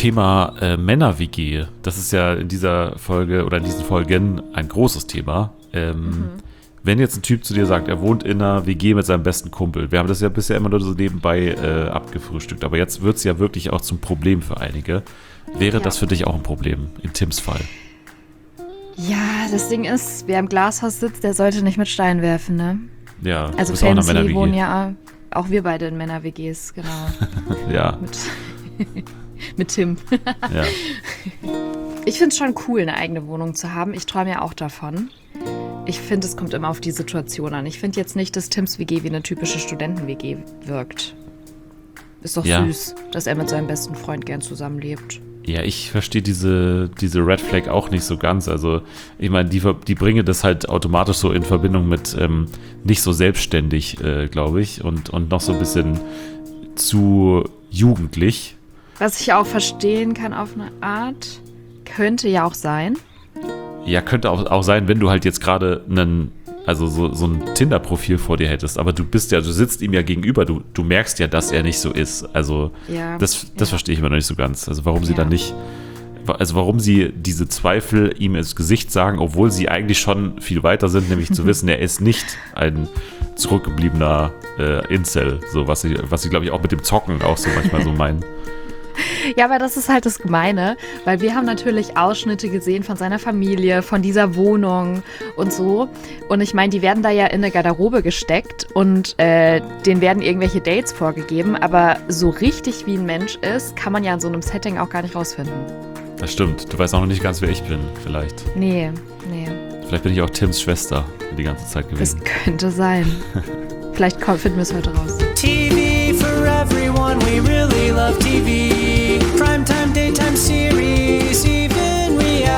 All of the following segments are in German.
Thema Männer-WG, das ist ja in dieser Folge oder in diesen Folgen ein großes Thema. Wenn jetzt ein Typ zu dir sagt, er wohnt in einer WG mit seinem besten Kumpel, wir haben das ja bisher immer nur so nebenbei abgefrühstückt, aber jetzt wird es ja wirklich auch zum Problem für einige. Wäre das für dich auch ein Problem, in Tims Fall? Ja, das Ding ist, wer im Glashaus sitzt, der sollte nicht mit Steinen werfen, ne? Ja, also Fancy wohnen ja auch wir beide in Männer-WGs, genau. Ja. Mit Tim. Ja. Ich finde es schon cool, eine eigene Wohnung zu haben. Ich träume ja auch davon. Ich finde, es kommt immer auf die Situation an. Ich finde jetzt nicht, dass Tims WG wie eine typische Studenten-WG wirkt. Ist doch süß, dass er mit seinem besten Freund gern zusammenlebt. Ja, ich verstehe diese Red Flag auch nicht so ganz. Also, ich meine, die bringen das halt automatisch so in Verbindung mit nicht so selbstständig, glaube ich, und noch so ein bisschen zu jugendlich. Was ich auch verstehen kann auf eine Art, könnte ja auch sein. Ja, könnte auch sein, wenn du halt jetzt gerade so ein Tinder-Profil vor dir hättest, aber du sitzt ihm ja gegenüber, du merkst ja, dass er nicht so ist. Also das verstehe ich immer noch nicht so ganz. Also warum sie dann nicht, warum sie diese Zweifel ihm ins Gesicht sagen, obwohl sie eigentlich schon viel weiter sind, nämlich zu wissen, er ist nicht ein zurückgebliebener Incel, so was sie glaube ich auch mit dem Zocken auch so manchmal so meinen. Ja, aber das ist halt das Gemeine, weil wir haben natürlich Ausschnitte gesehen von seiner Familie, von dieser Wohnung und so. Und ich meine, die werden da ja in eine Garderobe gesteckt und denen werden irgendwelche Dates vorgegeben. Aber so richtig wie ein Mensch ist, kann man ja in so einem Setting auch gar nicht rausfinden. Das stimmt. Du weißt auch noch nicht ganz, wer ich bin, vielleicht. Nee. Vielleicht bin ich auch Tims Schwester die ganze Zeit gewesen. Das könnte sein. Vielleicht finden wir es heute raus. TV for everyone, we really love TV. Primetime, daytime series, even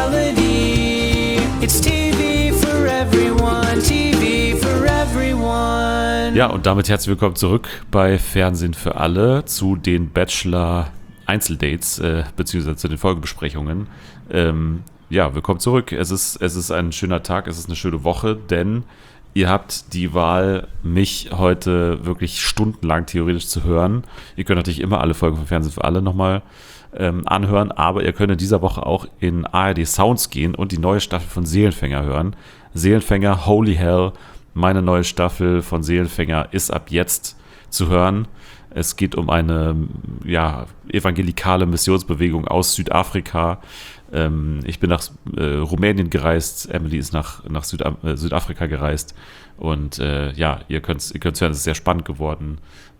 reality. It's TV for everyone, TV for everyone. Ja, und damit herzlich willkommen zurück bei Fernsehen für alle zu den Bachelor-Einzeldates, beziehungsweise zu den Folgebesprechungen. Willkommen zurück. Es ist ein schöner Tag, es ist eine schöne Woche, denn ihr habt die Wahl, mich heute wirklich stundenlang theoretisch zu hören. Ihr könnt natürlich immer alle Folgen von Fernsehen für alle nochmal anhören, aber ihr könnt in dieser Woche auch in ARD Sounds gehen und die neue Staffel von Seelenfänger hören. Seelenfänger, Holy Hell, meine neue Staffel von Seelenfänger ist ab jetzt zu hören. Es geht um eine evangelikale Missionsbewegung aus Südafrika. Ich bin nach Rumänien gereist, Emily ist nach Südafrika gereist und ihr könnt hören, es ist sehr spannend geworden.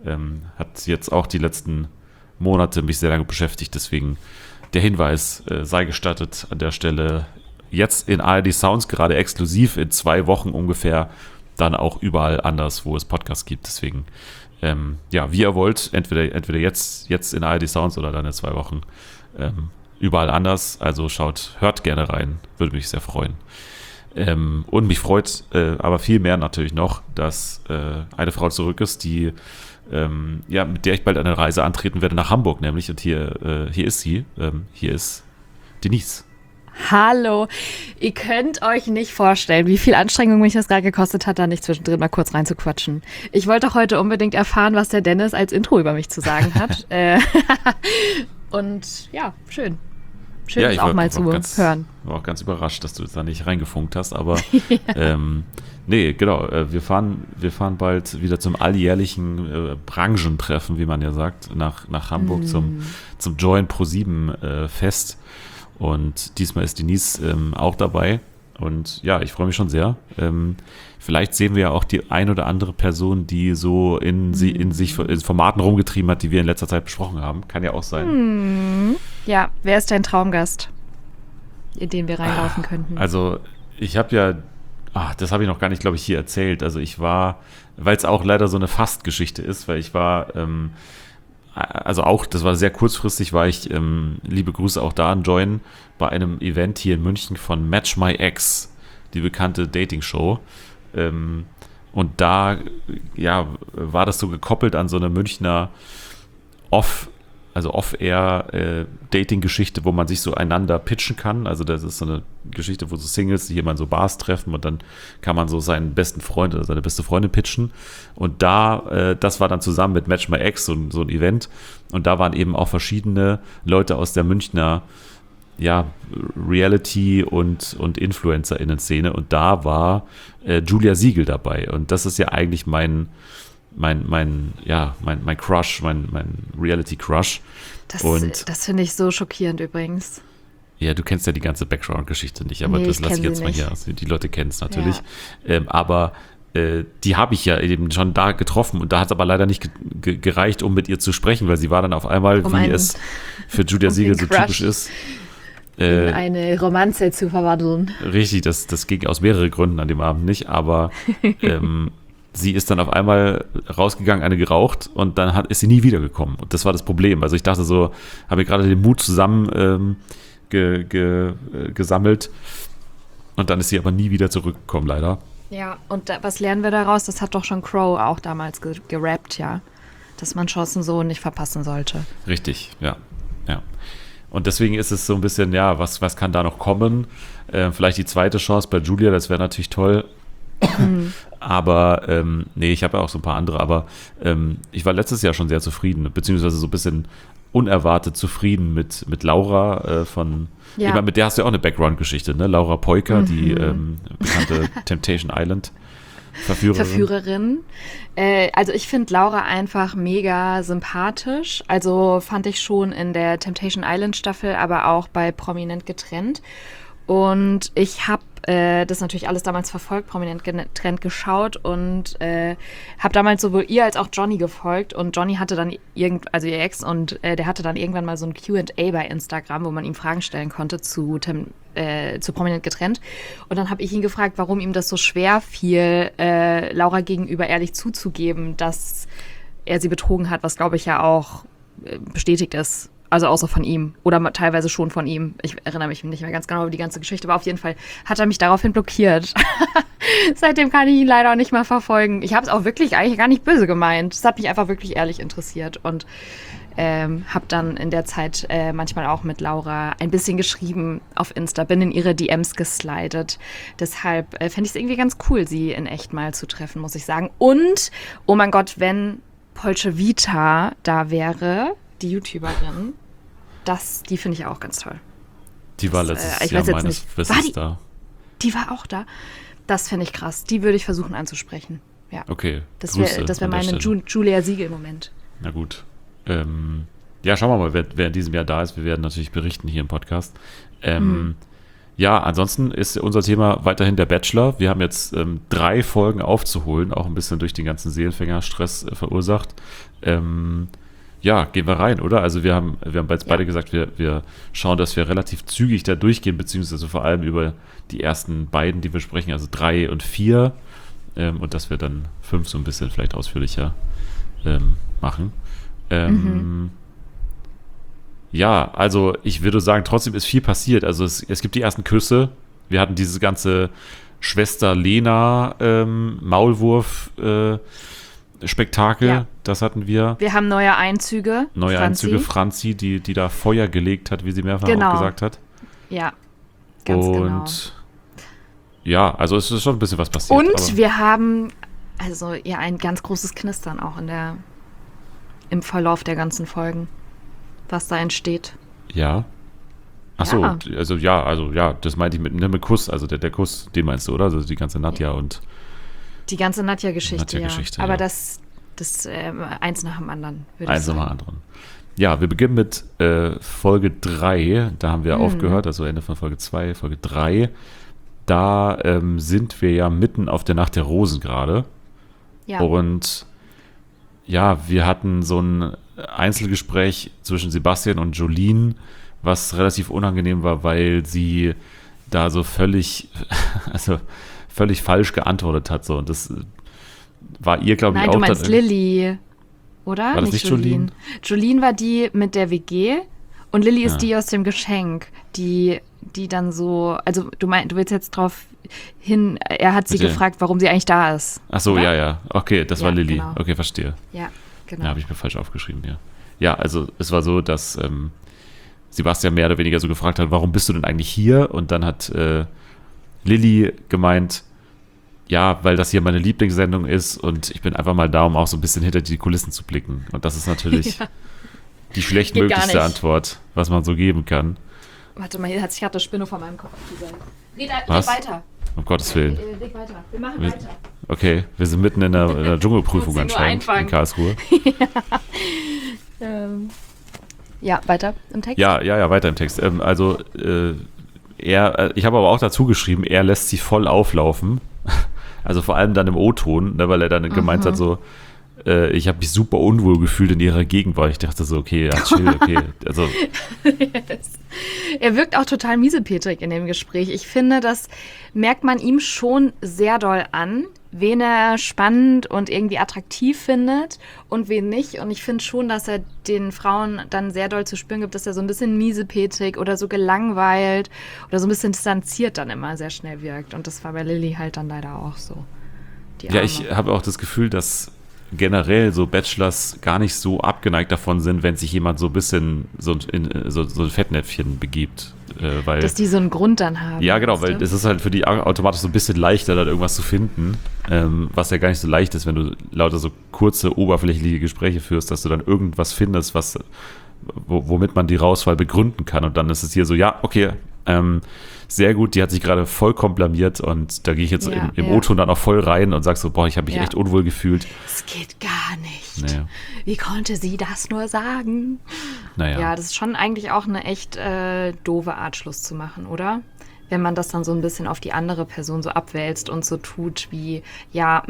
Hat jetzt auch die letzten Monate mich sehr lange beschäftigt, deswegen der Hinweis sei gestattet an der Stelle. Jetzt in ARD Sounds gerade exklusiv, in 2 Wochen ungefähr, dann auch überall anders, wo es Podcasts gibt, deswegen wie ihr wollt, entweder jetzt in ARD Sounds oder dann in 2 Wochen. Überall anders, also hört gerne rein, würde mich sehr freuen. Und mich freut aber viel mehr natürlich noch, dass eine Frau zurück ist, die mit der ich bald eine Reise antreten werde nach Hamburg, nämlich, und hier ist sie, hier ist Denise. Hallo, ihr könnt euch nicht vorstellen, wie viel Anstrengung mich das gerade gekostet hat, da nicht zwischendrin mal kurz reinzuquatschen. Ich wollte heute unbedingt erfahren, was der Dennis als Intro über mich zu sagen hat. Und ja, schön. Schön, das auch mal zu hören. Ich war auch ganz überrascht, dass du da nicht reingefunkt hast, aber wir fahren bald wieder zum alljährlichen Branchentreffen, wie man ja sagt, nach Hamburg zum Join Pro7 Fest. Und diesmal ist Denise auch dabei. Und ja, ich freue mich schon sehr. Vielleicht sehen wir ja auch die ein oder andere Person, die so in Formaten rumgetrieben hat, die wir in letzter Zeit besprochen haben. Kann ja auch sein. Ja, wer ist dein Traumgast, in den wir reinlaufen könnten? Also ich habe das habe ich noch gar nicht, glaube ich, hier erzählt. Also ich war, weil es auch leider so eine Fastgeschichte ist, weil ich war, das war sehr kurzfristig, war ich, liebe Grüße auch da an Join, bei einem Event hier in München von Match My Ex, die bekannte Dating-Show. Und da, war das so gekoppelt an so eine Münchner also Off-Air Dating-Geschichte, wo man sich so einander pitchen kann. Also das ist so eine Geschichte, wo so Singles, die jemanden so Bars treffen und dann kann man so seinen besten Freund oder seine beste Freundin pitchen. Und das war dann zusammen mit Match My Ex so ein Event. Und da waren eben auch verschiedene Leute aus der Münchner Reality- und InfluencerInnen-Szene. Und da war Julia Siegel dabei. Und das ist ja eigentlich mein Crush, mein Reality-Crush. Das finde ich so schockierend übrigens. Ja, du kennst ja die ganze Background-Geschichte nicht, aber das lasse ich jetzt mal hier. Also die Leute kennen es natürlich. Ja. Aber die habe ich ja eben schon da getroffen und da hat es aber leider nicht gereicht, um mit ihr zu sprechen, weil sie war dann auf einmal, wie es für Julia Siegel so typisch ist, in eine Romanze zu verwandeln. Richtig, das ging aus mehreren Gründen an dem Abend nicht, aber sie ist dann auf einmal rausgegangen, eine geraucht und dann ist sie nie wiedergekommen. Und das war das Problem. Also ich dachte so, habe mir gerade den Mut zusammen gesammelt und dann ist sie aber nie wieder zurückgekommen, leider. Ja, und was lernen wir daraus? Das hat doch schon Crow auch damals gerappt, ja. Dass man Chancen so nicht verpassen sollte. Richtig, ja. Und deswegen ist es so ein bisschen, was kann da noch kommen? Vielleicht die zweite Chance bei Julia, das wäre natürlich toll. Aber, ich habe ja auch so ein paar andere, aber ich war letztes Jahr schon sehr zufrieden, beziehungsweise so ein bisschen unerwartet zufrieden mit Laura von, ich meine, mit der hast du ja auch eine Background-Geschichte, ne? Laura Peuker, die bekannte Temptation Island Verführerin. Also ich finde Laura einfach mega sympathisch. Also fand ich schon in der Temptation Island Staffel, aber auch bei Prominent getrennt. Und ich habe das natürlich alles damals verfolgt, Prominent getrennt geschaut und habe damals sowohl ihr als auch Johnny gefolgt. Und Johnny hatte dann also ihr Ex, und der hatte dann irgendwann mal so ein Q&A bei Instagram, wo man ihm Fragen stellen konnte zu Prominent getrennt. Und dann habe ich ihn gefragt, warum ihm das so schwer fiel, Laura gegenüber ehrlich zuzugeben, dass er sie betrogen hat, was glaube ich ja auch bestätigt ist. Also außer von ihm oder teilweise schon von ihm. Ich erinnere mich nicht mehr ganz genau über die ganze Geschichte, aber auf jeden Fall hat er mich daraufhin blockiert. Seitdem kann ich ihn leider auch nicht mehr verfolgen. Ich habe es auch wirklich eigentlich gar nicht böse gemeint. Es hat mich einfach wirklich ehrlich interessiert und habe dann in der Zeit manchmal auch mit Laura ein bisschen geschrieben auf Insta, bin in ihre DMs geslidet. Deshalb fände ich es irgendwie ganz cool, sie in echt mal zu treffen, muss ich sagen. Und, oh mein Gott, wenn Polce Vita da wäre, die YouTuberin, die finde ich auch ganz toll. Die war letztes Jahr meines Wissens da. Die war auch da. Das finde ich krass. Die würde ich versuchen anzusprechen. Ja. Okay. Das wäre meine Julia Siegel-Moment. Na gut. Schauen wir mal, wer in diesem Jahr da ist. Wir werden natürlich berichten hier im Podcast. Ja, ansonsten ist unser Thema weiterhin der Bachelor. Wir haben jetzt 3 Folgen aufzuholen, auch ein bisschen durch den ganzen Seelenfänger-Stress verursacht. Ja, gehen wir rein, oder? Also wir haben jetzt beide gesagt, wir schauen, dass wir relativ zügig da durchgehen, beziehungsweise vor allem über die ersten beiden, die wir sprechen, also 3 und 4, und dass wir dann 5 so ein bisschen vielleicht ausführlicher machen. Ja, also ich würde sagen, trotzdem ist viel passiert. Also es gibt die ersten Küsse. Wir hatten dieses ganze Schwester Lena Maulwurf Spektakel, das hatten wir. Wir haben neue Einzüge. Franzi, die da Feuer gelegt hat, wie sie mehrfach auch gesagt hat. Ja, ganz genau. Und ja, also es ist schon ein bisschen was passiert. Und wir haben ein ganz großes Knistern auch im Verlauf der ganzen Folgen, was da entsteht. Ja. Achso, das meinte ich mit Kuss, also der Kuss, den meinst du, oder? Also die ganze Nadja und die ganze Nadja-Geschichte, ja. Aber ja. das eins nach dem anderen, würde ich sagen. Eins nach dem anderen. Ja, wir beginnen mit Folge 3. Da haben wir aufgehört, also Ende von Folge 2, Folge 3. Da sind wir ja mitten auf der Nacht der Rosen gerade. Ja. Und ja, wir hatten so ein Einzelgespräch zwischen Sebastian und Jolene, was relativ unangenehm war, weil sie da so völlig falsch geantwortet hat. So. Und das war ihr, glaube ich, auch. Nein, du meinst Lilly, oder? War das nicht Jolene? Jolene war die mit der WG und Lilly ist die aus dem Geschenk, die dann so, also du willst jetzt drauf hin, er hat sie gefragt, warum sie eigentlich da ist. Ach so, ja. Okay, das war Lilly. Genau. Okay, verstehe. Ja, genau. Ja, habe ich mir falsch aufgeschrieben, ja. ja, also es war so, dass Sebastian mehr oder weniger so gefragt hat, warum bist du denn eigentlich hier? Und dann hat Lilly gemeint, ja, weil das hier meine Lieblingssendung ist und ich bin einfach mal da, um auch so ein bisschen hinter die Kulissen zu blicken. Und das ist natürlich die schlechtmöglichste Antwort, was man so geben kann. Warte mal, hier hat sich gerade eine Spinne vor meinem Kopf abgesagt. Red Was? weiter. Um Gottes Willen. Red weiter. Wir machen weiter. Okay, wir sind mitten in der Dschungelprüfung Muss sie nur anscheinend in einfangen. Karlsruhe. Ja, weiter im Text? Ja, weiter im Text. Ich habe aber auch dazu geschrieben, er lässt sie voll auflaufen. Also vor allem dann im O-Ton, ne, weil er dann gemeint hat so, ich habe mich super unwohl gefühlt in ihrer Gegenwart. Ich dachte so, okay, ja, chill, okay. Also, Er wirkt auch total miesepetrig in dem Gespräch. Ich finde, das merkt man ihm schon sehr doll an, wen er spannend und irgendwie attraktiv findet und wen nicht. Und ich finde schon, dass er den Frauen dann sehr doll zu spüren gibt, dass er so ein bisschen miesepetrig oder so gelangweilt oder so ein bisschen distanziert dann immer sehr schnell wirkt. Und das war bei Lilly halt dann leider auch so. ja, ich habe auch das Gefühl, dass generell so Bachelors gar nicht so abgeneigt davon sind, wenn sich jemand so ein bisschen so ein Fettnäpfchen begibt. Weil, dass die so einen Grund dann haben. Ja, genau, weil es ist halt für die automatisch so ein bisschen leichter, dann irgendwas zu finden, was ja gar nicht so leicht ist, wenn du lauter so kurze, oberflächliche Gespräche führst, dass du dann irgendwas findest, womit man die Rauswahl begründen kann. Und dann ist es hier so, ja, okay, sehr gut, die hat sich gerade vollkommen blamiert und da gehe ich jetzt im O-Ton dann auch voll rein und sag so, boah, ich habe mich echt unwohl gefühlt. Es geht gar nicht. Naja. Wie konnte sie das nur sagen? Naja. Ja, das ist schon eigentlich auch eine echt doofe Art, Schluss zu machen, oder? Wenn man das dann so ein bisschen auf die andere Person so abwälzt und so tut wie, ja,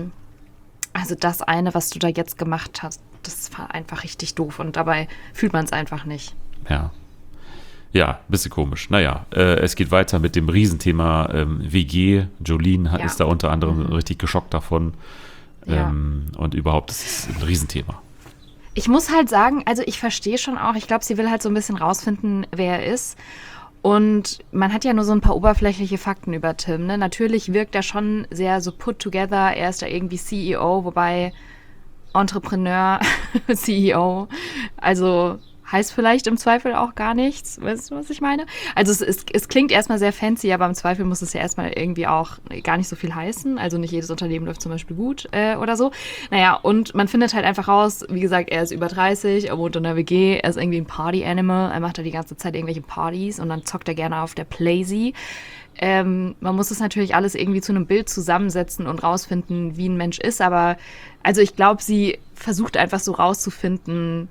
also das eine, was du da jetzt gemacht hast, das war einfach richtig doof und dabei fühlt man es einfach nicht. Ja. Ja, ein bisschen komisch. Naja, es geht weiter mit dem Riesenthema WG. Jolene ist da unter anderem richtig geschockt davon. Ja. Und überhaupt, das ist ein Riesenthema. Ich muss halt sagen, also ich verstehe schon auch, ich glaube, sie will halt so ein bisschen rausfinden, wer er ist. Und man hat ja nur so ein paar oberflächliche Fakten über Tim. Ne? Natürlich wirkt er schon sehr so put together. Er ist da irgendwie CEO, wobei Entrepreneur, CEO, also heißt vielleicht im Zweifel auch gar nichts. Weißt du, was ich meine? Also es klingt erstmal sehr fancy, aber im Zweifel muss es ja erstmal irgendwie auch gar nicht so viel heißen. Also nicht jedes Unternehmen läuft zum Beispiel gut oder so. Naja, und man findet halt einfach raus, wie gesagt, er ist über 30, er wohnt in der WG, er ist irgendwie ein Party-Animal, er macht da die ganze Zeit irgendwelche Partys und dann zockt er gerne auf der Playsee. Man muss das natürlich alles irgendwie zu einem Bild zusammensetzen und rausfinden, wie ein Mensch ist, aber also ich glaube, sie versucht einfach so rauszufinden,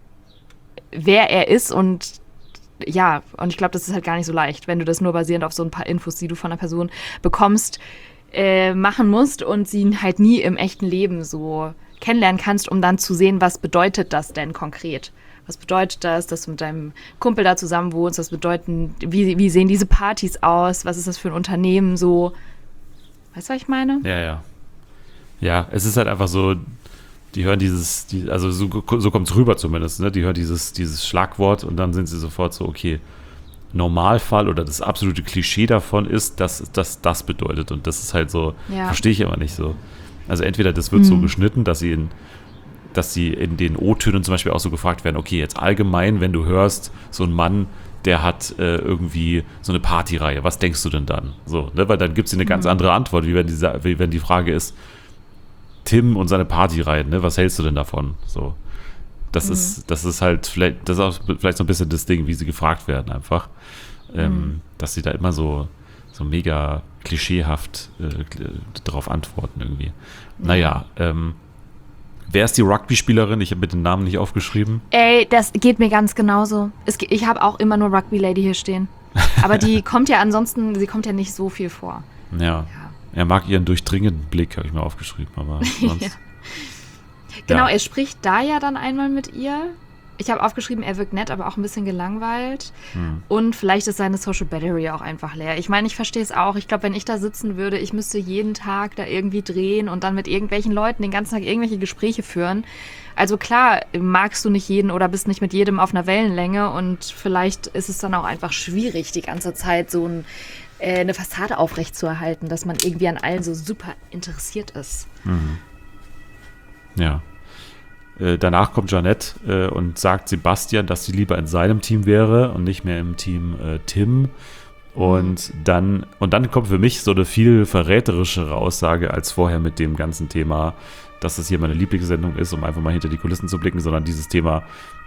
wer er ist und ja, und ich glaube, das ist halt gar nicht so leicht, wenn du das nur basierend auf so ein paar Infos, die du von einer Person bekommst, machen musst und sie halt nie im echten Leben so kennenlernen kannst, um dann zu sehen, was bedeutet das denn konkret? Was bedeutet das, dass du mit deinem Kumpel da zusammen wohnst? Was bedeuten, wie sehen diese Partys aus? Was ist das für ein Unternehmen so? Weißt du, was ich meine? Ja. Ja, es ist halt einfach so, die hören also so kommt es rüber zumindest, ne? Die hören dieses Schlagwort und dann sind sie sofort so, okay, Normalfall oder das absolute Klischee davon ist, dass das bedeutet. Und das ist halt so, verstehe ich aber nicht so. Also entweder das wird so geschnitten, dass sie in den O-Tönen zum Beispiel auch so gefragt werden, okay, jetzt allgemein, wenn du hörst, so ein Mann, der hat irgendwie so eine Partyreihe, was denkst du denn dann? So, ne? Weil dann gibt es eine ganz andere Antwort, wie wenn die Frage ist, Tim und seine Partyreihen, ne? Was hältst du denn davon? So, das ist halt vielleicht so ein bisschen das Ding, wie sie gefragt werden einfach, dass sie da immer so mega klischeehaft darauf antworten irgendwie. Naja, wer ist die Rugby-Spielerin? Ich habe mir den Namen nicht aufgeschrieben. Ey, das geht mir ganz genauso. Ich habe auch immer nur Rugby-Lady hier stehen. Aber sie kommt ja nicht so viel vor. Ja. Er mag ihren durchdringenden Blick, habe ich mir aufgeschrieben, aber sonst. Ja. Genau, er spricht da ja dann einmal mit ihr. Ich habe aufgeschrieben, er wirkt nett, aber auch ein bisschen gelangweilt. Und vielleicht ist seine Social Battery auch einfach leer. Ich meine, ich verstehe es auch. Ich glaube, wenn ich da sitzen würde, ich müsste jeden Tag da irgendwie drehen und dann mit irgendwelchen Leuten den ganzen Tag irgendwelche Gespräche führen. Also klar, magst du nicht jeden oder bist nicht mit jedem auf einer Wellenlänge und vielleicht ist es dann auch einfach schwierig, die ganze Zeit so eine Fassade aufrechtzuerhalten, dass man irgendwie an allen so super interessiert ist. Ja. Danach kommt Jeanette und sagt Sebastian, dass sie lieber in seinem Team wäre und nicht mehr im Team Tim. Und dann kommt für mich so eine viel verräterischere Aussage als vorher mit dem ganzen Thema, dass das hier meine Lieblingssendung ist, um einfach mal hinter die Kulissen zu blicken, sondern dieses Thema,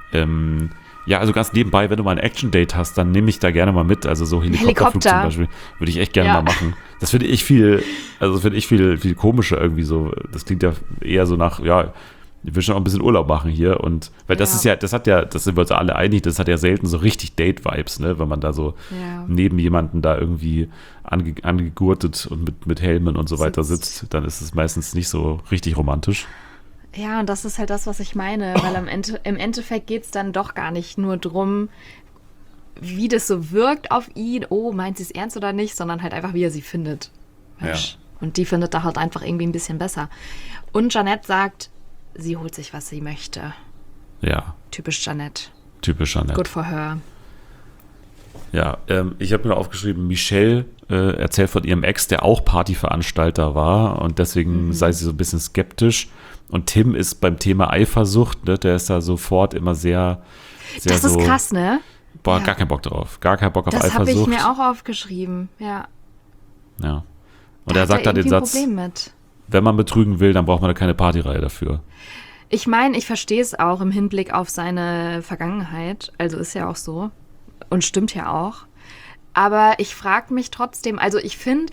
also ganz nebenbei, wenn du mal ein Action-Date hast, dann nehme ich da gerne mal mit. Also so Helikopterflug zum Beispiel, würde ich echt gerne mal machen. Das finde ich viel komischer irgendwie so. Das klingt ja eher so nach, ich will schon auch ein bisschen Urlaub machen hier. Und weil das ist das sind wir uns alle einig, das hat ja selten so richtig Date-Vibes, ne? Wenn man da so neben jemanden da irgendwie angegurtet und mit Helmen und so weiter sitzt, dann ist es meistens nicht so richtig romantisch. Ja, und das ist halt das, was ich meine, weil im Endeffekt geht es dann doch gar nicht nur drum, wie das so wirkt auf ihn, meint sie es ernst oder nicht, sondern halt einfach, wie er sie findet. Ja. Und die findet da halt einfach irgendwie ein bisschen besser. Und Jeanette sagt, sie holt sich, was sie möchte. Ja. Typisch Jeanette. Good for her. Ja, ich habe mir aufgeschrieben, Michelle erzählt von ihrem Ex, der auch Partyveranstalter war und deswegen sei sie so ein bisschen skeptisch. Und Tim ist beim Thema Eifersucht, ne, der ist da sofort immer sehr das so, ist krass, ne? Boah, gar keinen Bock drauf. Gar keinen Bock auf Eifersucht. Das habe ich mir auch aufgeschrieben, ja. Ja. Und er sagt da den Satz, wenn man betrügen will, dann braucht man da keine Partyreihe dafür. Ich meine, ich verstehe es auch im Hinblick auf seine Vergangenheit. Also ist ja auch so. Und stimmt ja auch. Aber ich frage mich trotzdem, also ich finde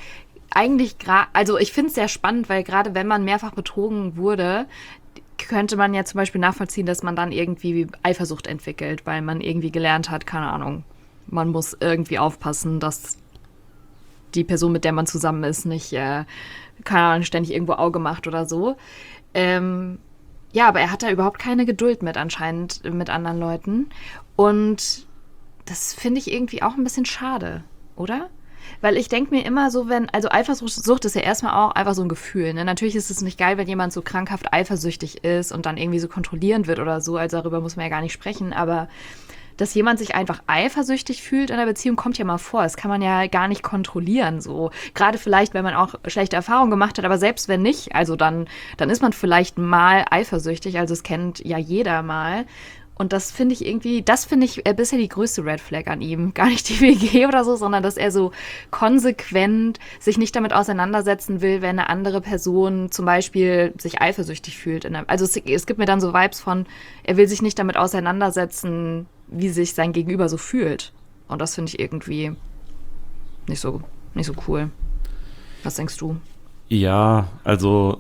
ich finde es sehr spannend, weil gerade wenn man mehrfach betrogen wurde, könnte man ja zum Beispiel nachvollziehen, dass man dann irgendwie Eifersucht entwickelt, weil man irgendwie gelernt hat, keine Ahnung, man muss irgendwie aufpassen, dass die Person, mit der man zusammen ist, nicht, keine Ahnung, ständig irgendwo Auge macht oder so. Aber er hat da überhaupt keine Geduld mit anscheinend mit anderen Leuten. Und das finde ich irgendwie auch ein bisschen schade, oder? Weil ich denke mir immer so, also Eifersucht ist ja erstmal auch einfach so ein Gefühl. Ne? Natürlich ist es nicht geil, wenn jemand so krankhaft eifersüchtig ist und dann irgendwie so kontrollierend wird oder so. Also darüber muss man ja gar nicht sprechen. Aber dass jemand sich einfach eifersüchtig fühlt in einer Beziehung, kommt ja mal vor. Das kann man ja gar nicht kontrollieren. So. Gerade vielleicht, wenn man auch schlechte Erfahrungen gemacht hat. Aber selbst wenn nicht, also dann ist man vielleicht mal eifersüchtig. Also es kennt ja jeder mal. Und das finde ich bisher die größte Red Flag an ihm. Gar nicht die WG oder so, sondern dass er so konsequent sich nicht damit auseinandersetzen will, wenn eine andere Person zum Beispiel sich eifersüchtig fühlt. Also es gibt mir dann so Vibes von, er will sich nicht damit auseinandersetzen, wie sich sein Gegenüber so fühlt. Und das finde ich irgendwie nicht so cool. Was denkst du? Ja, also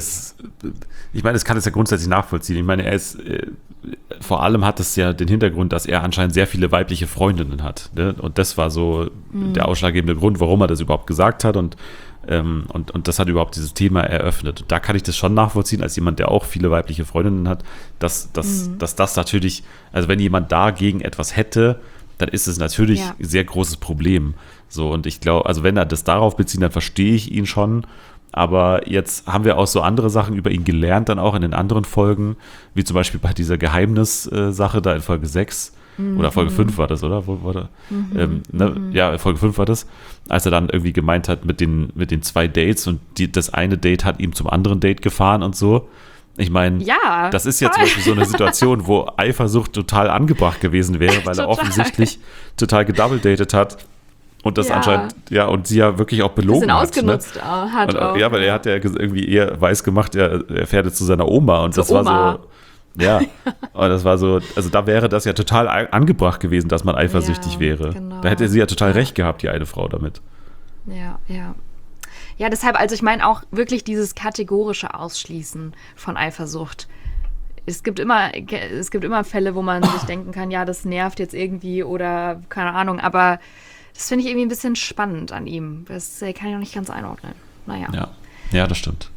ich meine, es kann es ja grundsätzlich nachvollziehen. Ich meine, vor allem hat es ja den Hintergrund, dass er anscheinend sehr viele weibliche Freundinnen hat. Ne? Und das war so der ausschlaggebende Grund, warum er das überhaupt gesagt hat. Und das hat überhaupt dieses Thema eröffnet. Und da kann ich das schon nachvollziehen, als jemand, der auch viele weibliche Freundinnen hat, dass das natürlich, also wenn jemand dagegen etwas hätte, dann ist es natürlich ein sehr großes Problem. So, und ich glaube, also wenn er das darauf bezieht, dann verstehe ich ihn schon. Aber jetzt haben wir auch so andere Sachen über ihn gelernt, dann auch in den anderen Folgen, wie zum Beispiel bei dieser Geheimnis-Sache da in Folge 6 oder Folge 5 war das, oder? Ja, Folge 5 war das, als er dann irgendwie gemeint hat mit den 2 Dates und das eine Date hat ihm zum anderen Date gefahren und so. Ich meine, das ist ja zum Beispiel so eine Situation, wo Eifersucht total angebracht gewesen wäre, weil er offensichtlich total gedoubledatet hat. Und das anscheinend, und sie ja wirklich auch belogen hat. Ausgenutzt hat auch. Ja, weil er hat ja irgendwie eher weiß gemacht, er fährt jetzt zu seiner Oma. Und das war so, und das war so, also da wäre das ja total angebracht gewesen, dass man eifersüchtig wäre. Genau. Da hätte sie ja total recht gehabt, die eine Frau damit. Ja. Ja, deshalb, also ich meine auch wirklich dieses kategorische Ausschließen von Eifersucht. Es gibt immer Fälle, wo man sich denken kann, ja, das nervt jetzt irgendwie oder keine Ahnung, aber das finde ich irgendwie ein bisschen spannend an ihm. Das kann ich noch nicht ganz einordnen. Naja. Ja, das stimmt.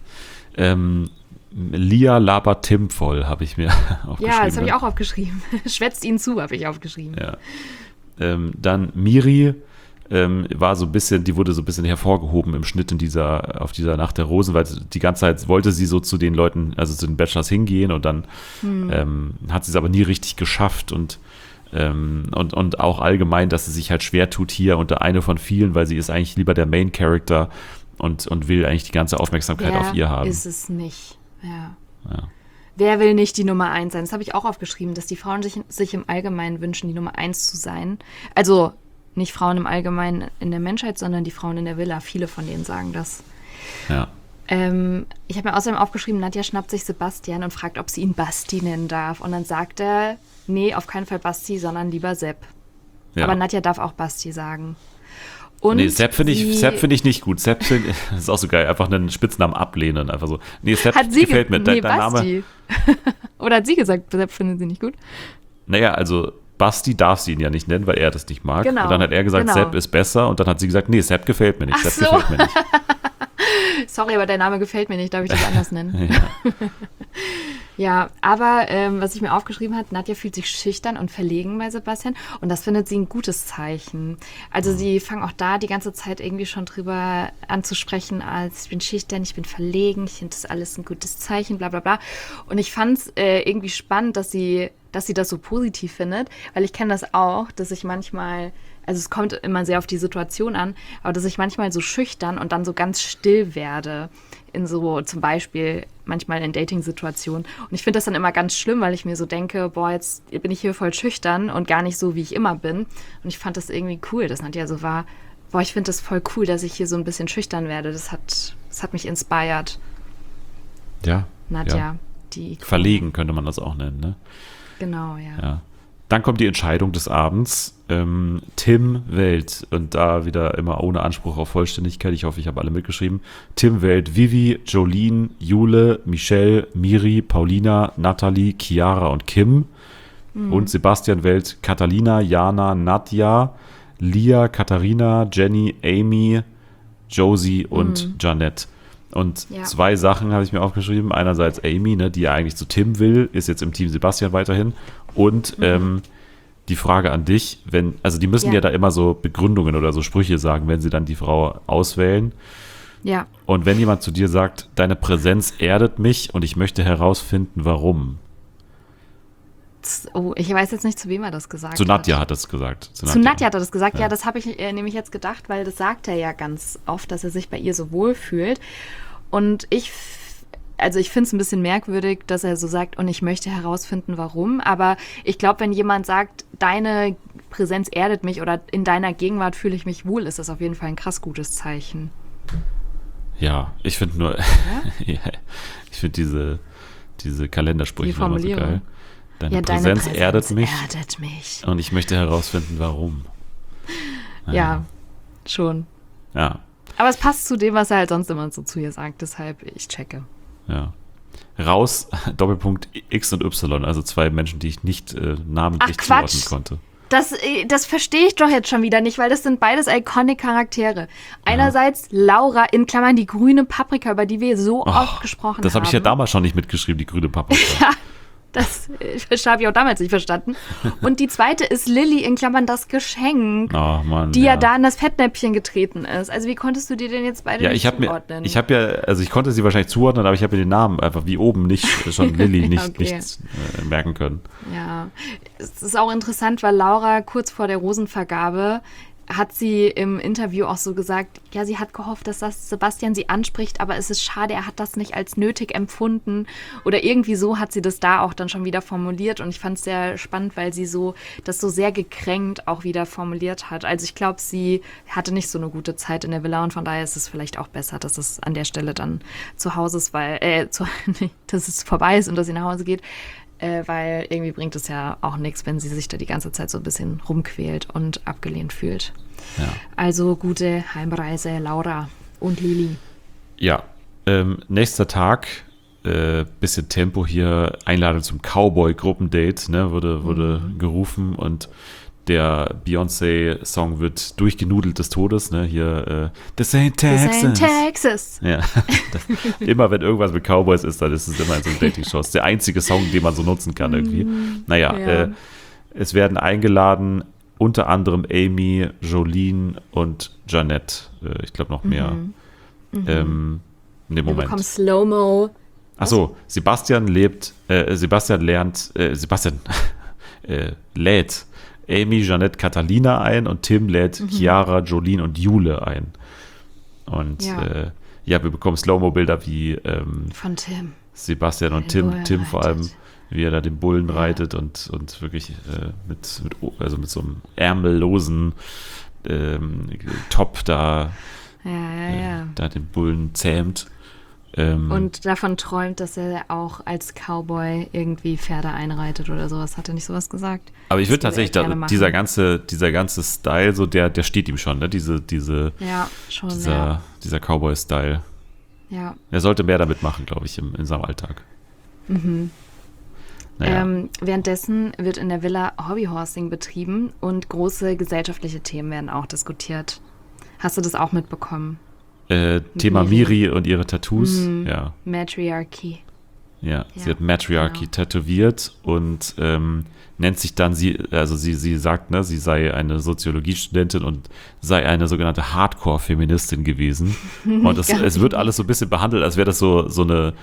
Lia labert Tim voll, habe ich mir aufgeschrieben. Ja, das habe ich auch aufgeschrieben. Schwätzt ihn zu, habe ich aufgeschrieben. Ja. Dann Miri war so ein bisschen, die wurde so ein bisschen hervorgehoben im Schnitt auf dieser Nacht der Rosen, weil die ganze Zeit wollte sie so zu den Leuten, also zu den Bachelors hingehen und dann hat sie es aber nie richtig geschafft und auch allgemein, dass sie sich halt schwer tut hier unter eine von vielen, weil sie ist eigentlich lieber der Main Character und will eigentlich die ganze Aufmerksamkeit auf ihr haben. Ist es nicht, ja. wer will nicht die Nummer 1 sein? Das habe ich auch aufgeschrieben, dass die Frauen sich im Allgemeinen wünschen, die Nummer 1 zu sein. Also nicht Frauen im Allgemeinen in der Menschheit, sondern die Frauen in der Villa. Viele von denen sagen das. Ja. Ich habe mir außerdem aufgeschrieben, Nadja schnappt sich Sebastian und fragt, ob sie ihn Basti nennen darf. Und dann sagt er, nee, auf keinen Fall Basti, sondern lieber Sepp. Ja. Aber Nadja darf auch Basti sagen. Und nee, Sepp finde ich nicht gut. Sepp ist auch so geil. Einfach einen Spitznamen ablehnen. Einfach so. Nee, Sepp gefällt mir. Dein Basti. Name. Oder hat sie gesagt, Sepp findet sie nicht gut? Naja, also Basti darf sie ihn ja nicht nennen, weil er das nicht mag. Genau. Und dann hat er gesagt, Sepp ist besser. Und dann hat sie gesagt, nee, Sepp gefällt mir nicht. Ach Sepp so. gefällt mir nicht. Sorry, aber der Name gefällt mir nicht. Darf ich das anders nennen? Ja. Ja, aber was ich mir aufgeschrieben habe, Nadja fühlt sich schüchtern und verlegen bei Sebastian und das findet sie ein gutes Zeichen. Also sie fangen auch da die ganze Zeit irgendwie schon drüber anzusprechen, als ich bin schüchtern, ich bin verlegen, ich finde das alles ein gutes Zeichen, bla bla bla. Und ich fand es irgendwie spannend, dass sie das so positiv findet, weil ich kenne das auch, dass ich manchmal, also es kommt immer sehr auf die Situation an, aber dass ich manchmal so schüchtern und dann so ganz still werde in so zum Beispiel manchmal in Dating-Situationen. Und ich finde das dann immer ganz schlimm, weil ich mir so denke, boah, jetzt bin ich hier voll schüchtern und gar nicht so, wie ich immer bin. Und ich fand das irgendwie cool, dass Nadja so war, boah, ich finde das voll cool, dass ich hier so ein bisschen schüchtern werde. Das hat mich inspiriert. Ja. Nadja, ja. die... Verlegen könnte man das auch nennen, ne? Genau, ja. Ja. Dann kommt die Entscheidung des Abends. Tim wählt, und da wieder immer ohne Anspruch auf Vollständigkeit, ich hoffe, ich habe alle mitgeschrieben. Tim wählt Vivi, Jolene, Jule, Michelle, Miri, Paulina, Natalie, Chiara und Kim. Und Sebastian wählt Catalina, Jana, Nadja, Lia, Katharina, Jenny, Amy, Josie und Janette. Und zwei Sachen habe ich mir aufgeschrieben. Einerseits Amy, ne, die ja eigentlich zu Tim will, ist jetzt im Team Sebastian weiterhin. Und die Frage an dich, also die müssen ja da immer so Begründungen oder so Sprüche sagen, wenn sie dann die Frau auswählen. Ja. Und wenn jemand zu dir sagt, deine Präsenz erdet mich und ich möchte herausfinden, warum. Oh, ich weiß jetzt nicht, zu wem er das gesagt hat. Zu Nadja hat er das gesagt. Zu Nadja hat er das gesagt. Ja, das habe ich nämlich jetzt gedacht, weil das sagt er ja ganz oft, dass er sich bei ihr so wohl fühlt. Und ich finde es ein bisschen merkwürdig, dass er so sagt, und ich möchte herausfinden, warum. Aber ich glaube, wenn jemand sagt, deine Präsenz erdet mich oder in deiner Gegenwart fühle ich mich wohl, ist das auf jeden Fall ein krass gutes Zeichen. Ja, ich finde nur, ich finde diese Kalendersprüche immer so geil. Deine Präsenz erdet mich. Und ich möchte herausfinden, warum. Ja, schon. Ja. Aber es passt zu dem, was er halt sonst immer so zu ihr sagt. Deshalb, ich checke. Ja. Raus, Doppelpunkt X und Y, also zwei Menschen, die ich nicht namentlich zuordnen konnte. Das verstehe ich doch jetzt schon wieder nicht, weil das sind beides iconic Charaktere. Einerseits Laura, in Klammern die grüne Paprika, über die wir so oft gesprochen haben. Das habe ich ja damals schon nicht mitgeschrieben, die grüne Paprika. Ja, das habe ich auch damals nicht verstanden. Und die zweite ist Lilly, in Klammern das Geschenk, die ja da in das Fettnäpfchen getreten ist. Also wie konntest du dir denn jetzt beide nicht zuordnen? Ich konnte sie wahrscheinlich zuordnen, aber ich habe mir den Namen einfach wie oben nicht schon Lilly nicht merken können. Ja, es ist auch interessant, weil Laura kurz vor der Rosenvergabe hat sie im Interview auch so gesagt, ja, sie hat gehofft, dass das Sebastian sie anspricht, aber es ist schade, er hat das nicht als nötig empfunden oder irgendwie so hat sie das da auch dann schon wieder formuliert und ich fand es sehr spannend, weil sie das so sehr gekränkt auch wieder formuliert hat. Also ich glaube, sie hatte nicht so eine gute Zeit in der Villa und von daher ist es vielleicht auch besser, dass es an der Stelle dann zu Hause ist, dass es vorbei ist und dass sie nach Hause geht. Weil irgendwie bringt es ja auch nichts, wenn sie sich da die ganze Zeit so ein bisschen rumquält und abgelehnt fühlt. Ja. Also gute Heimreise, Laura und Lili. Ja, nächster Tag, bisschen Tempo hier, Einladung zum Cowboy-Gruppendate, ne, wurde gerufen und der Beyoncé-Song wird durchgenudelt des Todes, ne, hier, This ain't Texas. Ja, immer wenn irgendwas mit Cowboys ist, dann ist es immer in so einem Dating-Shows. Der einzige Song, den man so nutzen kann irgendwie. Naja, es werden eingeladen, unter anderem Amy, Jolene und Janette. Ich glaube noch mehr. Ne, Moment. Wir bekommen Slow-Mo. Achso, Sebastian lädt Amy, Janette, Catalina ein und Tim lädt Chiara, Jolene und Jule ein. Und ja, wir bekommen Slow-Mo-Bilder wie Von Tim. Sebastian und Den Bullen Tim vor allem, reitet. wie er da den Bullen reitet und wirklich mit so einem ärmellosen Top da da den Bullen zähmt. Und davon träumt, dass er auch als Cowboy irgendwie Pferde einreitet oder sowas. Hat er nicht sowas gesagt? Aber ich finde Das würde tatsächlich, er gerne dieser ganze Style, so der steht ihm schon, ne? Ja, schon, Dieser Cowboy-Style. ja. Er sollte mehr damit machen, glaube ich, in seinem Alltag. Naja. Währenddessen wird in der Villa Hobbyhorsing betrieben und große gesellschaftliche Themen werden auch diskutiert. Hast du das auch mitbekommen? Thema Miri und ihre Tattoos. Ja. Matriarchy. Ja, sie Ja, hat Matriarchy genau. tätowiert und nennt sich dann, sie sagt, ne, sie sei eine Soziologiestudentin und sei eine sogenannte Hardcore-Feministin gewesen. Und es wird alles so ein bisschen behandelt, als wäre das so eine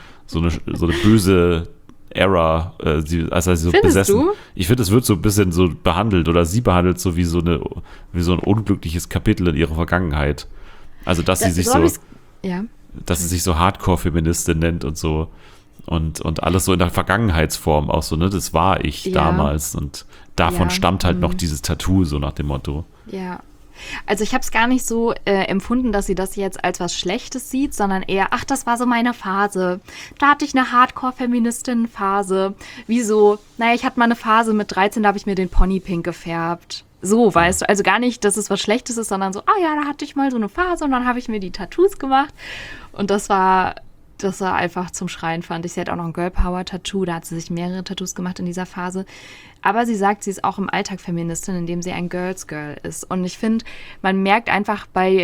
böse Era, als sei sie so Findest besessen. du? Ich finde, es wird so ein bisschen so behandelt oder sie behandelt so wie so ein unglückliches Kapitel in ihrer Vergangenheit. Also, dass sie sich Ja. dass sie sich so Hardcore-Feministin nennt und so und alles so in der Vergangenheitsform auch so, ne, das war ich Ja. damals und davon Ja. stammt halt noch dieses Tattoo, so nach dem Motto. Ja. Also ich habe es gar nicht so empfunden, dass sie das jetzt als was Schlechtes sieht, sondern eher, ach, das war so meine Phase. Da hatte ich eine Hardcore-Feministin-Phase. Wieso? Naja, ich hatte mal eine Phase mit 13, da habe ich mir den Pony pink gefärbt. So, weißt du, also gar nicht, dass es was Schlechtes ist, sondern so, ja, da hatte ich mal so eine Phase und dann habe ich mir die Tattoos gemacht. Und das war einfach zum Schreien, fand ich. Sie hat auch noch ein Girl Power Tattoo, da hat sie sich mehrere Tattoos gemacht in dieser Phase. Aber sie sagt, sie ist auch im Alltag Feministin, indem sie ein Girls Girl ist. Und ich finde, man merkt einfach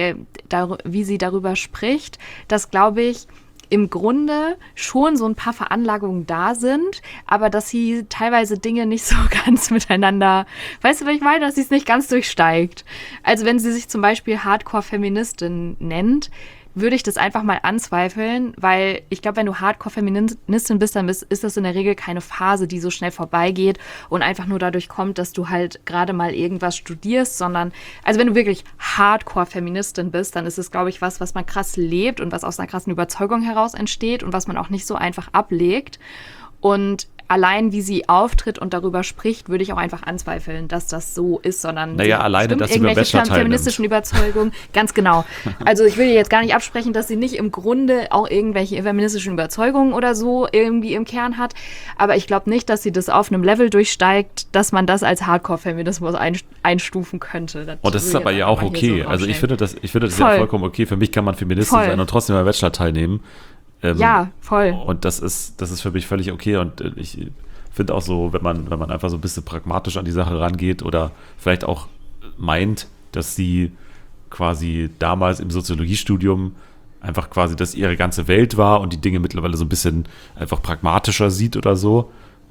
wie sie darüber spricht, dass, glaube ich, im Grunde schon so ein paar Veranlagungen da sind, aber dass sie teilweise Dinge nicht so ganz miteinander, weißt du, was ich meine, dass sie es nicht ganz durchsteigt. Also wenn sie sich zum Beispiel Hardcore-Feministin nennt, würde ich das einfach mal anzweifeln, weil ich glaube, wenn du Hardcore-Feministin bist, dann ist das in der Regel keine Phase, die so schnell vorbeigeht und einfach nur dadurch kommt, dass du halt gerade mal irgendwas studierst, sondern, also wenn du wirklich Hardcore-Feministin bist, dann ist es, glaube ich, was man krass lebt und was aus einer krassen Überzeugung heraus entsteht und was man auch nicht so einfach ablegt. Und allein wie sie auftritt und darüber spricht, würde ich auch einfach anzweifeln, dass das so ist, sondern Naja, alleine, dass sie beim irgendwelche Bachelor feministischen Überzeugungen, ganz genau. Also ich will jetzt gar nicht absprechen, dass sie nicht im Grunde auch irgendwelche feministischen Überzeugungen oder so irgendwie im Kern hat, aber ich glaube nicht, dass sie das auf einem Level durchsteigt, dass man das als Hardcore-Feminismus einstufen könnte. Und das ist aber ja auch okay. Also ich finde das ja vollkommen okay. Für mich kann man Feministin sein und trotzdem am Bachelor teilnehmen. Ja, voll. Und das ist für mich völlig okay. Und ich finde auch so, wenn man einfach so ein bisschen pragmatisch an die Sache rangeht oder vielleicht auch meint, dass sie quasi damals im Soziologiestudium einfach quasi das ihre ganze Welt war und die Dinge mittlerweile so ein bisschen einfach pragmatischer sieht oder so.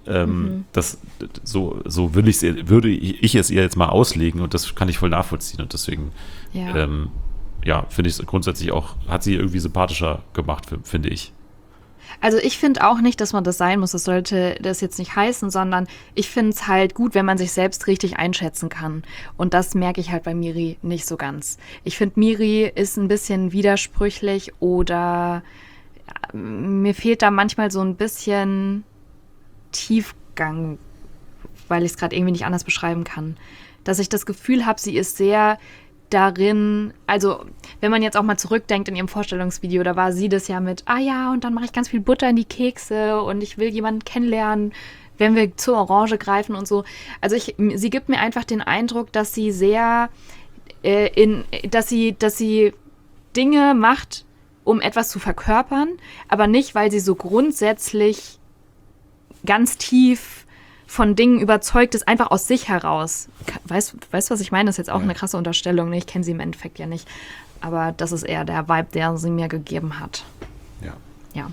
So würde ich es ihr jetzt mal auslegen und das kann ich voll nachvollziehen. Und deswegen finde ich es grundsätzlich auch, hat sie irgendwie sympathischer gemacht, finde ich. Also ich finde auch nicht, dass man das sein muss. Das sollte das jetzt nicht heißen, sondern ich finde es halt gut, wenn man sich selbst richtig einschätzen kann. Und das merke ich halt bei Miri nicht so ganz. Ich finde, Miri ist ein bisschen widersprüchlich oder mir fehlt da manchmal so ein bisschen Tiefgang, weil ich es gerade irgendwie nicht anders beschreiben kann. Dass ich das Gefühl habe, sie ist sehr darin, also wenn man jetzt auch mal zurückdenkt in ihrem Vorstellungsvideo, da war sie das ja mit, und dann mache ich ganz viel Butter in die Kekse und ich will jemanden kennenlernen, wenn wir zur Orange greifen und so. Also sie gibt mir einfach den Eindruck, dass sie sehr dass sie Dinge macht, um etwas zu verkörpern, aber nicht, weil sie so grundsätzlich ganz tief von Dingen überzeugt ist, einfach aus sich heraus. Weißt du, was ich meine? Das ist jetzt auch eine krasse Unterstellung. Ne? Ich kenne sie im Endeffekt ja nicht. Aber das ist eher der Vibe, der sie mir gegeben hat. Ja.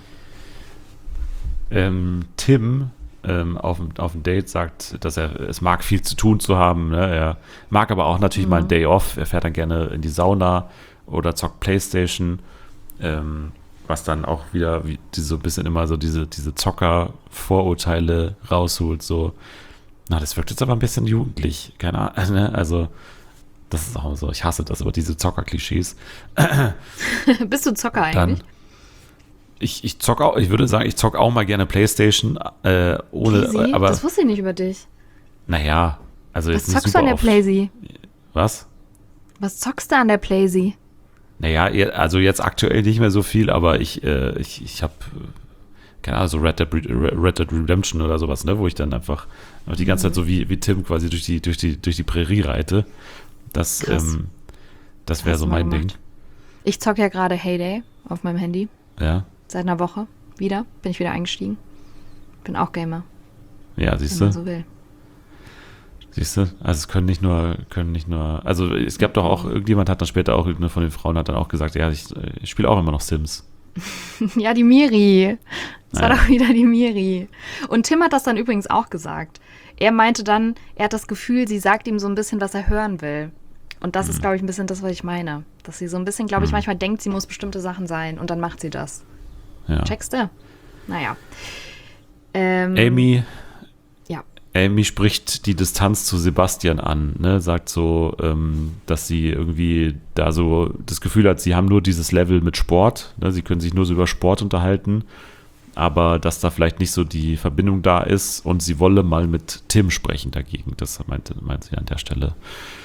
Tim auf dem Date sagt, dass es mag, viel zu tun zu haben. Ne? Er mag aber auch natürlich mal einen Day off. Er fährt dann gerne in die Sauna oder zockt Playstation. Was dann auch wieder so ein bisschen immer so diese Zocker-Vorurteile rausholt. So, das wirkt jetzt aber ein bisschen jugendlich. Keine Ahnung. Also Das ist auch so, ich hasse das, aber diese Zocker-Klischees. Bist du Zocker Dann, eigentlich? ich zocke auch, ich würde sagen, ich zocke auch mal gerne Playstation, ohne, Playsee? aber, Das wusste ich nicht über dich. naja, also Was jetzt nicht zockst du super an der oft. Playsee? Was? Was zockst du an der Playsee? Naja, also jetzt aktuell nicht mehr so viel, aber ich habe, keine Ahnung, so Red Dead Redemption oder sowas, ne, wo ich dann einfach die ganze Zeit so wie Tim quasi durch die Prärie reite. Das Krass. das wäre Hast so du mal mein Ding. gemacht. Ich zocke ja gerade Heyday auf meinem Handy. Ja, Seit einer Woche wieder. Bin ich wieder eingestiegen. Bin auch Gamer, ja, wenn siehst man du, so will. also es können nicht nur, also es gab doch auch, irgendjemand hat dann später auch, eine von den Frauen hat dann auch gesagt, ja, ich spiele auch immer noch Sims. Ja, die Miri. Das war Naja. doch wieder die Miri. Und Tim hat das dann übrigens auch gesagt. Er meinte dann, er hat das Gefühl, sie sagt ihm so ein bisschen, was er hören will. Und das ist, glaube ich, ein bisschen das, was ich meine. Dass sie so ein bisschen, glaube ich, manchmal denkt, sie muss bestimmte Sachen sein und dann macht sie das. Ja. Checkst du? Naja. Ja. Amy spricht die Distanz zu Sebastian an, ne? Sagt so, dass sie irgendwie da so das Gefühl hat, sie haben nur dieses Level mit Sport, ne? Sie können sich nur so über Sport unterhalten, aber dass da vielleicht nicht so die Verbindung da ist und sie wolle mal mit Tim sprechen dagegen. Das meinte sie an der Stelle.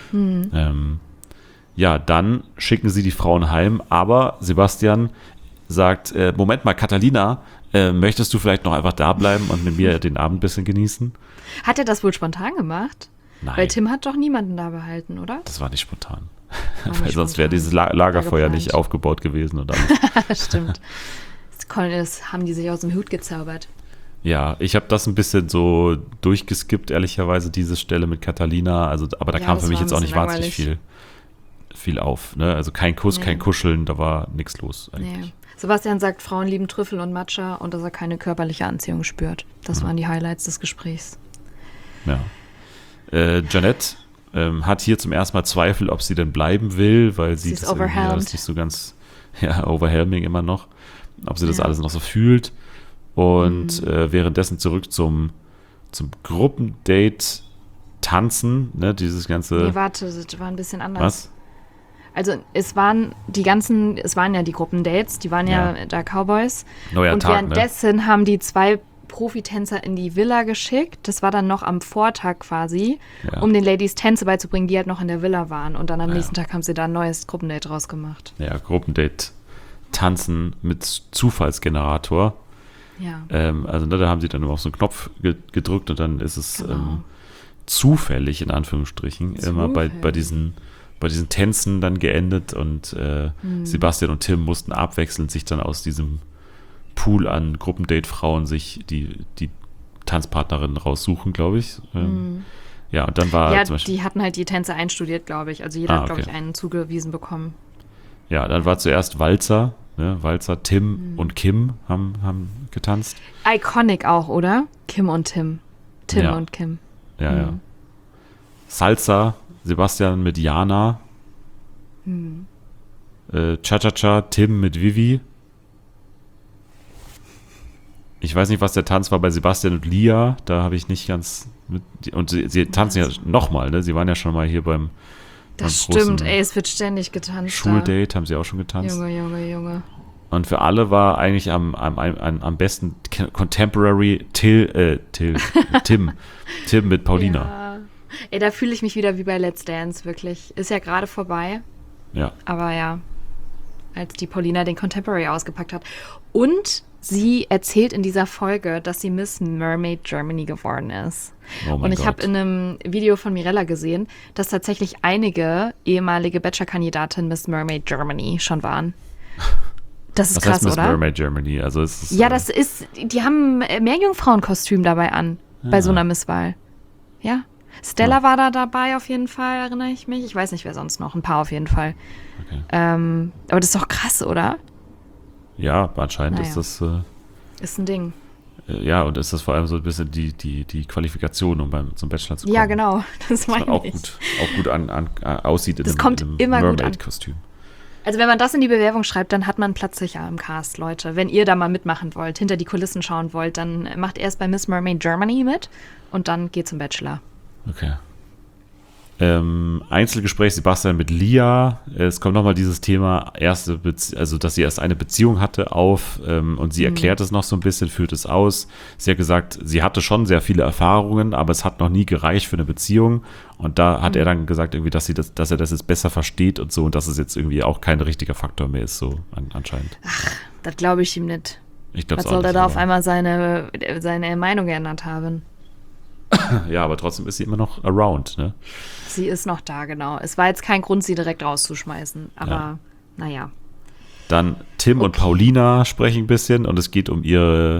Ja, dann schicken sie die Frauen heim, aber Sebastian sagt, Moment mal, Catalina, möchtest du vielleicht noch einfach da bleiben und mit mir den Abend ein bisschen genießen? Hat er das wohl spontan gemacht? Nein. Weil Tim hat doch niemanden da behalten, oder? Das war nicht spontan. War nicht Weil sonst wäre spontan. dieses Lagerfeuer War nicht geplant. aufgebaut gewesen. Und alles. Stimmt. Das haben die sich aus dem Hut gezaubert. Ja, ich habe das ein bisschen so durchgeskippt, ehrlicherweise, diese Stelle mit Catalina. Also, aber da Ja, kam das für mich war ein jetzt auch nicht bisschen wahnsinnig viel auf. Ne? Also kein Kuss, Nee. kein Kuscheln, da war nichts los eigentlich. Nee. Sebastian sagt, Frauen lieben Trüffel und Matcha und dass er keine körperliche Anziehung spürt. Das waren die Highlights des Gesprächs. Ja. Jeanette hat hier zum ersten Mal Zweifel, ob sie denn bleiben will, weil sie Sie ist das irgendwie overwhelmed. alles nicht so ganz, ja, overwhelming immer noch, ob sie das Ja. alles noch so fühlt. Und währenddessen zurück zum Gruppendate tanzen, ne, dieses ganze, Nee, warte, das war ein bisschen anders. was? Also es waren ja die Gruppendates, die waren ja da Cowboys. Neuer und Tag, ne? währenddessen haben die 2 Profitänzer in die Villa geschickt. Das war dann noch am Vortag quasi, Ja. um den Ladies Tänze beizubringen, die halt noch in der Villa waren. Und dann am Ja. nächsten Tag haben sie da ein neues Gruppendate rausgemacht. Ja, Gruppendate tanzen mit Zufallsgenerator. Ja. Also ne, da haben sie dann auf so einen Knopf gedrückt und dann ist es Genau. zufällig, in Anführungsstrichen, immer bei diesen Tänzen dann geendet und Sebastian und Tim mussten abwechselnd sich dann aus diesem Pool an Gruppendate-Frauen sich die Tanzpartnerinnen raussuchen, glaube ich. Ja, und dann war Ja, zum Beispiel, die hatten halt die Tänze einstudiert, glaube ich. Also jeder hat, glaube okay. ich, einen zugewiesen bekommen. ja, dann war zuerst Walzer, ne? Walzer, Tim und Kim haben getanzt. Iconic auch, oder? Kim und Tim. Tim Ja. und Kim. Ja, ja. Salsa, Sebastian mit Jana. Cha-Cha-Cha, Tim mit Vivi. Ich weiß nicht, was der Tanz war bei Sebastian und Lia. Da habe ich nicht ganz mit. Und sie tanzen ja nochmal, ne? Sie waren ja schon mal hier beim Das großen stimmt, ey, es wird ständig getanzt. Schuldate, haben sie auch schon Da. getanzt. Junge. Und für alle war eigentlich am besten Contemporary Tim mit Paulina. Ja. Ey, da fühle ich mich wieder wie bei Let's Dance, wirklich. Ist ja gerade vorbei, Ja. aber ja, als die Paulina den Contemporary ausgepackt hat. Und sie erzählt in dieser Folge, dass sie Miss Mermaid Germany geworden ist. Oh mein Und ich Gott. habe in einem Video von Mirella gesehen, dass tatsächlich einige ehemalige Bachelor-Kandidaten Miss Mermaid Germany schon waren. Das ist Was krass, heißt Miss oder? Mermaid Germany? Also es ist, Ja, das ist, die haben mehr Jungfrauenkostüm dabei an, bei so einer Misswahl. Ja. Stella war da dabei auf jeden Fall, erinnere ich mich. Ich weiß nicht, wer sonst noch. Ein paar auf jeden Fall. Okay. Aber das ist doch krass, oder? Ja, anscheinend Naja. ist das, Ist ein Ding. ja, und ist das vor allem so ein bisschen die Qualifikation, um zum Bachelor zu kommen. Ja, genau. Das Was man meine auch ich. gut aussieht in Das einem, kommt in einem immer gut an. Mermaid-Kostüm. Also wenn man das in die Bewerbung schreibt, dann hat man Platz sicher im Cast, Leute. Wenn ihr da mal mitmachen wollt, hinter die Kulissen schauen wollt, dann macht erst bei Miss Mermaid Germany mit und dann geht zum Bachelor. Okay. Einzelgespräch Sebastian mit Lia. Es kommt nochmal dieses Thema, also dass sie erst eine Beziehung hatte auf und sie erklärt es noch so ein bisschen, führt es aus. Sie hat gesagt, sie hatte schon sehr viele Erfahrungen, aber es hat noch nie gereicht für eine Beziehung. Und da hat er dann gesagt, irgendwie, dass er das jetzt besser versteht und so und dass es jetzt irgendwie auch kein richtiger Faktor mehr ist, so anscheinend. Ach, das glaube ich ihm nicht. Ich glaube Was es auch soll nicht. er da auf einmal seine Meinung geändert haben? Ja, aber trotzdem ist sie immer noch around, ne? Sie ist noch da, genau. Es war jetzt kein Grund, sie direkt rauszuschmeißen, aber naja. Dann Tim und Paulina sprechen ein bisschen und es geht um ihre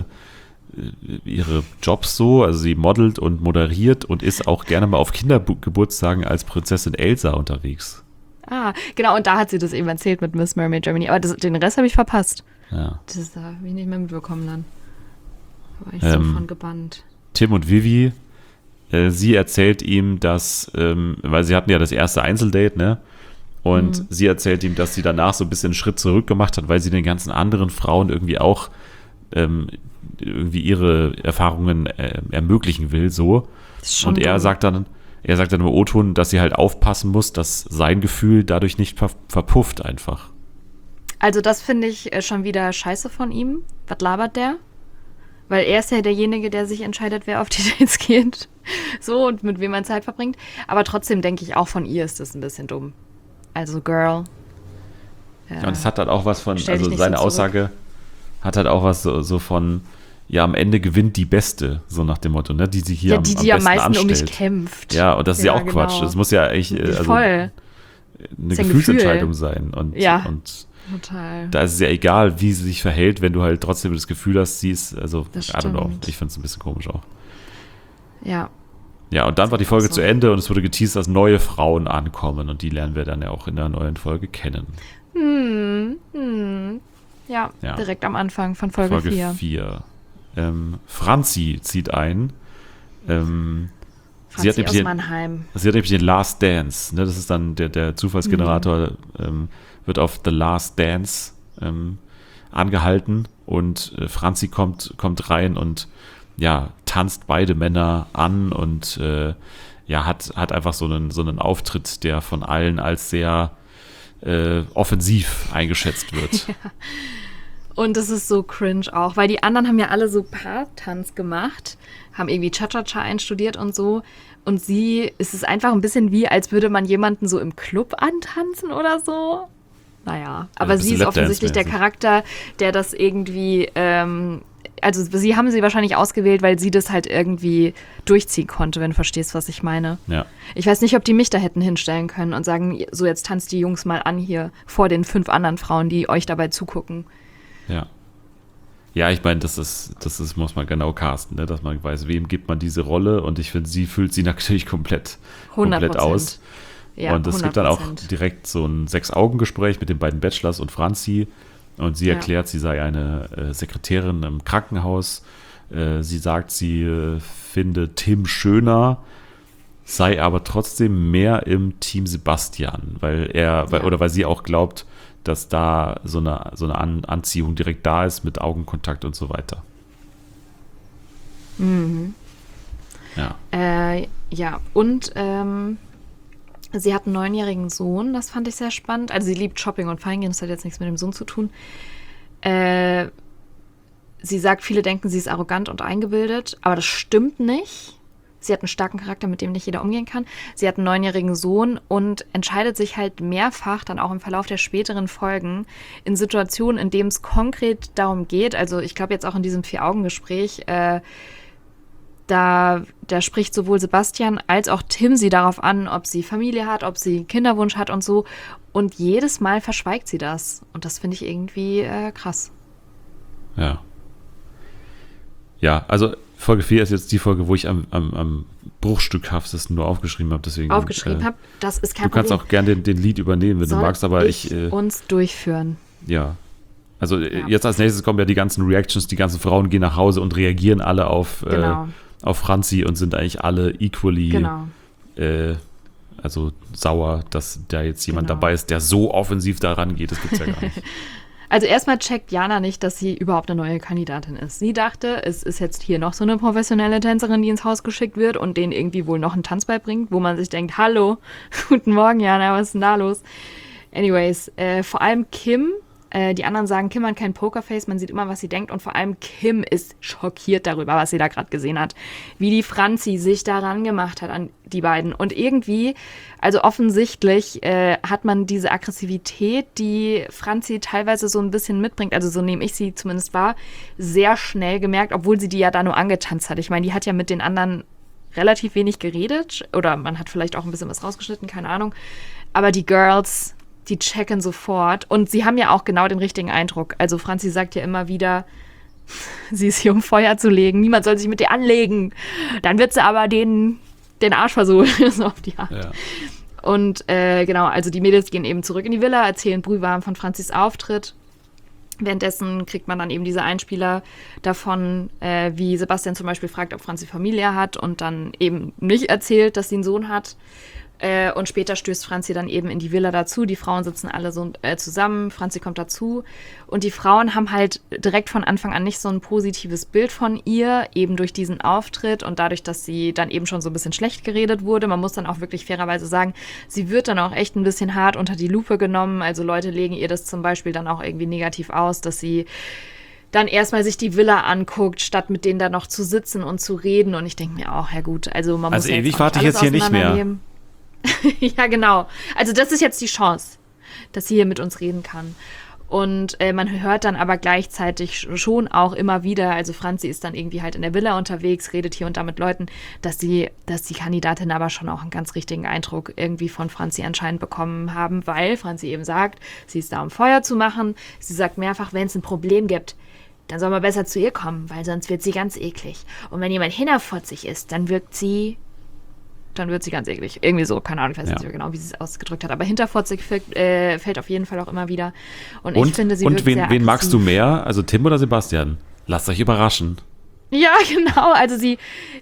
Jobs so. Also sie modelt und moderiert und ist auch gerne mal auf Kindergeburtstagen als Prinzessin Elsa unterwegs. Ah, genau, und da hat sie das eben erzählt mit Miss Mermaid Germany. Aber den Rest habe ich verpasst. Ja. Das habe ich nicht mehr mitbekommen dann. Da war ich so von gebannt. Tim und Vivi, sie erzählt ihm, dass, weil sie hatten ja das erste Einzeldate, ne? Und sie erzählt ihm, dass sie danach so ein bisschen einen Schritt zurück gemacht hat, weil sie den ganzen anderen Frauen irgendwie auch irgendwie ihre Erfahrungen ermöglichen will, so. Und er sagt dann im O-Ton, dass sie halt aufpassen muss, dass sein Gefühl dadurch nicht verpufft einfach. Also das finde ich schon wieder scheiße von ihm. Was labert der? Weil er ist ja derjenige, der sich entscheidet, wer auf die Dates geht. So, und mit wem man Zeit verbringt. Aber trotzdem denke ich, auch von ihr ist das ein bisschen dumm. Also, Girl. Ja, und es hat halt auch was von, Stell dich also nicht seine so zurück. Aussage hat halt auch was so von, ja, am Ende gewinnt die Beste, so nach dem Motto, ne, die sich hier Ja, am die besten am meisten anstellt. um mich kämpft. Ja, und das ist ja auch genau. Quatsch. Das muss ja eigentlich also Voll. eine Ist ja ein Gefühlsentscheidung Gefühl. sein. Und, Ja. und Total. da ist es ja egal, wie sie sich verhält, wenn du halt trotzdem das Gefühl hast, sie ist, also, Das I don't know, stimmt. ich finde es ein bisschen komisch auch. Ja. Ja, und dann war die Folge so. zu Ende und es wurde geteased, dass neue Frauen ankommen und die lernen wir dann ja auch in der neuen Folge kennen. Ja, Ja. direkt am Anfang von Folge 4. 4. Franzi zieht ein. Sie hat Franzi aus nämlich Mannheim. den Last Dance. Ne? Das ist dann der Zufallsgenerator, wird auf The Last Dance angehalten und Franzi kommt rein und ja, tanzt beide Männer an und hat einfach so einen Auftritt, der von allen als sehr offensiv eingeschätzt wird. Und das ist so cringe auch, weil die anderen haben ja alle so Paartanz gemacht, haben irgendwie Cha-Cha-Cha einstudiert und so. Und es ist einfach ein bisschen wie, als würde man jemanden so im Club antanzen oder so. Naja, aber ein sie bisschen ist offensichtlich der Lapdance-mäßig. Charakter, der das irgendwie, also sie haben sie wahrscheinlich ausgewählt, weil sie das halt irgendwie durchziehen konnte, wenn du verstehst, was ich meine. Ja. Ich weiß nicht, ob die mich da hätten hinstellen können und sagen, so jetzt tanzt die Jungs mal an hier vor den 5 anderen Frauen, die euch dabei zugucken. Ja. Ja, ich meine, das muss man genau casten, ne? Dass man weiß, wem gibt man diese Rolle und ich finde, sie füllt sie natürlich komplett 100%. aus. Ja, und es gibt dann auch 100%. direkt so ein 6-Augen-Gespräch mit den beiden Bachelors und Franzi und sie erklärt, sie sei eine Sekretärin im Krankenhaus. Sie sagt, sie finde Tim schöner, sei aber trotzdem mehr im Team Sebastian, weil sie auch glaubt, dass da so eine Anziehung direkt da ist mit Augenkontakt und so weiter. Ja. Ja, und sie hat einen 9-jährigen Sohn, das fand ich sehr spannend. Also sie liebt Shopping und Feingehen, das hat jetzt nichts mit dem Sohn zu tun. Sie sagt, viele denken, sie ist arrogant und eingebildet, aber das stimmt nicht. Sie hat einen starken Charakter, mit dem nicht jeder umgehen kann. Sie hat einen 9-jährigen Sohn und entscheidet sich halt mehrfach, dann auch im Verlauf der späteren Folgen, in Situationen, in denen es konkret darum geht, also ich glaube jetzt auch in diesem 4-Augen-Gespräch, da spricht sowohl Sebastian als auch Tim sie darauf an, ob sie Familie hat, ob sie Kinderwunsch hat und so. Und jedes Mal verschweigt sie das. Und das finde ich irgendwie krass. Ja. Ja, also Folge 4 ist jetzt die Folge, wo ich am bruchstückhaftesten nur aufgeschrieben habe. Deswegen, Aufgeschrieben habe, das ist kein Du kannst Problem. auch gerne den Lied übernehmen, wenn du magst, aber ich uns durchführen. ja. Also jetzt als nächstes kommen ja die ganzen Reactions, die ganzen Frauen gehen nach Hause und reagieren alle auf Franzi und sind eigentlich alle equally also sauer, dass da jetzt jemand dabei ist, der so offensiv daran geht. Das gibt's ja gar nicht. Also erstmal checkt Jana nicht, dass sie überhaupt eine neue Kandidatin ist. Sie dachte, es ist jetzt hier noch so eine professionelle Tänzerin, die ins Haus geschickt wird und denen irgendwie wohl noch einen Tanz beibringt, wo man sich denkt, hallo, guten Morgen Jana, was ist denn da los? Anyways, vor allem Kim, die anderen sagen, Kim hat kein Pokerface, man sieht immer, was sie denkt und vor allem Kim ist schockiert darüber, was sie da gerade gesehen hat. Wie die Franzi sich daran gemacht hat an die beiden. Und irgendwie, also offensichtlich hat man diese Aggressivität, die Franzi teilweise so ein bisschen mitbringt, also so nehme ich sie zumindest wahr, sehr schnell gemerkt, obwohl sie die ja da nur angetanzt hat. Ich meine, die hat ja mit den anderen relativ wenig geredet oder man hat vielleicht auch ein bisschen was rausgeschnitten, keine Ahnung. Aber die Girls, die checken sofort. Und sie haben ja auch genau den richtigen Eindruck. Also Franzi sagt ja immer wieder, sie ist hier, um Feuer zu legen. Niemand soll sich mit ihr anlegen. Dann wird sie aber den Arsch versohlen. So auf die Art. Ja. Und genau, also die Mädels gehen eben zurück in die Villa, erzählen brühwarm von Franzis Auftritt. Währenddessen kriegt man dann eben diese Einspieler davon, wie Sebastian zum Beispiel fragt, ob Franzi Familie hat und dann eben nicht erzählt, dass sie einen Sohn hat. Und später stößt Franzi dann eben in die Villa dazu. Die Frauen sitzen alle so zusammen. Franzi kommt dazu. Und die Frauen haben halt direkt von Anfang an nicht so ein positives Bild von ihr, eben durch diesen Auftritt und dadurch, dass sie dann eben schon so ein bisschen schlecht geredet wurde. Man muss dann auch wirklich fairerweise sagen, sie wird dann auch echt ein bisschen hart unter die Lupe genommen. Also Leute legen ihr das zum Beispiel dann auch irgendwie negativ aus, dass sie dann erstmal sich die Villa anguckt, statt mit denen da noch zu sitzen und zu reden. Und ich denke mir auch, ja gut, also man muss also ewig warte ich jetzt hier nicht mehr. Ja, genau. Also das ist jetzt die Chance, dass sie hier mit uns reden kann. Und man hört dann aber gleichzeitig schon auch immer wieder, also Franzi ist dann irgendwie halt in der Villa unterwegs, redet hier und da mit Leuten, dass die Kandidatin aber schon auch einen ganz richtigen Eindruck irgendwie von Franzi anscheinend bekommen haben, weil Franzi eben sagt, sie ist da, um Feuer zu machen. Sie sagt mehrfach, wenn es ein Problem gibt, dann soll man besser zu ihr kommen, weil sonst wird sie ganz eklig. Und wenn jemand hinterfotzig ist, dann wird sie ganz eklig. Irgendwie so, keine Ahnung, ich weiß nicht mehr genau, wie sie es ausgedrückt hat. Aber hinterfotzig fällt auf jeden Fall auch immer wieder. Und ich finde, sie wirkt sehr aggressiv. Wen magst du mehr? Also Tim oder Sebastian? Lasst euch überraschen. Ja, genau. Also sie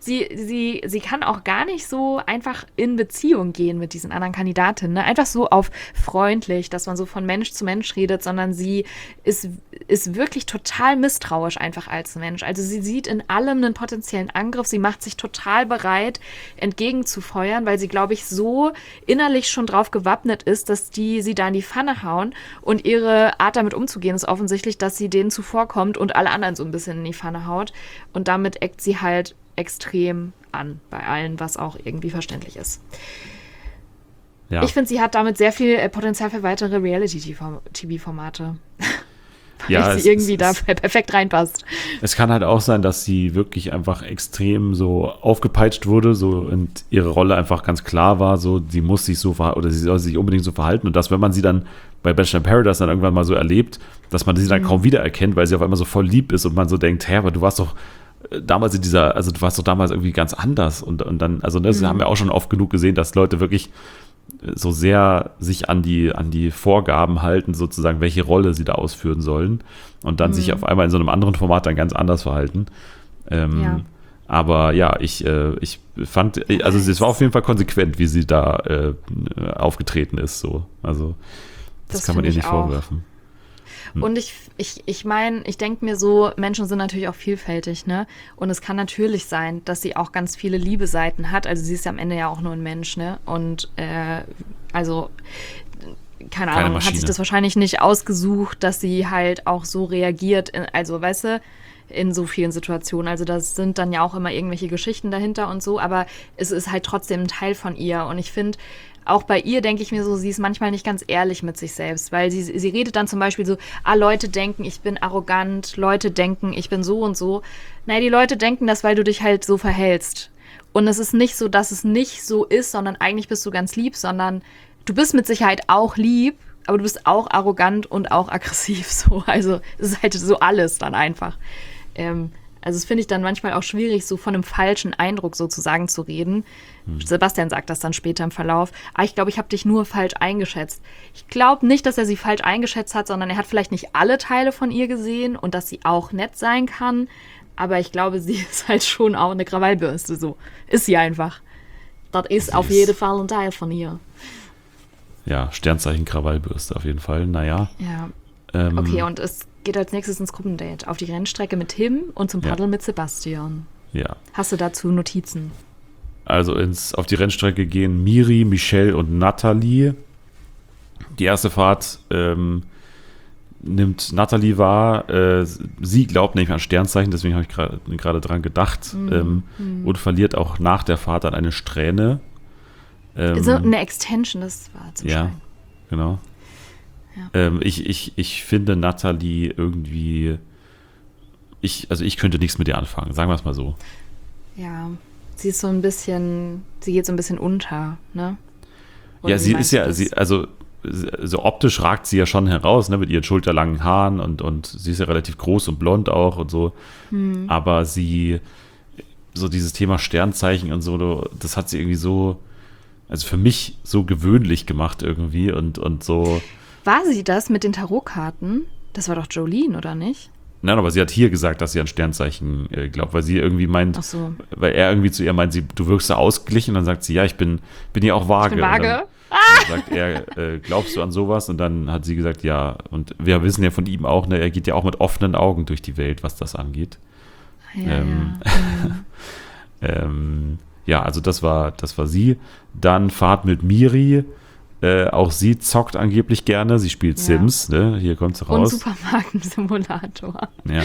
kann auch gar nicht so einfach in Beziehung gehen mit diesen anderen Kandidatinnen. Ne? Einfach so auf freundlich, dass man so von Mensch zu Mensch redet, sondern sie ist wirklich total misstrauisch einfach als Mensch. Also sie sieht in allem einen potenziellen Angriff. Sie macht sich total bereit, entgegenzufeuern, weil sie, glaube ich, so innerlich schon drauf gewappnet ist, dass sie da in die Pfanne hauen. Und ihre Art, damit umzugehen, ist offensichtlich, dass sie denen zuvorkommt und alle anderen so ein bisschen in die Pfanne haut. Und damit eckt sie halt extrem an bei allen, was auch irgendwie verständlich ist. Ja. Ich finde, sie hat damit sehr viel Potenzial für weitere Reality-TV-Formate. Ja, weil sie irgendwie da perfekt reinpasst. Es kann halt auch sein, dass sie wirklich einfach extrem so aufgepeitscht wurde so und ihre Rolle einfach ganz klar war, so sie muss sich so verhalten oder sie soll sich unbedingt so verhalten und dass, wenn man sie dann bei Bachelor in Paradise dann irgendwann mal so erlebt, dass man sie dann kaum wiedererkennt, weil sie auf einmal so voll lieb ist und man so denkt, hä, aber du warst doch damals du warst doch damals irgendwie ganz anders und dann, also das haben wir auch schon oft genug gesehen, dass Leute wirklich so sehr sich an die Vorgaben halten, sozusagen, welche Rolle sie da ausführen sollen und dann sich auf einmal in so einem anderen Format dann ganz anders verhalten. Aber ja, ich fand, also es war auf jeden Fall konsequent, wie sie da aufgetreten ist, so. Also das kann man ihr nicht vorwerfen. Und ich meine, ich denke mir so, Menschen sind natürlich auch vielfältig, ne? Und es kann natürlich sein, dass sie auch ganz viele liebe Seiten hat. Also sie ist ja am Ende ja auch nur ein Mensch, ne? Und also keine Ahnung, hat sich das wahrscheinlich nicht ausgesucht, dass sie halt auch so reagiert, also weißt du, in so vielen Situationen. Also das sind dann ja auch immer irgendwelche Geschichten dahinter und so, aber es ist halt trotzdem ein Teil von ihr. Und ich finde, auch bei ihr denke ich mir so, sie ist manchmal nicht ganz ehrlich mit sich selbst, weil sie redet dann zum Beispiel so, Leute denken, ich bin arrogant, Leute denken, ich bin so und so. Naja, die Leute denken das, weil du dich halt so verhältst. Und es ist nicht so, dass es nicht so ist, sondern eigentlich bist du ganz lieb, sondern du bist mit Sicherheit auch lieb, aber du bist auch arrogant und auch aggressiv. So. Also es ist halt so alles dann einfach. Also das finde ich dann manchmal auch schwierig, so von einem falschen Eindruck sozusagen zu reden. Sebastian sagt das dann später im Verlauf. Ich glaube, ich habe dich nur falsch eingeschätzt. Ich glaube nicht, dass er sie falsch eingeschätzt hat, sondern er hat vielleicht nicht alle Teile von ihr gesehen und dass sie auch nett sein kann. Aber ich glaube, sie ist halt schon auch eine Krawallbürste. So ist sie einfach. Das ist auf jeden Fall ein Teil von ihr. Ja, Sternzeichen Krawallbürste auf jeden Fall. Naja. Ja. Okay, und es geht als nächstes ins Gruppendate. Auf die Rennstrecke mit Tim und zum Paddeln mit Sebastian. Ja. Hast du dazu Notizen? Also auf die Rennstrecke gehen Miri, Michelle und Nathalie. Die erste Fahrt nimmt Nathalie wahr. Sie glaubt nämlich an Sternzeichen, deswegen habe ich gerade dran gedacht. Und verliert auch nach der Fahrt an eine Strähne. So eine Extension, das war zum Ja, Schein. genau. Ja. Ich finde Nathalie irgendwie. Ich könnte nichts mit ihr anfangen, sagen wir es mal so. Ja, sie geht so ein bisschen unter, ne? Oder Ja, wie sie meinst ist du ja, das? so optisch ragt sie ja schon heraus, ne, mit ihren schulterlangen Haaren und sie ist ja relativ groß und blond auch und so. Aber so dieses Thema Sternzeichen und so, das hat sie irgendwie so, also für mich so gewöhnlich gemacht irgendwie und so. War sie das mit den Tarotkarten? Das war doch Jolene, oder nicht? Nein, aber sie hat hier gesagt, dass sie an Sternzeichen glaubt, weil sie irgendwie meint, Ach so. weil er irgendwie zu ihr meint, du wirkst so ausgeglichen und dann sagt sie, ja, ich bin ja auch vage. Ich bin vage? Und dann sagt er, glaubst du an sowas? Und dann hat sie gesagt, ja. Und wir wissen ja von ihm auch, ne, er geht ja auch mit offenen Augen durch die Welt, was das angeht. Ja, Ja, also das war sie. Dann Fahrt mit Miri. Auch sie zockt angeblich gerne. Sie spielt Ja. Sims, ne? Hier kommt sie Und raus. Supermarktsimulator. Ja.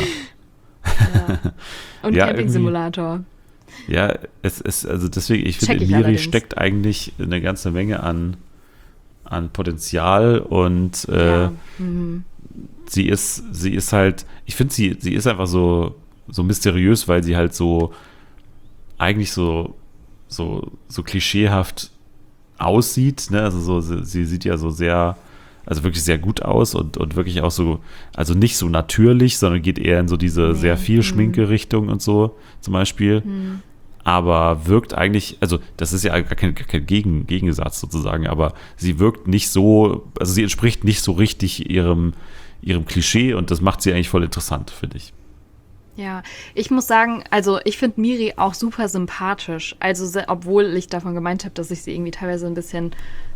Und Ja, Camping-Simulator. Ja, also deswegen, ich finde, Check in ich Miri allerdings. steckt eigentlich eine ganze Menge an Potenzial und Ja. sie ist halt, ich finde, sie ist einfach so mysteriös, weil sie halt so eigentlich so klischeehaft aussieht, ne? Also sie sieht ja so sehr, also wirklich sehr gut aus und wirklich auch so, also nicht so natürlich, sondern geht eher in so diese sehr viel Schminke-Richtung und so zum Beispiel. Aber wirkt eigentlich, also das ist ja gar kein Gegensatz sozusagen, aber sie wirkt nicht so, also sie entspricht nicht so richtig ihrem Klischee und das macht sie eigentlich voll interessant, finde ich. Ja, ich muss sagen, also ich finde Miri auch super sympathisch. Also obwohl ich davon gemeint habe, dass ich sie irgendwie teilweise ein bisschen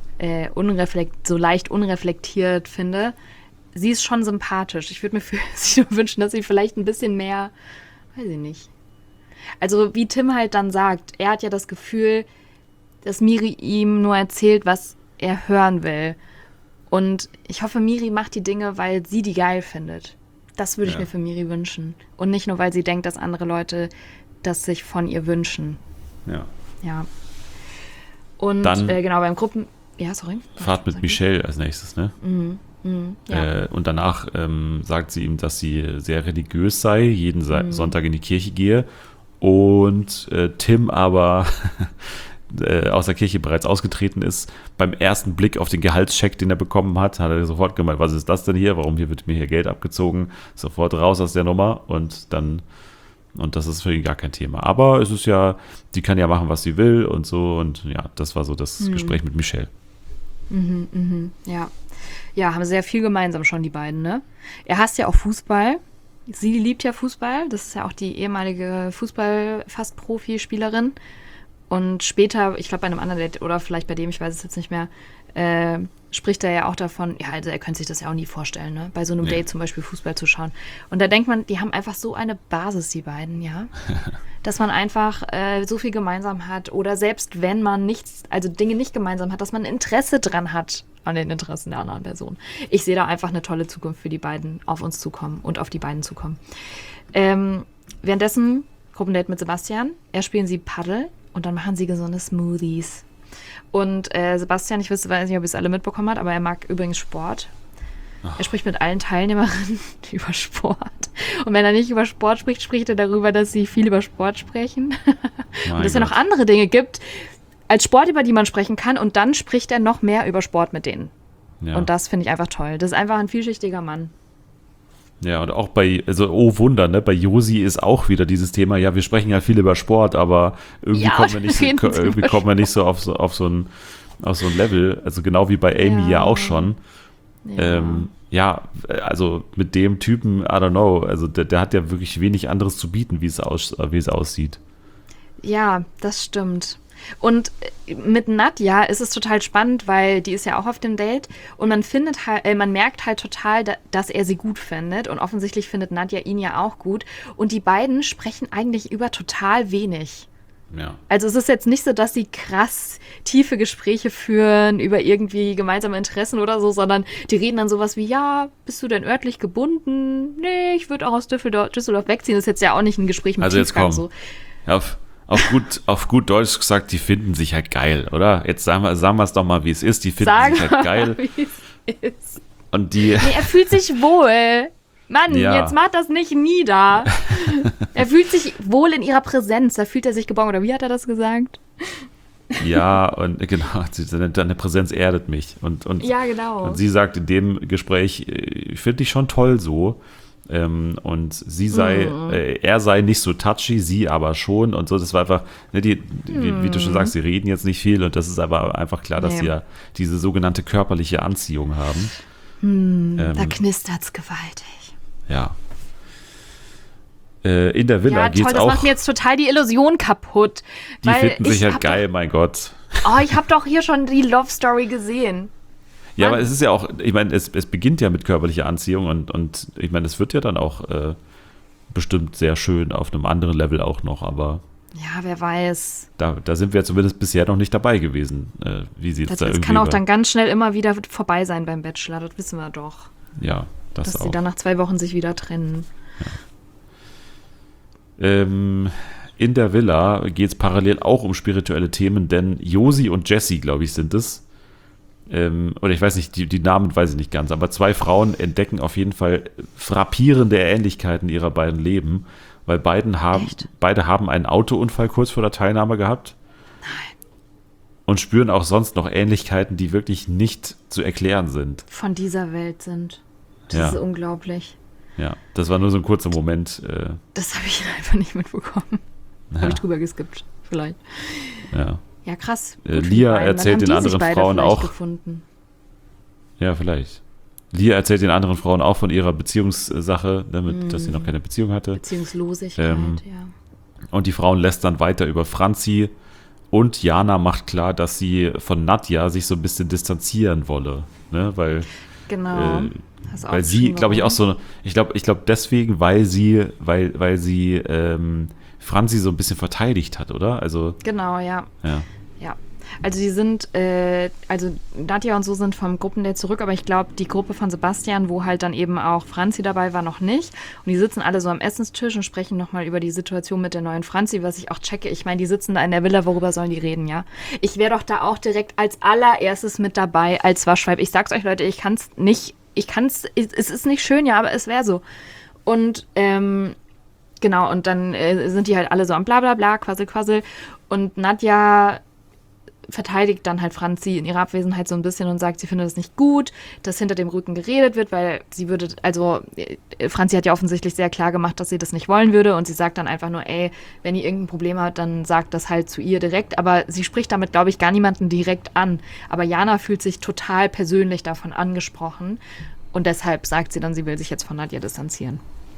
so leicht unreflektiert finde. Sie ist schon sympathisch. Ich würde mir für sie nur wünschen, dass sie vielleicht ein bisschen mehr, weiß ich nicht. Also wie Tim halt dann sagt, er hat ja das Gefühl, dass Miri ihm nur erzählt, was er hören will. Und ich hoffe, Miri macht die Dinge, weil sie die geil findet. Das würde ich mir für Miri wünschen. Und nicht nur, weil sie denkt, dass andere Leute das sich von ihr wünschen. Ja. Ja. Und Dann genau, beim Gruppen... Ja, sorry. Fahrt mit Michelle als nächstes, ne? Ja. Und danach sagt sie ihm, dass sie sehr religiös sei, jeden Sonntag in die Kirche gehe und Tim aber aus der Kirche bereits ausgetreten ist. Beim ersten Blick auf den Gehaltscheck, den er bekommen hat er sofort gemeint, was ist das denn hier? Warum wird mir hier Geld abgezogen? Sofort raus aus der Nummer und das ist für ihn gar kein Thema. Aber es ist ja, die kann ja machen, was sie will und so und ja, das war so das Gespräch mit Michelle. Ja. Ja, haben sehr viel gemeinsam schon, die beiden, ne? Er hasst ja auch Fußball. Sie liebt ja Fußball. Das ist ja auch die ehemalige Fußball-Fast-Profi-Spielerin. Und später, ich glaube bei einem anderen Date oder vielleicht bei dem, ich weiß es jetzt nicht mehr, spricht er ja auch davon, ja, also er könnte sich das ja auch nie vorstellen, ne? Bei so einem Date zum Beispiel Fußball zu schauen. Und da denkt man, die haben einfach so eine Basis, die beiden, ja? Dass man einfach so viel gemeinsam hat oder selbst wenn man Dinge nicht gemeinsam hat, dass man Interesse dran hat an den Interessen der anderen Person. Ich sehe da einfach eine tolle Zukunft für die beiden auf uns zukommen und auf die beiden zukommen. Währenddessen Gruppendate mit Sebastian. Erst spielen sie Paddel und dann machen sie gesunde Smoothies. Und Sebastian, ich weiß nicht, ob ihr es alle mitbekommen habt, aber er mag übrigens Sport. Er spricht mit allen Teilnehmerinnen über Sport. Und wenn er nicht über Sport spricht, spricht er darüber, dass sie viel über Sport sprechen. Und es ja noch andere Dinge gibt als Sport, über die man sprechen kann. Und dann spricht er noch mehr über Sport mit denen. Ja. Und das finde ich einfach toll. Das ist einfach ein vielschichtiger Mann. Ja, und auch oh Wunder, ne, bei Josi ist auch wieder dieses Thema, ja, wir sprechen ja viel über Sport, aber irgendwie kommen wir nicht so auf so ein Level, also genau wie bei Amy ja auch schon. Also mit dem Typen, I don't know, also der hat ja wirklich wenig anderes zu bieten, wie es aussieht. Ja, das stimmt. Und mit Nadja ist es total spannend, weil die ist ja auch auf dem Date und man merkt halt total, dass er sie gut findet und offensichtlich findet Nadja ihn ja auch gut und die beiden sprechen eigentlich über total wenig. Ja. Also es ist jetzt nicht so, dass sie krass tiefe Gespräche führen über irgendwie gemeinsame Interessen oder so, sondern die reden dann sowas wie, ja, bist du denn örtlich gebunden? Nee, ich würde auch aus Düsseldorf wegziehen. Das ist jetzt ja auch nicht ein Gespräch mit Also jetzt Tiefgang. komm. Auf gut Deutsch gesagt, die finden sich halt geil, oder? Jetzt sagen wir es doch mal, wie es ist. Die finden sich halt geil. Wie es ist. Und die... Nee, er fühlt sich wohl. Mann, Ja. jetzt macht das nicht nieder. Er fühlt sich wohl in ihrer Präsenz. Da fühlt er sich geborgen. Oder wie hat er das gesagt? Ja, und genau, deine Präsenz erdet mich. Und Ja, genau. Und sie sagt in dem Gespräch, ich finde dich schon toll so. Und sie sei, er sei nicht so touchy, sie aber schon. Und so, das war einfach, ne, wie du schon sagst, sie reden jetzt nicht viel. Und das ist aber einfach klar, dass sie ja diese sogenannte körperliche Anziehung haben. Da knistert's gewaltig. Ja. In der Villa Ja, geht's toll, das auch. macht mir jetzt total die Illusion kaputt. Die weil finden sich ich halt hab geil, mein Gott. Ich habe doch hier schon die Love Story gesehen. Ja, aber es ist ja auch, ich meine, es beginnt ja mit körperlicher Anziehung und ich meine, es wird ja dann auch bestimmt sehr schön auf einem anderen Level auch noch, aber Ja, wer weiß. da sind wir zumindest bisher noch nicht dabei gewesen. Wie sieht es Das da irgendwie kann auch über- dann ganz schnell immer wieder vorbei sein beim Bachelor, das wissen wir doch. Ja, das Dass auch. sie dann nach 2 Wochen sich wieder trennen. In der Villa geht es parallel auch um spirituelle Themen, denn Josi und Jessie, glaube ich, sind es. Oder ich weiß nicht, die Namen weiß ich nicht ganz, aber 2 Frauen entdecken auf jeden Fall frappierende Ähnlichkeiten ihrer beiden Leben, weil beide haben einen Autounfall kurz vor der Teilnahme gehabt. Nein. Und spüren auch sonst noch Ähnlichkeiten, die wirklich nicht zu erklären sind. Von dieser Welt sind. Das Ja. ist unglaublich. Ja, das war nur so ein kurzer Moment. Das habe ich einfach nicht mitbekommen. Habe ich drüber geskippt, vielleicht. Ja. Ja, krass. Lia Gut für die beiden. Dann erzählt haben den die anderen sich beide Frauen vielleicht auch. Gefunden. Ja, vielleicht. Lia erzählt den anderen Frauen auch von ihrer Beziehungssache, dass sie noch keine Beziehung hatte. Beziehungslosigkeit, ja. Und die Frauen lästern weiter über Franzi. Und Jana macht klar, dass sie von Nadja sich so ein bisschen distanzieren wolle. Ne? Weil Genau. Hast du weil auch sie, geschrieben, glaube ich, auch warum? so, ich glaube deswegen, weil sie Franzi so ein bisschen verteidigt hat, oder? Also, Genau, ja. ja. Ja. Also die sind, also Nadja und so sind vom Gruppendate zurück, aber ich glaube, die Gruppe von Sebastian, wo halt dann eben auch Franzi dabei war, noch nicht. Und die sitzen alle so am Essenstisch und sprechen nochmal über die Situation mit der neuen Franzi, was ich auch checke. Ich meine, die sitzen da in der Villa, worüber sollen die reden, ja? Ich wäre doch da auch direkt als allererstes mit dabei als Waschweib. Ich sag's euch, Leute, es ist nicht schön, ja, aber es wäre so. Und, genau, und dann sind die halt alle so am Blablabla, Quassel. Und Nadja verteidigt dann halt Franzi in ihrer Abwesenheit so ein bisschen und sagt, sie findet es nicht gut, dass hinter dem Rücken geredet wird, weil Franzi hat ja offensichtlich sehr klar gemacht, dass sie das nicht wollen würde und sie sagt dann einfach nur, ey, wenn ihr irgendein Problem habt, dann sagt das halt zu ihr direkt, aber sie spricht damit, glaube ich, gar niemanden direkt an. Aber Jana fühlt sich total persönlich davon angesprochen und deshalb sagt sie dann, sie will sich jetzt von Nadja distanzieren.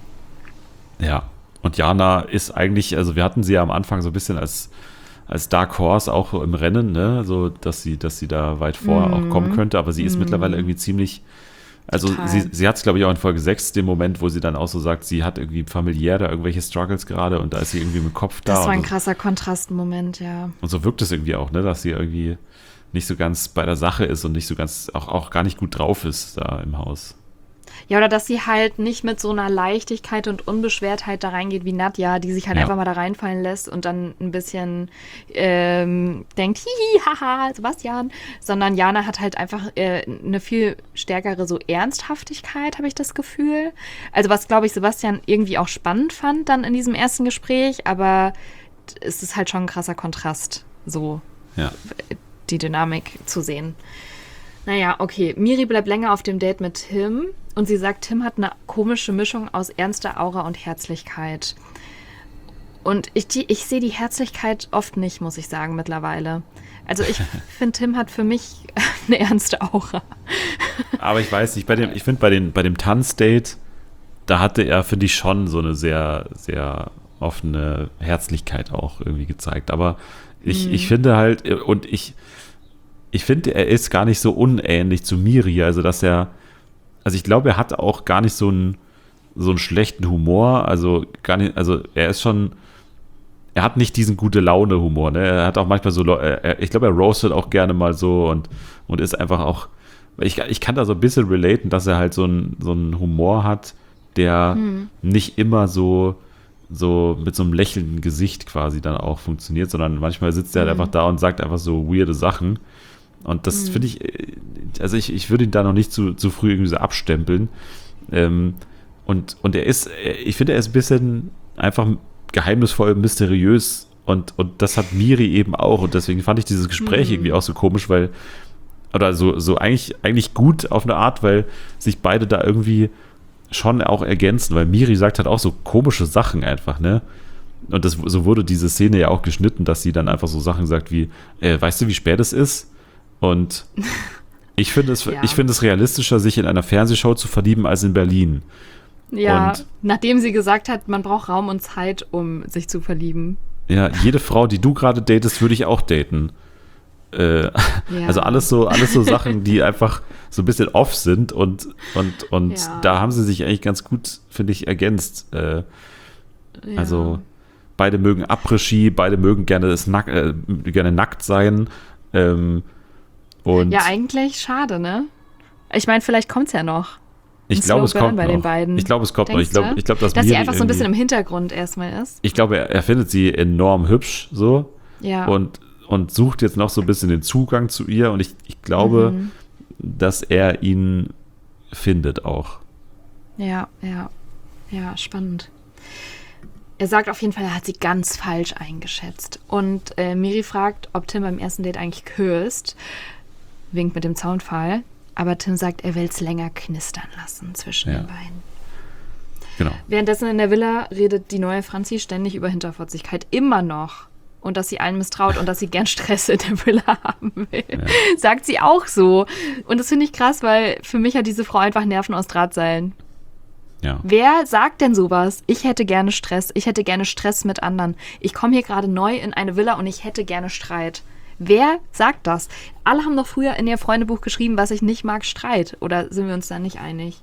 Ja. Und Jana ist eigentlich, also wir hatten sie ja am Anfang so ein bisschen als Dark Horse auch im Rennen, ne, so dass sie da weit vor auch kommen könnte, aber sie ist mittlerweile irgendwie ziemlich, also Total. sie hat es, glaube ich, auch in Folge 6, den Moment, wo sie dann auch so sagt, sie hat irgendwie familiär da irgendwelche Struggles gerade und da ist sie irgendwie mit dem Kopf da. Das war ein und, krasser Kontrastmoment, ja. und so wirkt es irgendwie auch, ne, dass sie irgendwie nicht so ganz bei der Sache ist und nicht so ganz, auch gar nicht gut drauf ist da im Haus. Ja, oder dass sie halt nicht mit so einer Leichtigkeit und Unbeschwertheit da reingeht wie Nadja, die sich halt Ja. einfach mal da reinfallen lässt und dann ein bisschen denkt, hihi, haha, Sebastian. Sondern Jana hat halt einfach eine viel stärkere so Ernsthaftigkeit, habe ich das Gefühl. Also was, glaube ich, Sebastian irgendwie auch spannend fand dann in diesem ersten Gespräch, aber es ist halt schon ein krasser Kontrast, so Ja. die Dynamik zu sehen. Naja, okay. Miri bleibt länger auf dem Date mit Tim und sie sagt, Tim hat eine komische Mischung aus ernster Aura und Herzlichkeit. Und ich sehe die Herzlichkeit oft nicht, muss ich sagen, mittlerweile. Also ich finde, Tim hat für mich eine ernste Aura. Aber ich weiß nicht, ich finde bei dem Tanzdate, da hatte er, finde ich, schon so eine sehr, sehr offene Herzlichkeit auch irgendwie gezeigt. Aber Ich finde halt, und ich finde, er ist gar nicht so unähnlich zu Miri, also ich glaube, er hat auch gar nicht so einen schlechten Humor, also gar nicht, also er hat nicht diesen Gute-Laune-Humor, ne? Er hat auch manchmal so, ich glaube, er roastet auch gerne mal so und ist einfach auch, ich kann da so ein bisschen relaten, dass er halt so einen Humor hat, der nicht immer so mit so einem lächelnden Gesicht quasi dann auch funktioniert, sondern manchmal sitzt er halt einfach da und sagt einfach so weirde Sachen. Und das finde ich, also ich würde ihn da noch nicht zu früh irgendwie so abstempeln. Und ich finde, er ist ein bisschen einfach geheimnisvoll, mysteriös und das hat Miri eben auch und deswegen fand ich dieses Gespräch irgendwie auch so komisch, weil, oder so eigentlich gut auf eine Art, weil sich beide da irgendwie schon auch ergänzen, weil Miri sagt halt auch so komische Sachen einfach, ne? Und so wurde diese Szene ja auch geschnitten, dass sie dann einfach so Sachen sagt wie, weißt du, wie spät es ist? Und ich finde es realistischer, sich in einer Fernsehshow zu verlieben, als in Berlin. Ja, und nachdem sie gesagt hat, man braucht Raum und Zeit, um sich zu verlieben. Ja, jede Frau, die du gerade datest, würde ich auch daten. Ja. Also alles so Sachen, die einfach so ein bisschen off sind und da haben sie sich eigentlich ganz gut, finde ich, ergänzt. Also beide mögen Après-Ski, beide mögen gerne gerne nackt sein. Und ja, eigentlich schade, ne? Ich meine, vielleicht kommt es ja noch. Ich glaube, es kommt bei noch. den beiden. Ich glaube, es kommt noch. Ich glaube, dass sie Miri einfach so ein bisschen im Hintergrund erstmal ist. Ich glaube, er findet sie enorm hübsch so. Ja. Und sucht jetzt noch so ein bisschen den Zugang zu ihr. Und ich glaube, dass er ihn findet auch. Ja, spannend. Er sagt auf jeden Fall, er hat sie ganz falsch eingeschätzt. Und Miri fragt, ob Tim beim ersten Date eigentlich küsst. Winkt mit dem Zaunpfahl. Aber Tim sagt, er will es länger knistern lassen zwischen den beiden. Genau. Währenddessen in der Villa redet die neue Franzi ständig über Hinterfotzigkeit. Immer noch. Und dass sie allen misstraut und dass sie gern Stress in der Villa haben will. Ja. Sagt sie auch so. Und das finde ich krass, weil für mich hat diese Frau einfach Nerven aus Drahtseilen. Ja. Wer sagt denn sowas? Ich hätte gerne Stress. Ich hätte gerne Stress mit anderen. Ich komme hier gerade neu in eine Villa und ich hätte gerne Streit. Wer sagt das? Alle haben doch früher in ihr Freundebuch geschrieben, was ich nicht mag, Streit. Oder sind wir uns da nicht einig?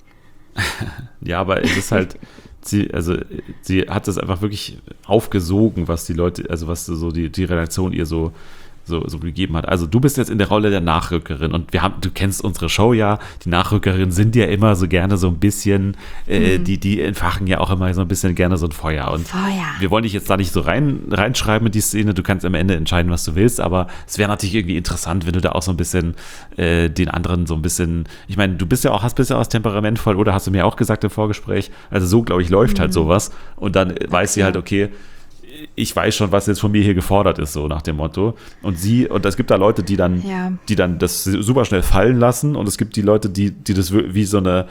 Ja, aber es ist halt, sie hat das einfach wirklich aufgesogen, was die Leute, also was so die Redaktion ihr so gegeben hat. Also du bist jetzt in der Rolle der Nachrückerin und du kennst unsere Show ja, die Nachrückerinnen sind ja immer so gerne so ein bisschen, die entfachen ja auch immer so ein bisschen gerne so ein Feuer. Und wir wollen dich jetzt da nicht so reinschreiben in die Szene, du kannst am Ende entscheiden, was du willst, aber es wäre natürlich irgendwie interessant, wenn du da auch so ein bisschen den anderen so ein bisschen, ich meine, du bist ja auch temperamentvoll, oder hast du mir auch gesagt im Vorgespräch, also so, glaube ich, läuft halt sowas und dann weiß sie halt, okay, ich weiß schon, was jetzt von mir hier gefordert ist, so nach dem Motto. Und es gibt da Leute, die dann das super schnell fallen lassen und es gibt die Leute, die das wie so eine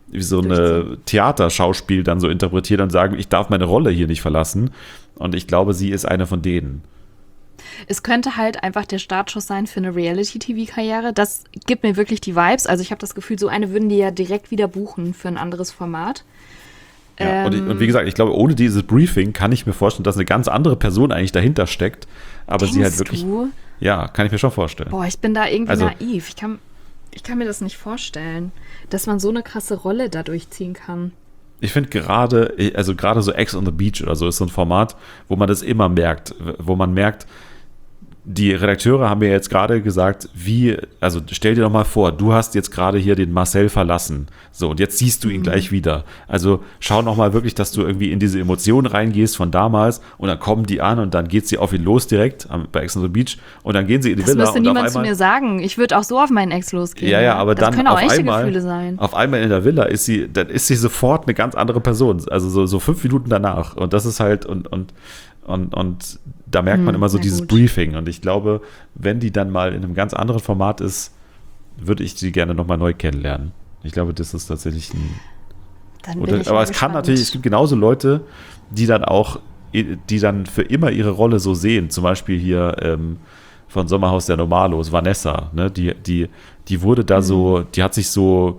Theaterschauspiel dann so interpretieren und sagen, ich darf meine Rolle hier nicht verlassen. Und ich glaube, sie ist eine von denen. Es könnte halt einfach der Startschuss sein für eine Reality-TV-Karriere. Das gibt mir wirklich die Vibes. Also ich habe das Gefühl, so eine würden die ja direkt wieder buchen für ein anderes Format. Ja, und wie gesagt, ich glaube, ohne dieses Briefing kann ich mir vorstellen, dass eine ganz andere Person eigentlich dahinter steckt. Aber sie halt wirklich. Du? Ja, kann ich mir schon vorstellen. Boah, ich bin da irgendwie naiv. Ich kann mir das nicht vorstellen, dass man so eine krasse Rolle da durchziehen kann. Ich finde gerade so Ex on the Beach oder so ist so ein Format, wo man das immer merkt, wo man merkt, die Redakteure haben mir jetzt gerade gesagt, also stell dir doch mal vor, du hast jetzt gerade hier den Marcel verlassen. So, und jetzt siehst du ihn gleich wieder. Also schau noch mal wirklich, dass du irgendwie in diese Emotionen reingehst von damals und dann kommen die an und dann geht sie auf ihn los direkt bei Ex on the Beach und dann gehen sie in die Villa. Das müsste niemand zu mir sagen. Ich würde auch so auf meinen Ex losgehen. Ja, aber das dann können auch auf echte einmal, Gefühle sein. Auf einmal in der Villa ist sie sofort eine ganz andere Person. Also so 5 Minuten danach. Und das ist halt und da merkt man immer so dieses Briefing. Und ich glaube, wenn die dann mal in einem ganz anderen Format ist, würde ich sie gerne nochmal neu kennenlernen. Ich glaube, das ist tatsächlich aber es kann natürlich, es gibt genauso Leute, die dann für immer ihre Rolle so sehen. Zum Beispiel hier von Sommerhaus der Normalos, Vanessa, ne? Die wurde da so, die hat sich so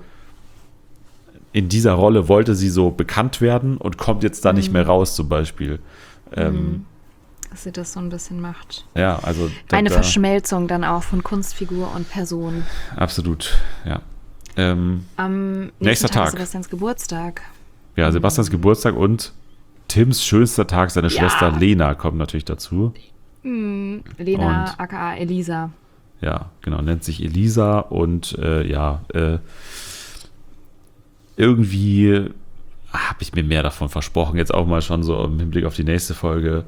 in dieser Rolle, wollte sie so bekannt werden und kommt jetzt da nicht mehr raus zum Beispiel. dass sie das so ein bisschen macht. Ja, also Eine Verschmelzung dann auch von Kunstfigur und Person. Absolut, ja. Am nächster Tag. Sebastians Geburtstag. Ja, Sebastians Geburtstag und Tims schönster Tag, seine Schwester Lena kommt natürlich dazu. Lena, Und- aka Elisa. Ja, genau, nennt sich Elisa und irgendwie habe ich mir mehr davon versprochen, jetzt auch mal schon so im Hinblick auf die nächste Folge.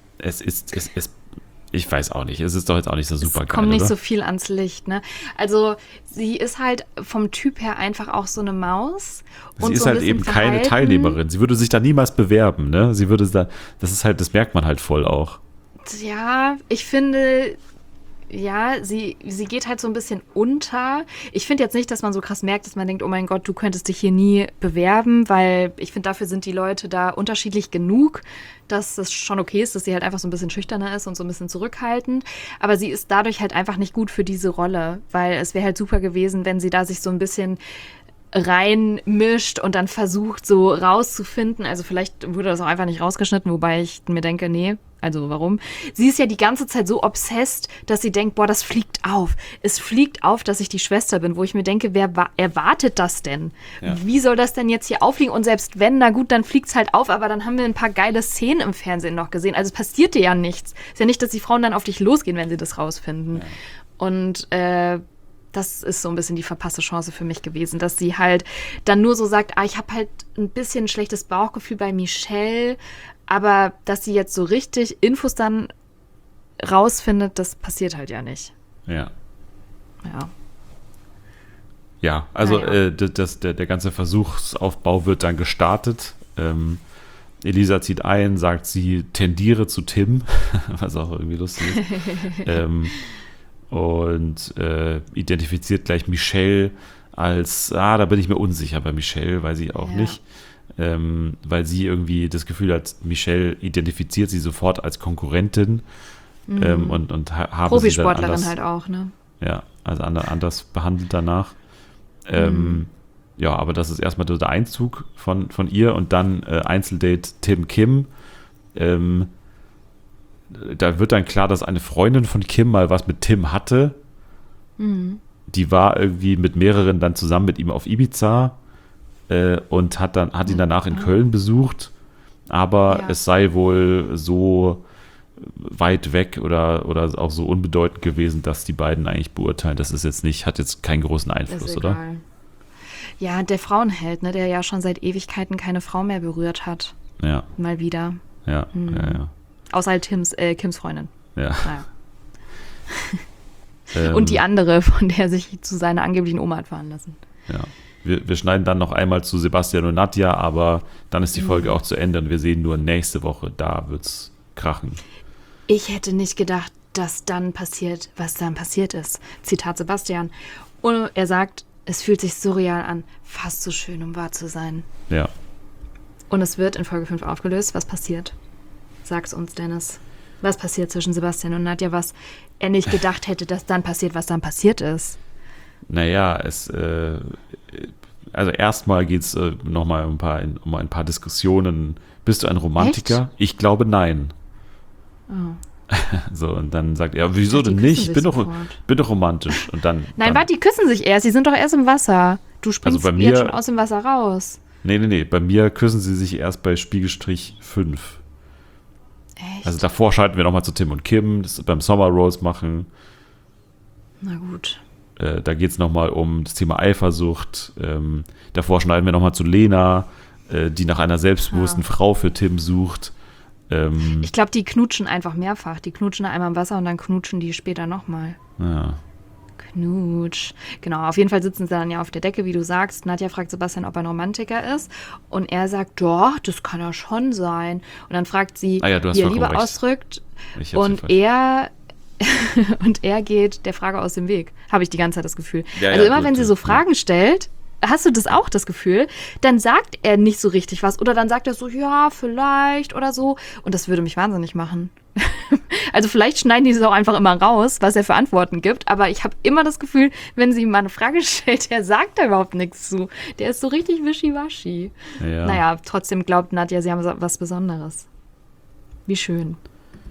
Ich weiß auch nicht, es ist doch jetzt auch nicht so super geil, Kommt nicht oder? so viel ans Licht, ne? Also sie ist halt vom Typ her einfach auch so eine Maus. Sie und ist so ein halt bisschen eben keine verhalten. Teilnehmerin. Sie würde sich da niemals bewerben, ne? Sie würde da, das merkt man halt voll auch. Ja, ich finde, ja, sie geht halt so ein bisschen unter. Ich finde jetzt nicht, dass man so krass merkt, dass man denkt, oh mein Gott, du könntest dich hier nie bewerben, weil ich finde, dafür sind die Leute da unterschiedlich genug, dass es schon okay ist, dass sie halt einfach so ein bisschen schüchterner ist und so ein bisschen zurückhaltend. Aber sie ist dadurch halt einfach nicht gut für diese Rolle, weil es wäre halt super gewesen, wenn sie da sich so ein bisschen reinmischt und dann versucht, so rauszufinden. Also vielleicht wurde das auch einfach nicht rausgeschnitten, wobei ich mir denke, nee, also warum? Sie ist ja die ganze Zeit so obsessed, dass sie denkt, boah, das fliegt auf. Es fliegt auf, dass ich die Schwester bin, wo ich mir denke, wer erwartet das denn? Ja. Wie soll das denn jetzt hier auffliegen? Und selbst wenn, na gut, dann fliegt's halt auf, aber dann haben wir ein paar geile Szenen im Fernsehen noch gesehen. Also es passierte ja nichts. Ist ja nicht, dass die Frauen dann auf dich losgehen, wenn sie das rausfinden. Ja. Und das ist so ein bisschen die verpasste Chance für mich gewesen, dass sie halt dann nur so sagt, ich habe halt ein bisschen ein schlechtes Bauchgefühl bei Michelle, aber dass sie jetzt so richtig Infos dann rausfindet, das passiert halt ja nicht. Ja. Ja. Ja, also Naja. der ganze Versuchsaufbau wird dann gestartet. Elisa zieht ein, sagt, sie tendiere zu Tim, was auch irgendwie lustig ist. Und identifiziert gleich Michelle als, da bin ich mir unsicher bei Michelle, weiß ich auch Ja. nicht. Weil sie irgendwie das Gefühl hat, Michelle identifiziert sie sofort als Konkurrentin und habe sie dann Profisportlerin anders, halt auch, ne? ja, also anders behandelt danach. Ja, aber das ist erstmal so der Einzug von ihr und dann Einzeldate Tim Kim. Da wird dann klar, dass eine Freundin von Kim mal was mit Tim hatte. Die war irgendwie mit mehreren dann zusammen mit ihm auf Ibiza und hat ihn danach in Köln besucht. Aber Ja. es sei wohl so weit weg oder auch so unbedeutend gewesen, dass die beiden eigentlich beurteilen, das ist jetzt nicht, hat jetzt keinen großen Einfluss, Ist oder? egal. Ja, der Frauenheld, ne, der ja schon seit Ewigkeiten keine Frau mehr berührt hat. Ja, Mal wieder. ja, ja, Außer halt Kims Freundin. ja. Naja. Und die andere, von der sich zu seiner angeblichen Oma hat fahren lassen. Ja. Wir schneiden dann noch einmal zu Sebastian und Nadja, aber dann ist die Folge auch zu Ende und wir sehen nur nächste Woche, da wird's krachen. Ich hätte nicht gedacht, dass dann passiert, was dann passiert ist. Zitat Sebastian. Und er sagt, es fühlt sich surreal an, fast so schön, um wahr zu sein. Ja. Und es wird in Folge 5 aufgelöst. Was passiert? Sag's uns, Dennis. Was passiert zwischen Sebastian und Nadja, was er nicht gedacht hätte, dass dann passiert, was dann passiert ist? Naja, also erstmal geht es nochmal um ein paar Diskussionen. Bist du ein Romantiker? Echt? Ich glaube, nein. Oh. So, und dann sagt er, wieso Die denn küssen nicht? Ich sich bin sofort. doch romantisch. Und dann. Nein, warte, die küssen sich erst. Die sind doch erst im Wasser. Du springst Also bei mir- jetzt schon aus dem Wasser raus. Nee. Bei mir küssen sie sich erst bei Spiegelstrich 5. Echt? Also davor schalten wir nochmal zu Tim und Kim, das beim Summer Rose machen. Na gut. Da geht es nochmal um das Thema Eifersucht. Davor schneiden wir nochmal zu Lena, die nach einer selbstbewussten Frau für Tim sucht. Ich glaube, die knutschen einfach mehrfach. Die knutschen einmal im Wasser und dann knutschen die später nochmal. Ja. Knutsch. Genau, auf jeden Fall sitzen sie dann ja auf der Decke, wie du sagst. Nadja fragt Sebastian, ob er ein Romantiker ist. Und er sagt, doch, das kann er schon sein. Und dann fragt sie, Ah ja, du hast wie er vollkommen Liebe recht. ausdrückt. Ich hab's Und falsch. er geht der Frage aus dem Weg. Habe ich die ganze Zeit das Gefühl. Ja, also ja, immer, gut, wenn sie so Fragen stellt, hast du das auch, das Gefühl, dann sagt er nicht so richtig was. Oder dann sagt er so, ja, vielleicht oder so. Und das würde mich wahnsinnig machen. Also vielleicht schneiden die es auch einfach immer raus, was er für Antworten gibt. Aber ich habe immer das Gefühl, wenn sie ihm mal eine Frage stellt, der sagt da überhaupt nichts zu. Der ist so richtig wischiwaschi. Ja. Naja, trotzdem glaubt Nadja, sie haben was Besonderes. Wie schön.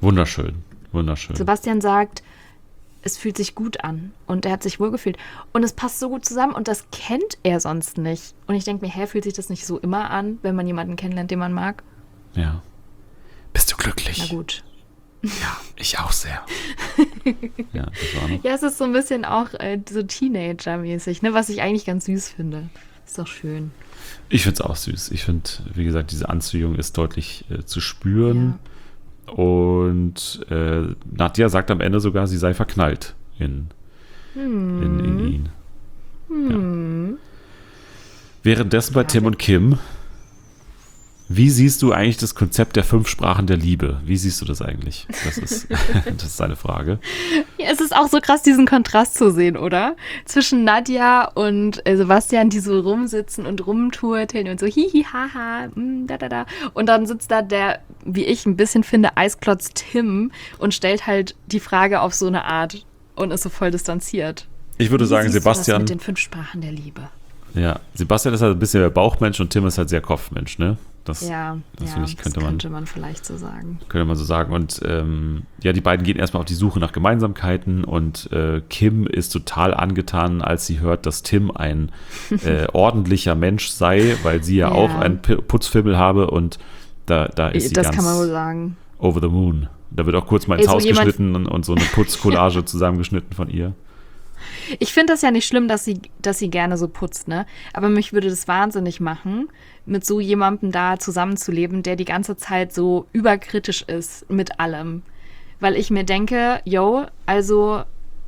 Wunderschön, wunderschön. Sebastian sagt, es fühlt sich gut an und er hat sich wohlgefühlt. Und es passt so gut zusammen und das kennt er sonst nicht. Und ich denke mir, fühlt sich das nicht so immer an, wenn man jemanden kennenlernt, den man mag? Ja. Bist du glücklich? Na gut. Ja, ich auch sehr. Ja, das war noch. Ja, es ist so ein bisschen auch so Teenager-mäßig, ne? Was ich eigentlich ganz süß finde. Ist doch schön. Ich finde es auch süß. Ich finde, wie gesagt, diese Anziehung ist deutlich zu spüren. Ja. Und Nadja sagt am Ende sogar, sie sei verknallt in ihn. Ja. Währenddessen bei Tim und Kim, wie siehst du eigentlich das Konzept der 5 Sprachen der Liebe? Wie siehst du das eigentlich? Das ist deine Frage. Ja, es ist auch so krass, diesen Kontrast zu sehen, oder? Zwischen Nadja und Sebastian, die so rumsitzen und rumturteln und so hihi, haha, da, da, da. Und dann sitzt da der, wie ich ein bisschen finde, Eisklotz Tim und stellt halt die Frage auf so eine Art und ist so voll distanziert. Ich würde sagen, Sebastian. Mit den 5 Sprachen der Liebe. Ja, Sebastian ist halt ein bisschen der Bauchmensch und Tim ist halt sehr Kopfmensch, ne? Das könnte man vielleicht so sagen. Könnte man so sagen. Und die beiden gehen erstmal auf die Suche nach Gemeinsamkeiten und Kim ist total angetan, als sie hört, dass Tim ein ordentlicher Mensch sei, weil sie ja auch einen Putzfimmel habe und da ist sie das ganz kann man wohl sagen. over the moon. Da wird auch kurz mal ins Haus geschnitten und so eine Putzcollage zusammengeschnitten von ihr. Ich finde das ja nicht schlimm, dass sie gerne so putzt, ne? Aber mich würde das wahnsinnig machen, mit so jemandem da zusammenzuleben, der die ganze Zeit so überkritisch ist mit allem. Weil ich mir denke, also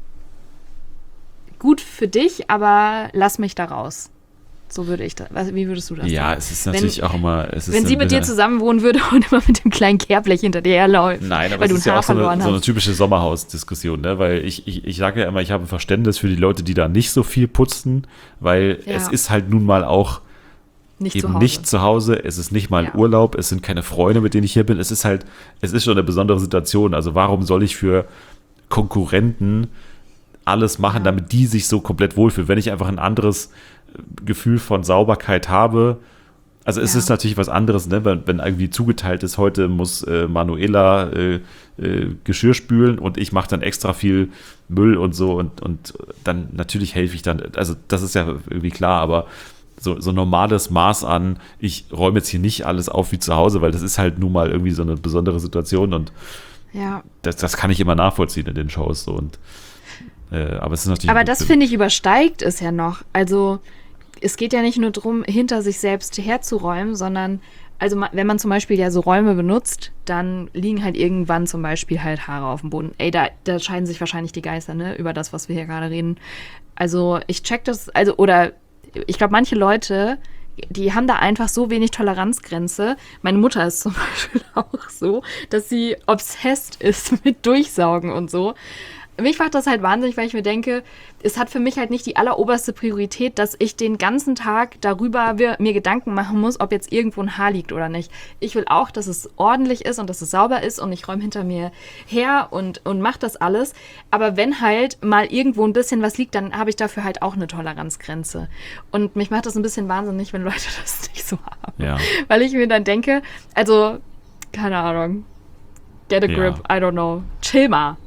gut für dich, aber lass mich da raus. So würde ich das. Wie würdest du das Ja, sagen? es ist natürlich auch immer. Wenn sie mit dir zusammen wohnen würde und immer mit dem kleinen Kehrblech hinter dir herläuft. Nein, aber es ist ja auch so eine typische Sommerhausdiskussion, ne? Weil ich sage ja immer, ich habe Verständnis für die Leute, die da nicht so viel putzen, weil es ist halt nun mal auch nicht zu Hause, es ist nicht mal ein Urlaub, es sind keine Freunde, mit denen ich hier bin. Es ist schon eine besondere Situation. Also warum soll ich für Konkurrenten alles machen, damit die sich so komplett wohlfühlen? Wenn ich einfach ein anderes Gefühl von Sauberkeit habe, also es ist natürlich was anderes, ne? Wenn irgendwie zugeteilt ist, heute muss Manuela Geschirr spülen und ich mache dann extra viel Müll und so und dann natürlich helfe ich dann, also das ist ja irgendwie klar, aber so normales Maß an, ich räume jetzt hier nicht alles auf wie zu Hause, weil das ist halt nun mal irgendwie so eine besondere Situation und das kann ich immer nachvollziehen in den Shows so und aber es ist natürlich. Aber das, finde ich, übersteigt es ja noch. Also es geht ja nicht nur darum, hinter sich selbst herzuräumen, sondern, also wenn man zum Beispiel ja so Räume benutzt, dann liegen halt irgendwann zum Beispiel halt Haare auf dem Boden. Ey, da scheiden sich wahrscheinlich die Geister, ne, über das, was wir hier gerade reden. Also ich check das, oder ich glaube, manche Leute, die haben da einfach so wenig Toleranzgrenze. Meine Mutter ist zum Beispiel auch so, dass sie obsessed ist mit Durchsaugen und so. Mich macht das halt wahnsinnig, weil ich mir denke, es hat für mich halt nicht die alleroberste Priorität, dass ich den ganzen Tag darüber mir Gedanken machen muss, ob jetzt irgendwo ein Haar liegt oder nicht. Ich will auch, dass es ordentlich ist und dass es sauber ist und ich räume hinter mir her und mache das alles. Aber wenn halt mal irgendwo ein bisschen was liegt, dann habe ich dafür halt auch eine Toleranzgrenze. Und mich macht das ein bisschen wahnsinnig, wenn Leute das nicht so haben. Ja. Weil ich mir dann denke, also, keine Ahnung, get a grip, I don't know, chill mal.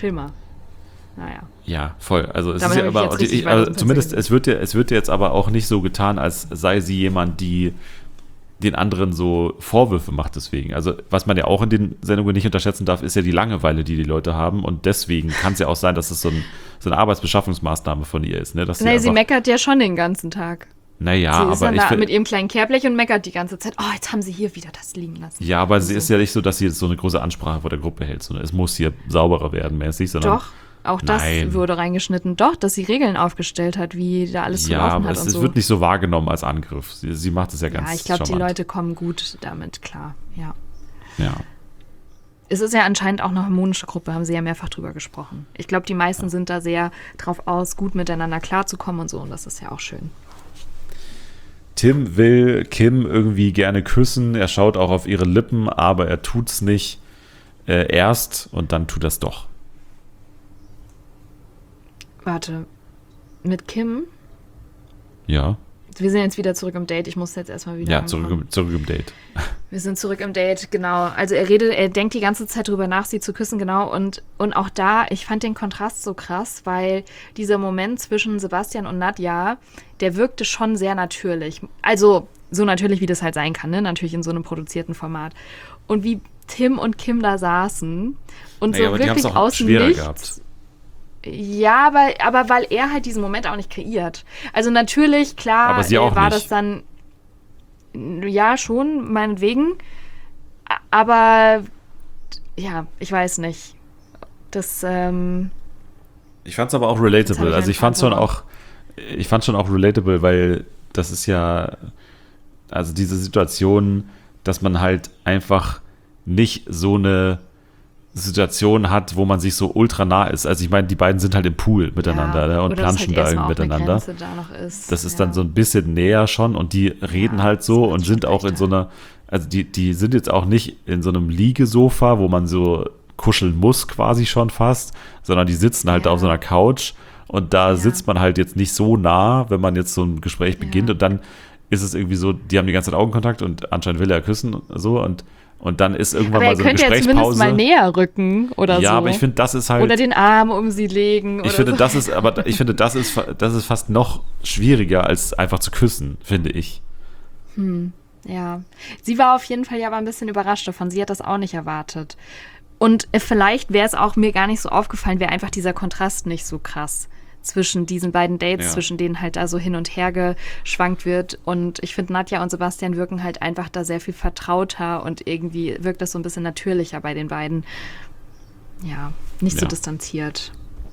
Naja. Ja, voll. Also es ist ja aber, also zumindest es wird jetzt aber auch nicht so getan, als sei sie jemand, die den anderen so Vorwürfe macht deswegen. Also was man ja auch in den Sendungen nicht unterschätzen darf, ist ja die Langeweile, die Leute haben und deswegen kann es ja auch sein, dass es so eine Arbeitsbeschaffungsmaßnahme von ihr ist. Ne? Dass sie meckert ja schon den ganzen Tag. Naja, sie ist aber dann da mit ihrem kleinen Kehrblech und meckert die ganze Zeit. Oh, jetzt haben sie hier wieder das liegen lassen. Ja, aber sie ist ja nicht so, dass sie jetzt so eine große Ansprache vor der Gruppe hält, sondern es muss hier sauberer werden mäßig, sondern doch. Auch das wurde reingeschnitten. Doch, dass sie Regeln aufgestellt hat, wie da alles zu laufen hat und so. Ja, aber es wird nicht so wahrgenommen als Angriff. Sie macht es ja ganz ich glaube, die Leute kommen gut damit klar. Ja. Ja. Es ist ja anscheinend auch eine harmonische Gruppe, haben sie ja mehrfach drüber gesprochen. Ich glaube, die meisten sind da sehr drauf aus, gut miteinander klarzukommen und so. Und das ist ja auch schön. Tim will Kim irgendwie gerne küssen. Er schaut auch auf ihre Lippen, aber er tut's nicht erst und dann tut er es doch. Warte, mit Kim? Ja. Wir sind jetzt wieder zurück im Date. Ich muss jetzt erstmal wieder. Ja, zurück im Date. Wir sind zurück im Date, genau. Also er denkt die ganze Zeit drüber nach, sie zu küssen, genau. Und auch da, ich fand den Kontrast so krass, weil dieser Moment zwischen Sebastian und Nadja, der wirkte schon sehr natürlich. Also so natürlich, wie das halt sein kann, ne? Natürlich in so einem produzierten Format. Und wie Tim und Kim da saßen und so aber die wirklich haben's auch aus schwerer nichts. gehabt. Ja, aber weil er halt diesen Moment auch nicht kreiert. Also natürlich, klar, Aber sie auch war nicht. das dann, ja, schon, meinetwegen. Aber, ja, ich weiß nicht. Das, Ich fand es aber auch Jetzt hab relatable. ich Also einen ich fand schon auch relatable, weil das ist ja, also diese Situation, dass man halt einfach nicht so eine Situation hat, wo man sich so ultra nah ist. Also ich meine, die beiden sind halt im Pool miteinander, ne, und oder dass planschen halt da erstmal irgendwie auch eine miteinander. Grenze da noch ist. Das ist dann so ein bisschen näher schon und die reden halt das so macht und schon sind auch in recht, so einer, also die sind jetzt auch nicht in so einem Liegesofa, wo man so kuscheln muss quasi schon fast, sondern die sitzen halt Ja. auf so einer Couch und da sitzt man halt jetzt nicht so nah, wenn man jetzt so ein Gespräch beginnt und dann ist es irgendwie so, die haben die ganze Zeit Augenkontakt und anscheinend will er küssen so und dann ist irgendwann aber mal er so eine könnte ja zumindest Gesprächspause. mal näher rücken oder so. Ja, aber ich finde, das ist halt oder den Arm um sie legen. ich finde, das ist fast noch schwieriger, als einfach zu küssen, finde ich. Ja, sie war auf jeden Fall ja aber ein bisschen überrascht davon. Sie hat das auch nicht erwartet. Und vielleicht wäre es auch mir gar nicht so aufgefallen, wäre einfach dieser Kontrast nicht so krass zwischen diesen beiden Dates, Ja. zwischen denen halt da so hin und her geschwankt wird. Und ich finde, Nadja und Sebastian wirken halt einfach da sehr viel vertrauter und irgendwie wirkt das so ein bisschen natürlicher bei den beiden. Ja, nicht so Ja. distanziert.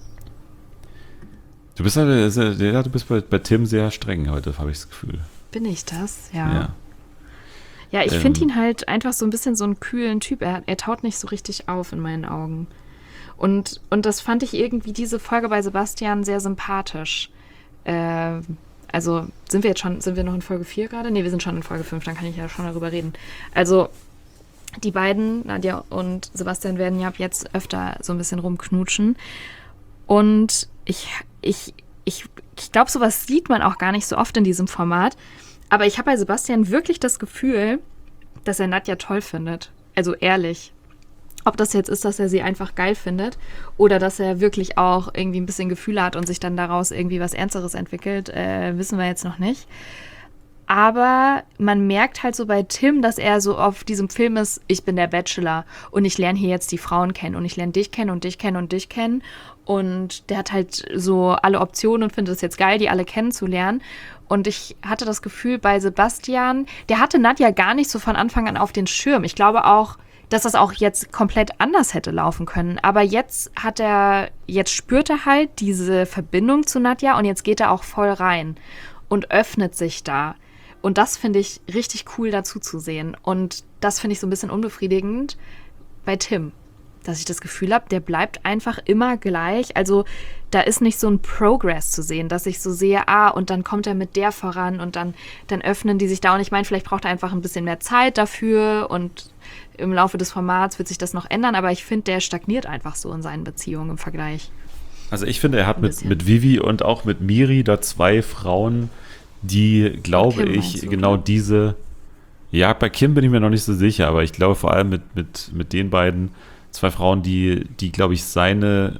Du bist bei Tim sehr streng heute, habe ich das Gefühl. Bin ich das? Ja. Ja, ich finde ihn halt einfach so ein bisschen so einen kühlen Typ. Er taut nicht so richtig auf in meinen Augen. Und das fand ich irgendwie diese Folge bei Sebastian sehr sympathisch. Also sind wir noch in Folge 4 gerade? Nee, wir sind schon in Folge 5, dann kann ich ja schon darüber reden. Also die beiden, Nadja und Sebastian, werden ja ab jetzt öfter so ein bisschen rumknutschen. Und ich glaube, sowas sieht man auch gar nicht so oft in diesem Format. Aber ich habe bei Sebastian wirklich das Gefühl, dass er Nadja toll findet. Also ehrlich. Ob das jetzt ist, dass er sie einfach geil findet oder dass er wirklich auch irgendwie ein bisschen Gefühle hat und sich dann daraus irgendwie was Ernsteres entwickelt, wissen wir jetzt noch nicht. Aber man merkt halt so bei Tim, dass er so auf diesem Film ist, ich bin der Bachelor und ich lerne hier jetzt die Frauen kennen und ich lerne dich kennen und dich kennen und dich kennen. Und der hat halt so alle Optionen und findet es jetzt geil, die alle kennenzulernen. Und ich hatte das Gefühl bei Sebastian, der hatte Nadja gar nicht so von Anfang an auf den Schirm. Ich glaube auch, dass das auch jetzt komplett anders hätte laufen können. Aber jetzt spürt er halt diese Verbindung zu Nadja und jetzt geht er auch voll rein und öffnet sich da. Und das finde ich richtig cool dazu zu sehen. Und das finde ich so ein bisschen unbefriedigend bei Tim. Dass ich das Gefühl habe, der bleibt einfach immer gleich. Also da ist nicht so ein Progress zu sehen, dass ich so sehe, und dann kommt er mit der voran und dann öffnen die sich da. Und ich meine, vielleicht braucht er einfach ein bisschen mehr Zeit dafür und im Laufe des Formats wird sich das noch ändern. Aber ich finde, der stagniert einfach so in seinen Beziehungen im Vergleich. Also ich finde, er hat mit Vivi und auch mit Miri da zwei Frauen, die, glaube Kim, ich, meinst du, genau oder? diese, ja, bei Kim bin ich mir noch nicht so sicher, aber ich glaube vor allem mit den beiden zwei Frauen, die glaube ich, seine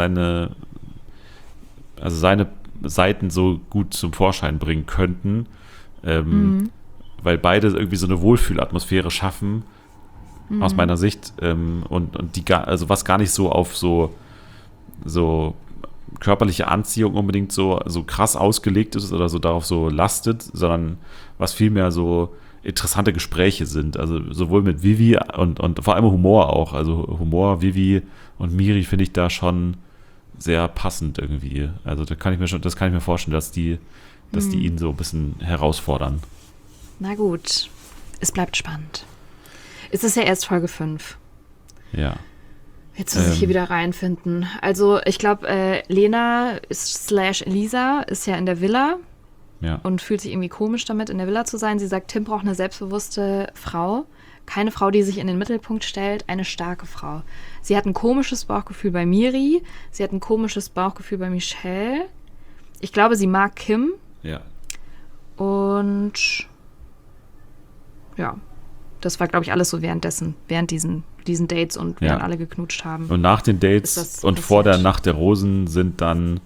Seiten so gut zum Vorschein bringen könnten, weil beide irgendwie so eine Wohlfühlatmosphäre schaffen, aus meiner Sicht, und die also was gar nicht so auf so körperliche Anziehung unbedingt so krass ausgelegt ist oder so darauf so lastet, sondern was vielmehr so interessante Gespräche sind. Also sowohl mit Vivi und vor allem Humor auch. Also Humor, Vivi und Miri finde ich da schon sehr passend irgendwie. Also das kann ich mir vorstellen, dass die ihn so ein bisschen herausfordern. Na gut, es bleibt spannend. Es ist ja erst Folge 5. Ja. Jetzt muss ich hier wieder reinfinden. Also ich glaube, Lena / Elisa ist ja in der Villa Ja. und fühlt sich irgendwie komisch damit, in der Villa zu sein. Sie sagt, Tim braucht eine selbstbewusste Frau. Keine Frau, die sich in den Mittelpunkt stellt, eine starke Frau. Sie hat ein komisches Bauchgefühl bei Miri. Sie hat ein komisches Bauchgefühl bei Michelle. Ich glaube, sie mag Kim. Ja. Und ja, Das war, glaube ich, alles so während diesen Dates und während alle geknutscht haben. Und nach den Dates und vor der Nacht der Rosen sind dann,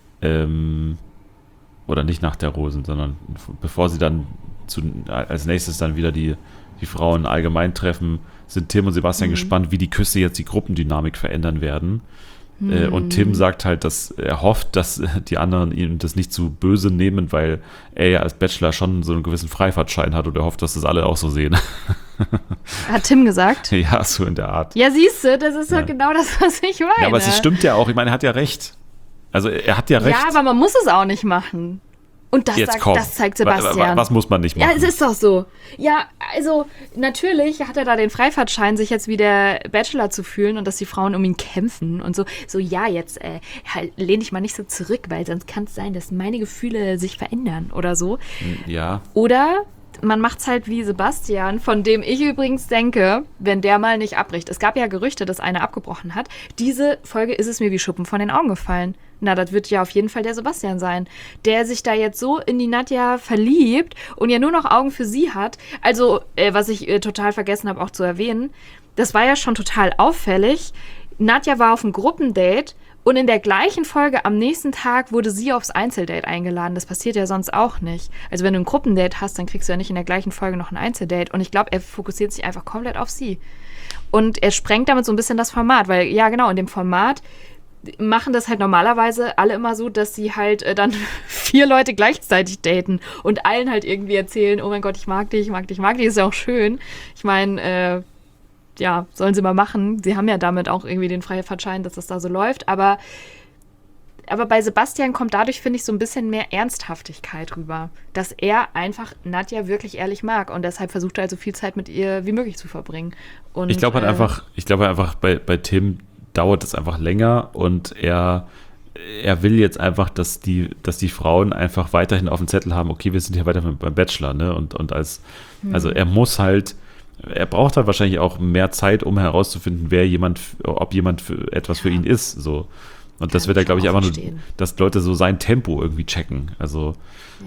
oder nicht nach der Rosen, sondern bevor sie dann als nächstes dann wieder die Frauen allgemein treffen, sind Tim und Sebastian gespannt, wie die Küsse jetzt die Gruppendynamik verändern werden. Und Tim sagt halt, dass er hofft, dass die anderen ihm das nicht zu böse nehmen, weil er ja als Bachelor schon so einen gewissen Freifahrtschein hat und er hofft, dass das alle auch so sehen. Hat Tim gesagt? Ja, so in der Art. Ja, siehst du, das ist doch genau das, was ich meine. Ja, aber es stimmt ja auch. Ich meine, er hat ja recht. Also er hat ja recht. Ja, aber man muss es auch nicht machen. Und das zeigt Sebastian. Was muss man nicht machen? Ja, es ist doch so. Ja, also natürlich hat er da den Freifahrtschein, sich jetzt wie der Bachelor zu fühlen und dass die Frauen um ihn kämpfen und so. So, ja, jetzt lehn dich mal nicht so zurück, weil sonst kann es sein, dass meine Gefühle sich verändern oder so. Ja. Oder man macht es halt wie Sebastian, von dem ich übrigens denke, wenn der mal nicht abbricht. Es gab ja Gerüchte, dass einer abgebrochen hat. Diese Folge ist es mir wie Schuppen von den Augen gefallen. Na, das wird ja auf jeden Fall der Sebastian sein, der sich da jetzt so in die Nadja verliebt und ja nur noch Augen für sie hat. Also, was ich total vergessen habe auch zu erwähnen, das war ja schon total auffällig. Nadja war auf einem Gruppendate und in der gleichen Folge am nächsten Tag wurde sie aufs Einzeldate eingeladen. Das passiert ja sonst auch nicht. Also wenn du ein Gruppendate hast, dann kriegst du ja nicht in der gleichen Folge noch ein Einzeldate. Und ich glaube, er fokussiert sich einfach komplett auf sie. Und er sprengt damit so ein bisschen das Format, weil, ja genau, in dem Format machen das halt normalerweise alle immer so, dass sie halt dann 4 Leute gleichzeitig daten und allen halt irgendwie erzählen, oh mein Gott, ich mag dich, ich mag dich, ich mag dich, ist ja auch schön. Ich meine, ja, sollen sie mal machen. Sie haben ja damit auch irgendwie den Freifahrtschein, dass das da so läuft, aber bei Sebastian kommt dadurch, finde ich, so ein bisschen mehr Ernsthaftigkeit rüber, dass er einfach Nadja wirklich ehrlich mag und deshalb versucht er also viel Zeit mit ihr wie möglich zu verbringen. Und, ich glaube einfach, bei Tim dauert es einfach länger und er will jetzt einfach, dass die Frauen einfach weiterhin auf dem Zettel haben, okay, wir sind hier weiter beim Bachelor, ne? Und also er muss halt, er braucht halt wahrscheinlich auch mehr Zeit, um herauszufinden, ob jemand für etwas für ihn ist, so. Und das wird er, glaube ich, einfach nur, dass Leute so sein Tempo irgendwie checken. Also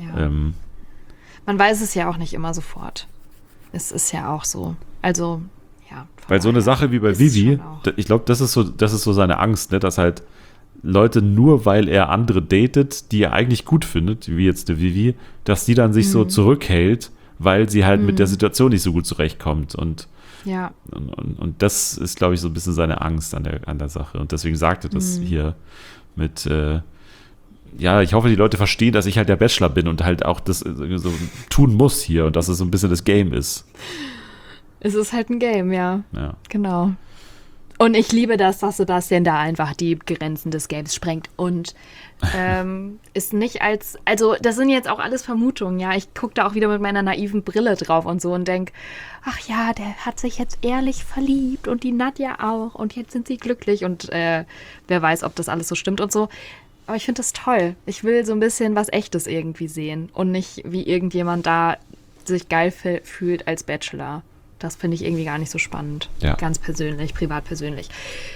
man weiß es ja auch nicht immer sofort. Es ist ja auch so. Also ja. Weil so eine Sache wie bei Vivi, ich glaube, das ist so seine Angst, ne, dass halt Leute, nur weil er andere datet, die er eigentlich gut findet, wie jetzt der Vivi, dass die dann sich so zurückhält, weil sie halt mit der Situation nicht so gut zurechtkommt. Und das ist, glaube ich, so ein bisschen seine Angst an der Sache. Und deswegen sagt er das hier mit, ja, ich hoffe, die Leute verstehen, dass ich halt der Bachelor bin und halt auch das so tun muss hier und dass es so ein bisschen das Game ist. Es ist halt ein Game, ja. Genau. Und ich liebe das, dass Sebastian da einfach die Grenzen des Games sprengt und ist nicht also das sind jetzt auch alles Vermutungen, ja. Ich gucke da auch wieder mit meiner naiven Brille drauf und so und denke, ach ja, der hat sich jetzt ehrlich verliebt und die Nadja auch und jetzt sind sie glücklich und wer weiß, ob das alles so stimmt und so. Aber ich finde das toll. Ich will so ein bisschen was Echtes irgendwie sehen und nicht, wie irgendjemand da sich geil fühlt als Bachelor. Das finde ich irgendwie gar nicht so spannend. Ja. Ganz persönlich, privat persönlich.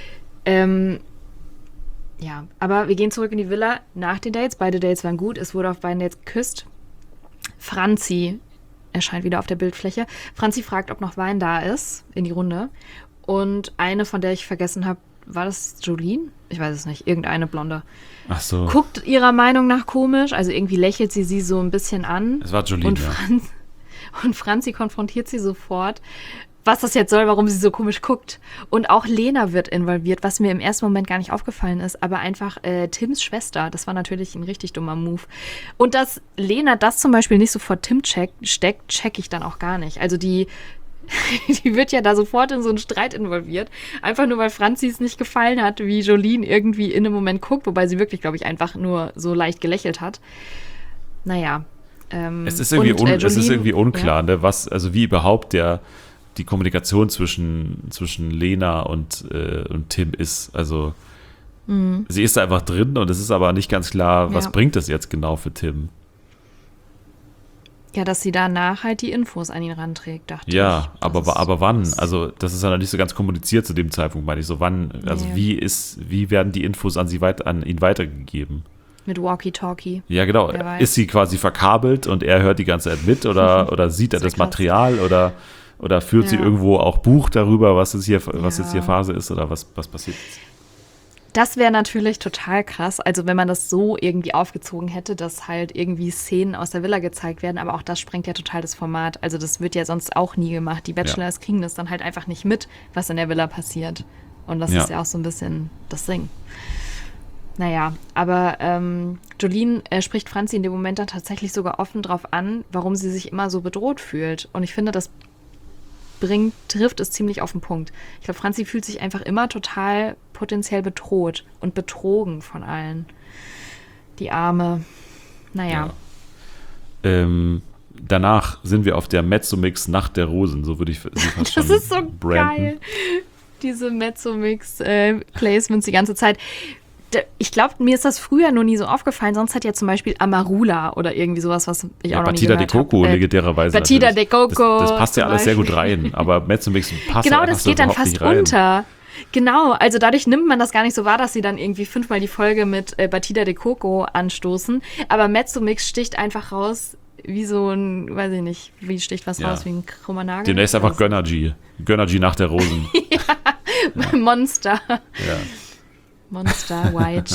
Ja, aber wir gehen zurück in die Villa nach den Dates. Beide Dates waren gut. Es wurde auf beiden Dates geküsst. Franzi erscheint wieder auf der Bildfläche. Franzi fragt, ob noch Wein da ist, in die Runde. Und eine, von der ich vergessen habe, war das Jolene? Ich weiß es nicht. Irgendeine Blonde. Ach so. Guckt ihrer Meinung nach komisch. Also irgendwie lächelt sie so ein bisschen an. Es war Jolene, Und Franzi konfrontiert sie sofort, was das jetzt soll, warum sie so komisch guckt. Und auch Lena wird involviert, was mir im ersten Moment gar nicht aufgefallen ist, aber einfach Tims Schwester. Das war natürlich ein richtig dummer Move. Und dass Lena das zum Beispiel nicht sofort Tim steckt, check ich dann auch gar nicht. Also die wird ja da sofort in so einen Streit involviert. Einfach nur, weil Franzi es nicht gefallen hat, wie Jolene irgendwie in einem Moment guckt, wobei sie wirklich, glaube ich, einfach nur so leicht gelächelt hat. Naja. Es ist irgendwie unklar, ja? Ne, also wie überhaupt die Kommunikation zwischen Lena und Tim ist. Also sie ist da einfach drin und es ist aber nicht ganz klar, was bringt das jetzt genau für Tim. Ja, dass sie danach halt die Infos an ihn ranträgt, dachte ich. Ja, aber wann? Also das ist ja noch nicht so ganz kommuniziert zu dem Zeitpunkt, meine ich so. Wann? Also wie werden die Infos an ihn weitergegeben? Mit Walkie-Talkie. Ja, genau. Ist sie quasi verkabelt und er hört die ganze Zeit mit oder sieht er das Material oder Oder führt sie Ja. irgendwo auch Buch darüber, was jetzt hier Phase ist oder was passiert jetzt? Das wäre natürlich total krass, also wenn man das so irgendwie aufgezogen hätte, dass halt irgendwie Szenen aus der Villa gezeigt werden, aber auch das sprengt ja total das Format. Also das wird ja sonst auch nie gemacht. Die Bachelors kriegen das dann halt einfach nicht mit, was in der Villa passiert. Und das ist ja auch so ein bisschen das Ding. Naja, aber Jolene spricht Franzi in dem Moment dann tatsächlich sogar offen drauf an, warum sie sich immer so bedroht fühlt. Und ich finde, das trifft es ziemlich auf den Punkt. Ich glaube, Franzi fühlt sich einfach immer total potenziell bedroht und betrogen von allen. Die Arme. Naja. Ja. Danach sind wir auf der Mezzomix Nacht der Rosen, so würde ich sie fast schon Das ist so branden. geil. Diese Mezzomix-Placements die ganze Zeit. Ich glaube, mir ist das früher noch nie so aufgefallen. Sonst hat ja zum Beispiel Amarula oder irgendwie sowas, was ich auch noch nie Batida gehört de Coco, habe. legendärerweise. Batida natürlich. de Coco. Das passt ja zum alles sehr gut Beispiel. rein, aber Mezzomix passt Genau, einfach das so geht dann überhaupt fast nicht rein. unter. Genau, also dadurch nimmt man das gar nicht so wahr, dass sie dann irgendwie 5-mal die Folge mit Batida de Coco anstoßen. Aber Mezzomix sticht einfach raus wie so ein, weiß ich nicht, wie sticht was raus, wie ein krummer Nagel. Demnächst einfach Gönnergy. Gönnergy Nacht der Rosen. Monster. Ja. Monster White.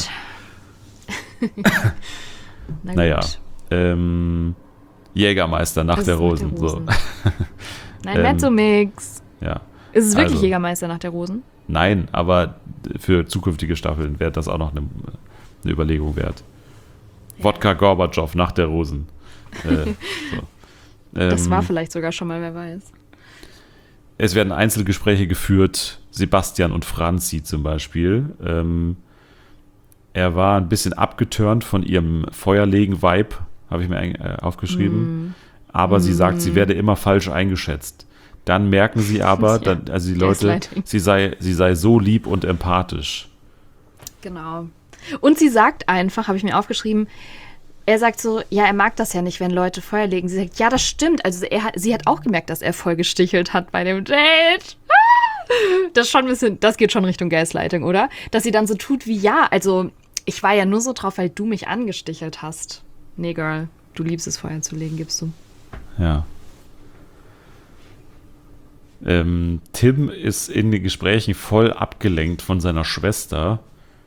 Na gut. Naja. Jägermeister Nacht Das der ist Nacht Rosen. der So. Rosen. Nein, Mezzomix. Ja. Ist es wirklich Also. Jägermeister nach der Rosen? Nein, aber für zukünftige Staffeln wäre das auch noch eine Überlegung wert. Wodka Gorbatschow Nacht der Rosen. So. Das war vielleicht sogar schon mal, wer weiß. Es werden Einzelgespräche geführt, Sebastian und Franzi zum Beispiel. Er war ein bisschen abgeturnt von ihrem Feuerlegen-Vibe, habe ich mir aufgeschrieben. Aber sie sagt, sie werde immer falsch eingeschätzt. Dann merken sie aber, Ja, also die Leute, Gaslighting. sie sei so lieb und empathisch. Genau. Und sie sagt einfach, habe ich mir aufgeschrieben, er sagt so, ja, er mag das ja nicht, wenn Leute Feuer legen. Sie sagt, ja, das stimmt. Also sie hat auch gemerkt, dass er voll gestichelt hat bei dem Date. Das ist schon ein bisschen, das geht schon Richtung Gaslighting, oder? Dass sie dann so tut wie, ja, also ich war ja nur so drauf, weil du mich angestichelt hast. Nee, Girl, du liebst es, Feuer zu legen, gibst du. Ja. Tim ist in den Gesprächen voll abgelenkt von seiner Schwester.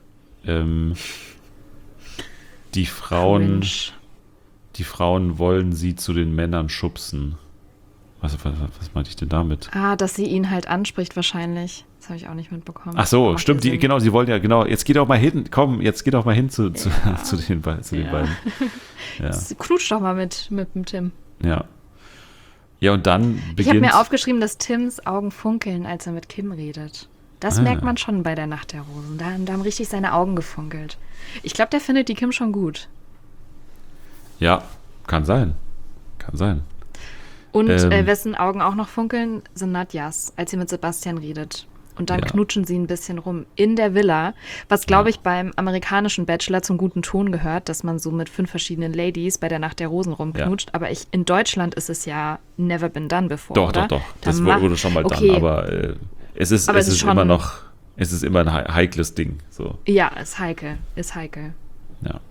Die Frauen wollen sie zu den Männern schubsen. Was meinte ich denn damit? Dass sie ihn halt anspricht wahrscheinlich. Das habe ich auch nicht mitbekommen. Ach so, Macht stimmt, ja Sinn. genau, sie wollen ja, genau, jetzt geht auch mal hin, komm, jetzt geht auch mal hin zu den beiden. Ja. Knutsch doch mal mit dem Tim. Ja. Ja, und dann beginnt... Ich habe mir aufgeschrieben, dass Tims Augen funkeln, als er mit Kim redet. Das merkt man schon bei der Nacht der Rosen. Da haben richtig seine Augen gefunkelt. Ich glaube, der findet die Kim schon gut. Ja, kann sein. Kann sein. Und wessen Augen auch noch funkeln, sind Nadjas, als sie mit Sebastian redet. Und dann knutschen sie ein bisschen rum in der Villa, was, glaube ich, beim amerikanischen Bachelor zum guten Ton gehört, dass man so mit 5 verschiedenen Ladies bei der Nacht der Rosen rumknutscht. Ja. Aber in Deutschland ist es ja never been done before, Doch. oder? Das wurde schon mal done, aber es ist immer noch, es ist immer ein heikles Ding. So. Ja, ist heikel. Ja.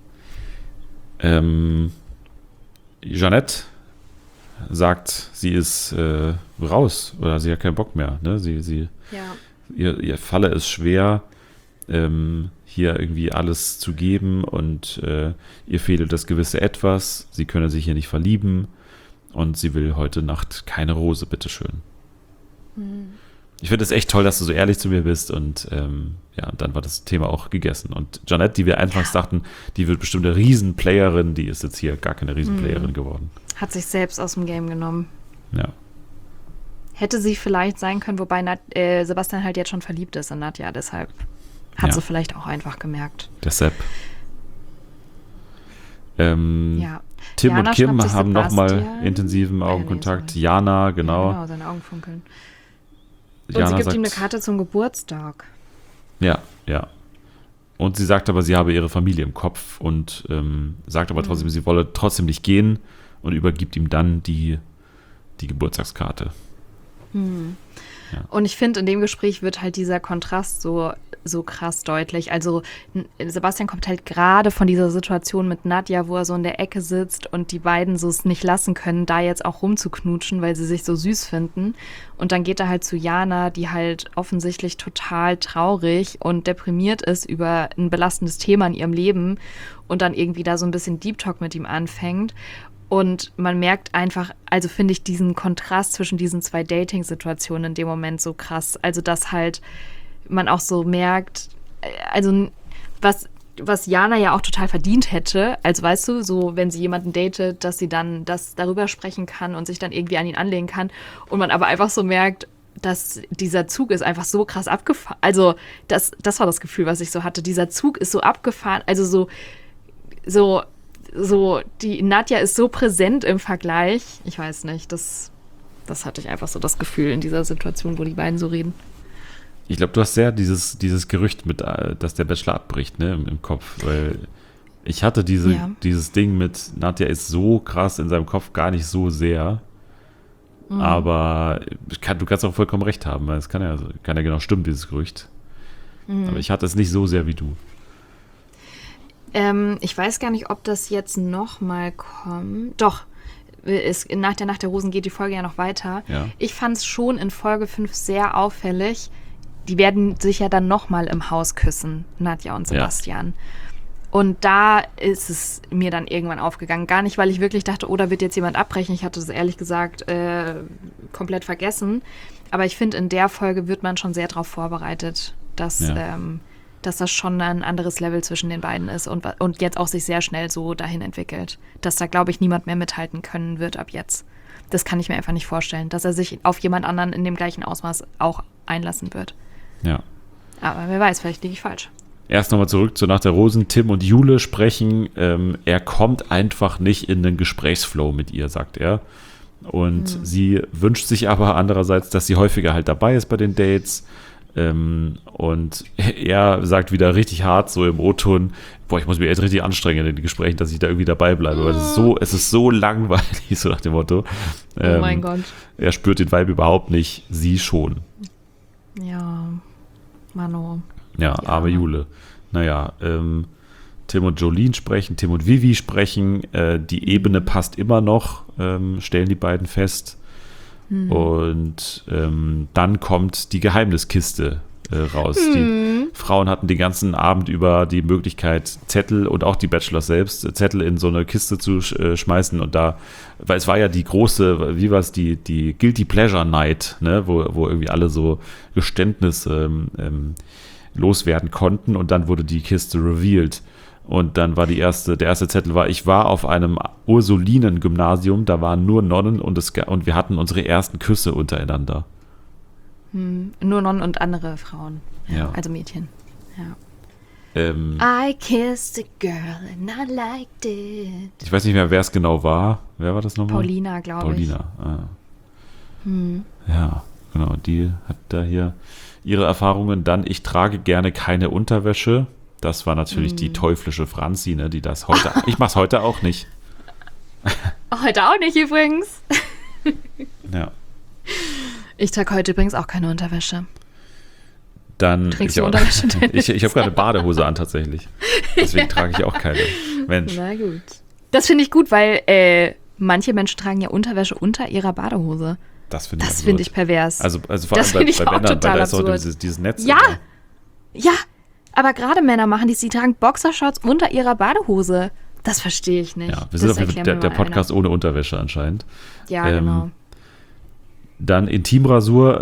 Jeanette sagt, sie ist raus oder sie hat keinen Bock mehr. Ne? Ihr Falle ist schwer, hier irgendwie alles zu geben und ihr fehle das gewisse Etwas. Sie könne sich hier nicht verlieben und sie will heute Nacht keine Rose, bitteschön. Ich finde es echt toll, dass du so ehrlich zu mir bist und dann war das Thema auch gegessen. Und Jeanette, die wir anfangs dachten, die wird bestimmt eine Riesenplayerin, die ist jetzt hier gar keine Riesenplayerin geworden. Hat sich selbst aus dem Game genommen. Ja. Hätte sie vielleicht sein können, wobei Sebastian halt jetzt schon verliebt ist in Nadja, deshalb hat sie vielleicht auch einfach gemerkt. Der Sepp. Tim Jana und Kim schnappt sich haben nochmal Sebastian. intensiven Augenkontakt. Jana, genau. Ja, genau, seine Augen funkeln. Und Jana sie gibt sagt, ihm eine Karte zum Geburtstag. Ja. Und sie sagt aber, sie habe ihre Familie im Kopf und sagt aber trotzdem, sie wolle trotzdem nicht gehen und übergibt ihm dann die Geburtstagskarte. Und ich finde, in dem Gespräch wird halt dieser Kontrast so so krass deutlich. Also Sebastian kommt halt gerade von dieser Situation mit Nadja, wo er so in der Ecke sitzt und die beiden so es nicht lassen können, da jetzt auch rumzuknutschen, weil sie sich so süß finden. Und dann geht er halt zu Jana, die halt offensichtlich total traurig und deprimiert ist über ein belastendes Thema in ihrem Leben und dann irgendwie da so ein bisschen Deep Talk mit ihm anfängt. Und man merkt einfach, also finde ich diesen Kontrast zwischen diesen zwei Dating-Situationen in dem Moment so krass. Also dass halt man auch so merkt, also was Jana ja auch total verdient hätte, also weißt du, so wenn sie jemanden datet, dass sie dann das darüber sprechen kann und sich dann irgendwie an ihn anlehnen kann. Und man aber einfach so merkt, dass dieser Zug ist einfach so krass abgefahren. Also das war das Gefühl, was ich so hatte. Dieser Zug ist so abgefahren, also so die Nadja ist so präsent im Vergleich. Ich weiß nicht, das hatte ich einfach so das Gefühl in dieser Situation, wo die beiden so reden. Ich glaube, du hast sehr dieses Gerücht mit, dass der Bachelor abbricht, ne, im Kopf, weil ich hatte dieses Ding mit Nadja ist so krass in seinem Kopf gar nicht so sehr, aber du kannst auch vollkommen recht haben, weil es kann ja genau stimmen, dieses Gerücht. Aber ich hatte es nicht so sehr wie du. Ich weiß gar nicht, ob das jetzt nochmal kommt. Doch, nach der Nacht der Rosen geht die Folge ja noch weiter. Ja. Ich fand es schon in Folge 5 sehr auffällig. Die werden sich ja dann nochmal im Haus küssen, Nadja und Sebastian. Ja. Und da ist es mir dann irgendwann aufgegangen. Gar nicht, weil ich wirklich dachte, oh, da wird jetzt jemand abbrechen. Ich hatte das ehrlich gesagt komplett vergessen. Aber ich finde, in der Folge wird man schon sehr darauf vorbereitet, dass das schon ein anderes Level zwischen den beiden ist und jetzt auch sich sehr schnell so dahin entwickelt. Dass da, glaube ich, niemand mehr mithalten können wird ab jetzt. Das kann ich mir einfach nicht vorstellen, dass er sich auf jemand anderen in dem gleichen Ausmaß auch einlassen wird. Ja. Aber wer weiß, vielleicht liege ich falsch. Erst nochmal zurück zu Nacht der Rosen. Tim und Jule sprechen. Er kommt einfach nicht in den Gesprächsflow mit ihr, sagt er. Und sie wünscht sich aber andererseits, dass sie häufiger halt dabei ist bei den Dates. Und er sagt wieder richtig hart, so im O-Ton, boah, ich muss mich echt richtig anstrengen in den Gesprächen, dass ich da irgendwie dabei bleibe. Weil es ist so langweilig, so nach dem Motto. Oh mein Gott. Er spürt den Vibe überhaupt nicht, sie schon. Ja, Mano. Ja, arme Jule. Naja, Tim und Jolene sprechen, Tim und Vivi sprechen, die Ebene passt immer noch, stellen die beiden fest. Und dann kommt die Geheimniskiste raus. Die Frauen hatten den ganzen Abend über die Möglichkeit, Zettel und auch die Bachelors selbst, Zettel in so eine Kiste zu schmeißen. Und weil es war ja die große, wie war es, die Guilty Pleasure Night, ne, wo irgendwie alle so Geständnisse loswerden konnten. Und dann wurde die Kiste revealed. Und dann war der erste Zettel war, ich war auf einem Ursulinen-Gymnasium, da waren nur Nonnen und wir hatten unsere ersten Küsse untereinander. Nur Nonnen und andere Frauen. Ja. Also Mädchen. Ja. I kissed a girl and I liked it. Ich weiß nicht mehr, wer es genau war. Wer war das nochmal? Paulina, glaube ich. Paulina, Ja, genau. Die hat da hier ihre Erfahrungen. Dann, ich trage gerne keine Unterwäsche. Das war natürlich die teuflische Franzi, ne, die das heute. Ich mach's heute auch nicht. Heute auch nicht übrigens. Ja. Ich trage heute übrigens auch keine Unterwäsche. Dann. Trägst du Unterwäsche denn nicht? Ich habe gerade eine Badehose an tatsächlich. Deswegen trage ich auch keine. Mensch. Na gut. Das finde ich gut, weil manche Menschen tragen ja Unterwäsche unter ihrer Badehose. Das finde ich pervers. Also vor allem bei Männern, weil da ist auch dieses Netz. Ja. Ja. Aber gerade Männer machen sie tragen Boxershorts unter ihrer Badehose. Das verstehe ich nicht. Ja, wir sind auf der Podcast ohne Unterwäsche anscheinend. Ja, genau. Dann Intimrasur,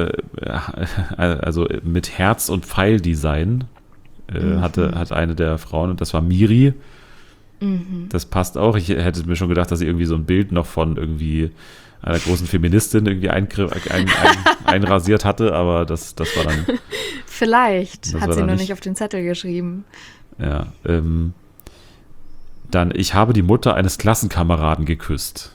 also mit Herz- und Pfeildesign hat eine der Frauen und das war Miri. Das passt auch. Ich hätte mir schon gedacht, dass sie irgendwie so ein Bild noch von irgendwie einer großen Feministin irgendwie einrasiert hatte, aber das war dann... Vielleicht hat sie nur nicht auf den Zettel geschrieben. Ja, dann, ich habe die Mutter eines Klassenkameraden geküsst.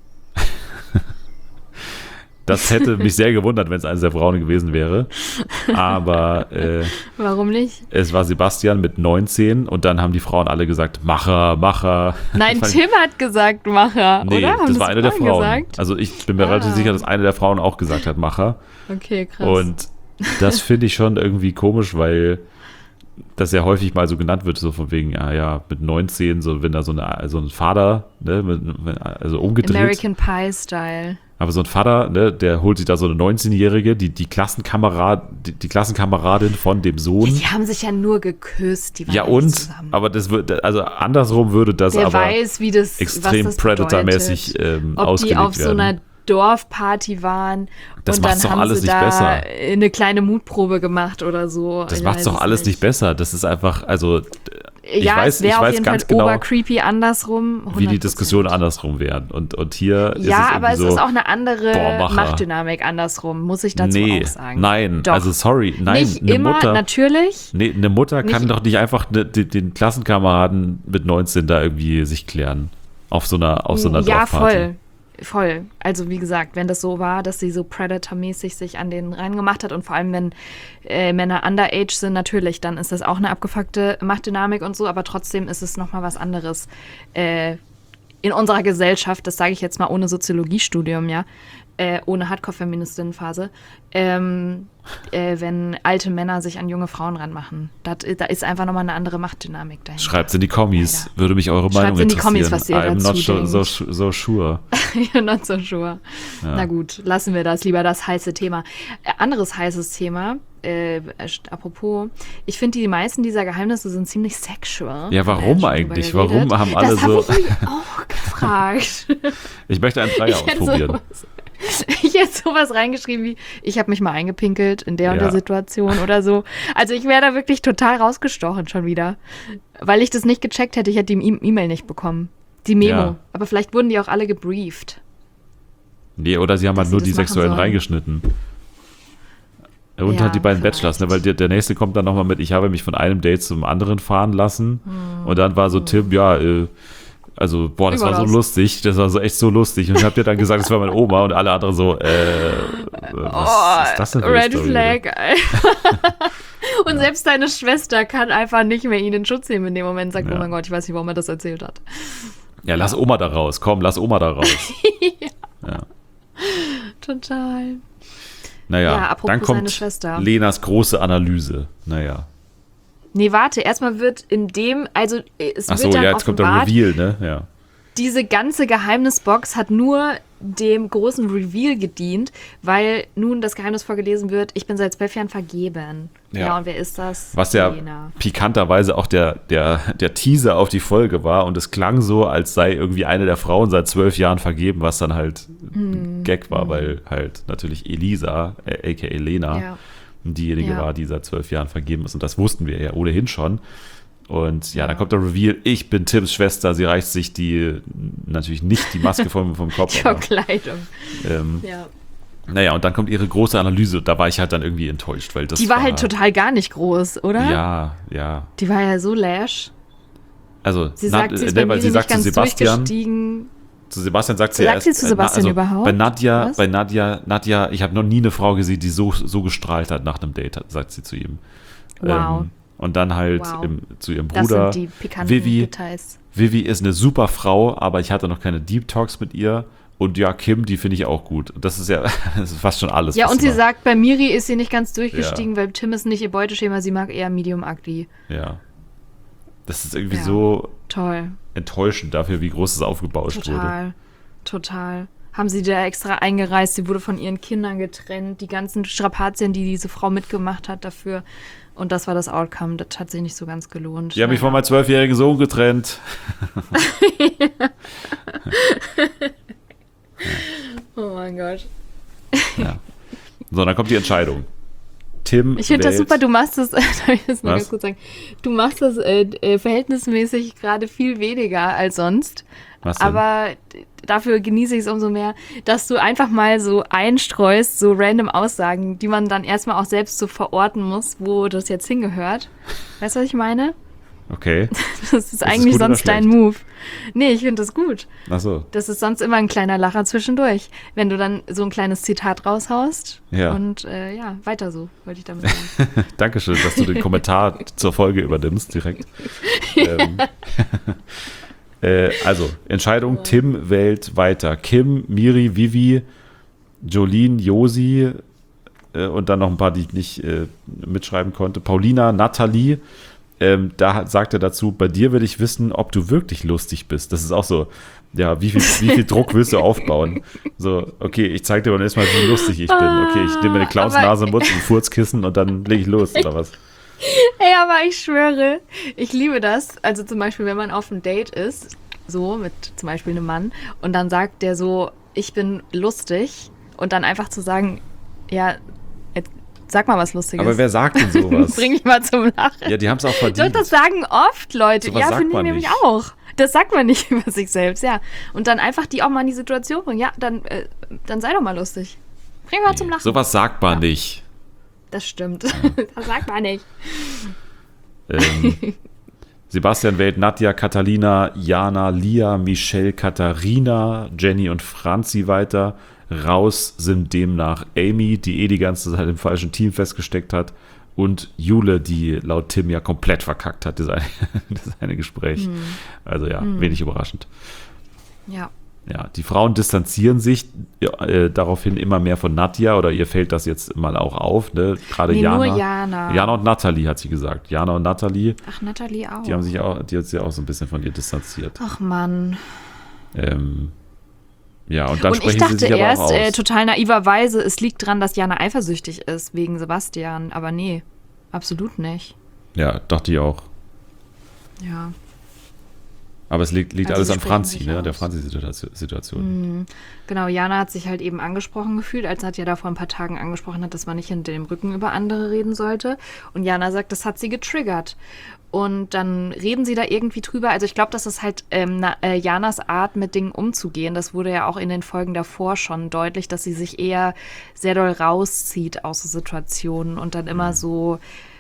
Das hätte mich sehr gewundert, wenn es eine der Frauen gewesen wäre. Aber warum nicht? Es war Sebastian mit 19 und dann haben die Frauen alle gesagt, Macher. Nein, Tim hat gesagt Macher, nee, oder? Das war eine der Frauen. Gesagt? Also ich bin mir relativ sicher, dass eine der Frauen auch gesagt hat Macher. Okay, krass. Und Das finde ich schon irgendwie komisch, weil das ja häufig mal so genannt wird, so von wegen, ja, mit 19, so wenn da so ein Vater, ne, also umgedreht. American Pie-Style. Aber so ein Vater, ne, der holt sich da so eine 19-Jährige, die Klassenkameradin von dem Sohn. Die haben sich ja nur geküsst, die waren ja nicht und, zusammen. aber das wird, also andersrum würde das Wer aber weiß, wie das, extrem was das Predator-mäßig bedeutet. ausgelegt Ob die auf so werden. einer Dorfparty waren Das und dann macht's doch haben alles sie nicht da besser. eine kleine Mutprobe gemacht oder so. Das Ich macht's weiß doch es alles nicht besser. Das ist einfach, also ich Ja, weiß, es wäre ich auf weiß jeden ganz Fall genau, obercreepy andersrum. 100%. wie die Diskussionen andersrum wären. Und hier ist es Ja, aber es irgendwie ist so, auch eine andere Bohrmacher. Machtdynamik andersrum, muss ich dazu auch sagen. Nein, Doch. also sorry, nein, Nicht eine immer, Mutter, natürlich. nee, eine Mutter kann Nicht- doch nicht einfach den Klassenkameraden mit 19 da irgendwie sich klären. Auf so einer Ja, Dorfparty. voll. Also wie gesagt, wenn das so war, dass sie so Predator-mäßig sich an den reingemacht hat und vor allem, wenn Männer underage sind, natürlich, dann ist das auch eine abgefuckte Machtdynamik und so, aber trotzdem ist es nochmal was anderes. In unserer Gesellschaft, das sage ich jetzt mal ohne Soziologiestudium, ja, ohne Hardcore-Feministinnenphase, wenn alte Männer sich an junge Frauen ranmachen. Da ist einfach nochmal eine andere Machtdynamik dahinter. Schreibt's in die Kommis, Leider. würde mich eure Meinung Schreibt's in die interessieren. Kommis, was ihr I'm dazu not so sure. You're not so sure. Ja. Na gut, lassen wir das lieber, das heiße Thema. Anderes heißes Thema, apropos, ich finde, die meisten dieser Geheimnisse sind ziemlich sexual. Ja, warum Schon eigentlich? drüber geredet. Warum haben alle das habe so- ich mich auch gefragt. Ich möchte einen Dreier ausprobieren. Ich hätte sowas reingeschrieben wie, ich habe mich mal eingepinkelt in der und der Ja. Situation oder so. Also ich wäre da wirklich total rausgestochen schon wieder. Weil ich das nicht gecheckt hätte, ich hätte die E-Mail nicht bekommen. Die Memo. Ja. Aber vielleicht wurden die auch alle gebrieft. Nee, oder sie haben Dass halt nur sie die das machen sexuellen sollen. reingeschnitten. Und Ja, halt die beiden vielleicht. Bachelors, ne? Weil der nächste kommt dann nochmal mit, ich habe mich von einem Date zum anderen fahren lassen. Und dann war so Tim, ja, also, boah, das war so Überlass. lustig, das war so echt so lustig. Und ich habe dir dann gesagt, das war meine Oma und alle anderen so, was ist das denn für eine Red Story, Flag. Und selbst deine Schwester kann einfach nicht mehr ihn in Schutz nehmen in dem Moment. Sagt, Ja. oh mein Gott, ich weiß nicht, warum er das erzählt hat. Ja, lass Oma da raus, komm, lass Oma da raus. Ja. Total. Naja, Ja, apropos dann seine kommt Schwester. Lenas große Analyse. Naja. Nee, warte, erstmal wird in dem, also es Ach wird so, dann ja, jetzt kommt der offenbart, Reveal, ne? Ja. diese ganze Geheimnisbox hat nur dem großen Reveal gedient, weil nun das Geheimnis vorgelesen wird, ich bin seit 12 Jahren vergeben. Ja. Ja, und wer ist das? Was ja Lena. pikanterweise auch der Teaser auf die Folge war und es klang so, als sei irgendwie eine der Frauen seit 12 Jahren vergeben, was dann halt ein Gag war, weil halt natürlich Elisa, aka Lena, Ja. diejenige Ja. war, die seit 12 Jahren vergeben ist und das wussten wir ja ohnehin schon. Und ja, dann kommt der Reveal, ich bin Tims Schwester, sie reißt sich natürlich nicht die Maske vom Kopf. aber, Verkleidung. Ja. naja, und dann kommt ihre große Analyse, da war ich halt dann irgendwie enttäuscht, weil das Die war halt total gar nicht groß, oder? Ja. Die war ja so lash. Also, Sie sagt, sie ist bei weil mir sie nicht sagt zu ganz Sebastian, durchgestiegen. sagt sie Sagt erst, sie zu Sebastian überhaupt? Bei Nadja, Was? Nadja, ich habe noch nie eine Frau gesehen, die so gestrahlt hat nach einem Date, sagt sie zu ihm. Wow. Und dann halt Wow. zu ihrem Das Bruder, sind die pikanten Vivi, Details. Vivi ist eine super Frau, aber ich hatte noch keine Deep Talks mit ihr. Und ja, Kim, die finde ich auch gut. Das ist ja das ist fast schon alles. Ja, was und sie macht. sagt, bei Miri ist sie nicht ganz durchgestiegen, weil Tim ist nicht ihr Beuteschema, sie mag eher Medium Ugly. Ja. Das ist irgendwie Ja. so Toll. enttäuschend dafür, wie groß es aufgebauscht wurde. Total. Haben sie da extra eingereist, sie wurde von ihren Kindern getrennt, die ganzen Strapazien, die diese Frau mitgemacht hat dafür. Und das war das Outcome. Das hat sich nicht so ganz gelohnt. Ich habe mich von meinem 12-jährigen Sohn getrennt. Oh mein Gott. Ja. So, dann kommt die Entscheidung. Tim Ich finde das wählt- super, du machst das, darf ich das mal Was? ganz kurz sagen, du machst das verhältnismäßig gerade viel weniger als sonst, Was denn? aber dafür genieße ich es umso mehr, dass du einfach mal so einstreust, so random Aussagen, die man dann erstmal auch selbst so verorten muss, wo das jetzt hingehört. Weißt du, was ich meine? Okay. Das ist es eigentlich gut oder sonst dein schlecht? Move. Nee, ich finde das gut. Ach so. Das ist sonst immer ein kleiner Lacher zwischendurch, wenn du dann so ein kleines Zitat raushaust. Ja. Und ja, weiter so, wollte ich damit sagen. Dankeschön, dass du den Kommentar zur Folge übernimmst direkt. Also, Entscheidung, Tim wählt weiter. Kim, Miri, Vivi, Jolene, Josi, und dann noch ein paar, die ich nicht mitschreiben konnte. Paulina, Nathalie, da sagt er dazu, bei dir will ich wissen, ob du wirklich lustig bist. Das ist auch so, ja, wie viel Druck willst du aufbauen? So, okay, ich zeig dir aber erstmal, wie lustig ich bin. Okay, ich nehme mir eine Clownsnase, Mutz, ein Furzkissen und dann lege ich los, oder was? Ey, aber ich schwöre, ich liebe das. Also zum Beispiel, wenn man auf einem Date ist, so mit zum Beispiel einem Mann, und dann sagt der so, ich bin lustig, und dann einfach zu sagen, ja, sag mal was Lustiges. Aber wer sagt denn sowas? Bring mich mal zum Lachen. Ja, die haben es auch verdient. Doch, das sagen oft Leute. Sowas Ja, sagt finde ich man nämlich nicht. auch. Das sagt man nicht über sich selbst, ja. Und dann einfach die auch mal in die Situation bringen. Ja, dann sei doch mal lustig. Bring mal zum Lachen. Sowas sagt man nicht. Das stimmt. Das sagt man nicht. Sebastian wählt Nadja, Catalina, Jana, Lia, Michelle, Katharina, Jenny und Franzi weiter. Raus sind demnach Amy, die ganze Zeit im falschen Team festgesteckt hat, und Jule, die laut Tim ja komplett verkackt hat, das eine Gespräch. Also ja, wenig überraschend. Ja. Ja, die Frauen distanzieren sich daraufhin immer mehr von Nadja, oder ihr fällt das jetzt mal auch auf, ne? Gerade Nee, Jana. nur Jana. Jana und Nathalie hat sie gesagt. Jana und Nathalie, Ach, Nathalie auch. die hat sich auch so ein bisschen von ihr distanziert. Ach Mann. Ja, und dann Und ich sprechen dachte sie sich aber erst auch aus. total naiverweise, es liegt dran, dass Jana eifersüchtig ist wegen Sebastian. Aber nee, absolut nicht. Ja, dachte ich auch. Ja. Aber es liegt Also alles sie an sprechen Franzi, sich ne? aus. Der Franzi-Situation. Genau, Jana hat sich halt eben angesprochen gefühlt, als Nadja da vor ein paar Tagen angesprochen hat, dass man nicht hinter dem Rücken über andere reden sollte. Und Jana sagt, das hat sie getriggert. Und dann reden sie da irgendwie drüber. Also ich glaube, das ist halt Janas Art, mit Dingen umzugehen. Das wurde ja auch in den Folgen davor schon deutlich, dass sie sich eher sehr doll rauszieht aus so Situationen und dann immer so,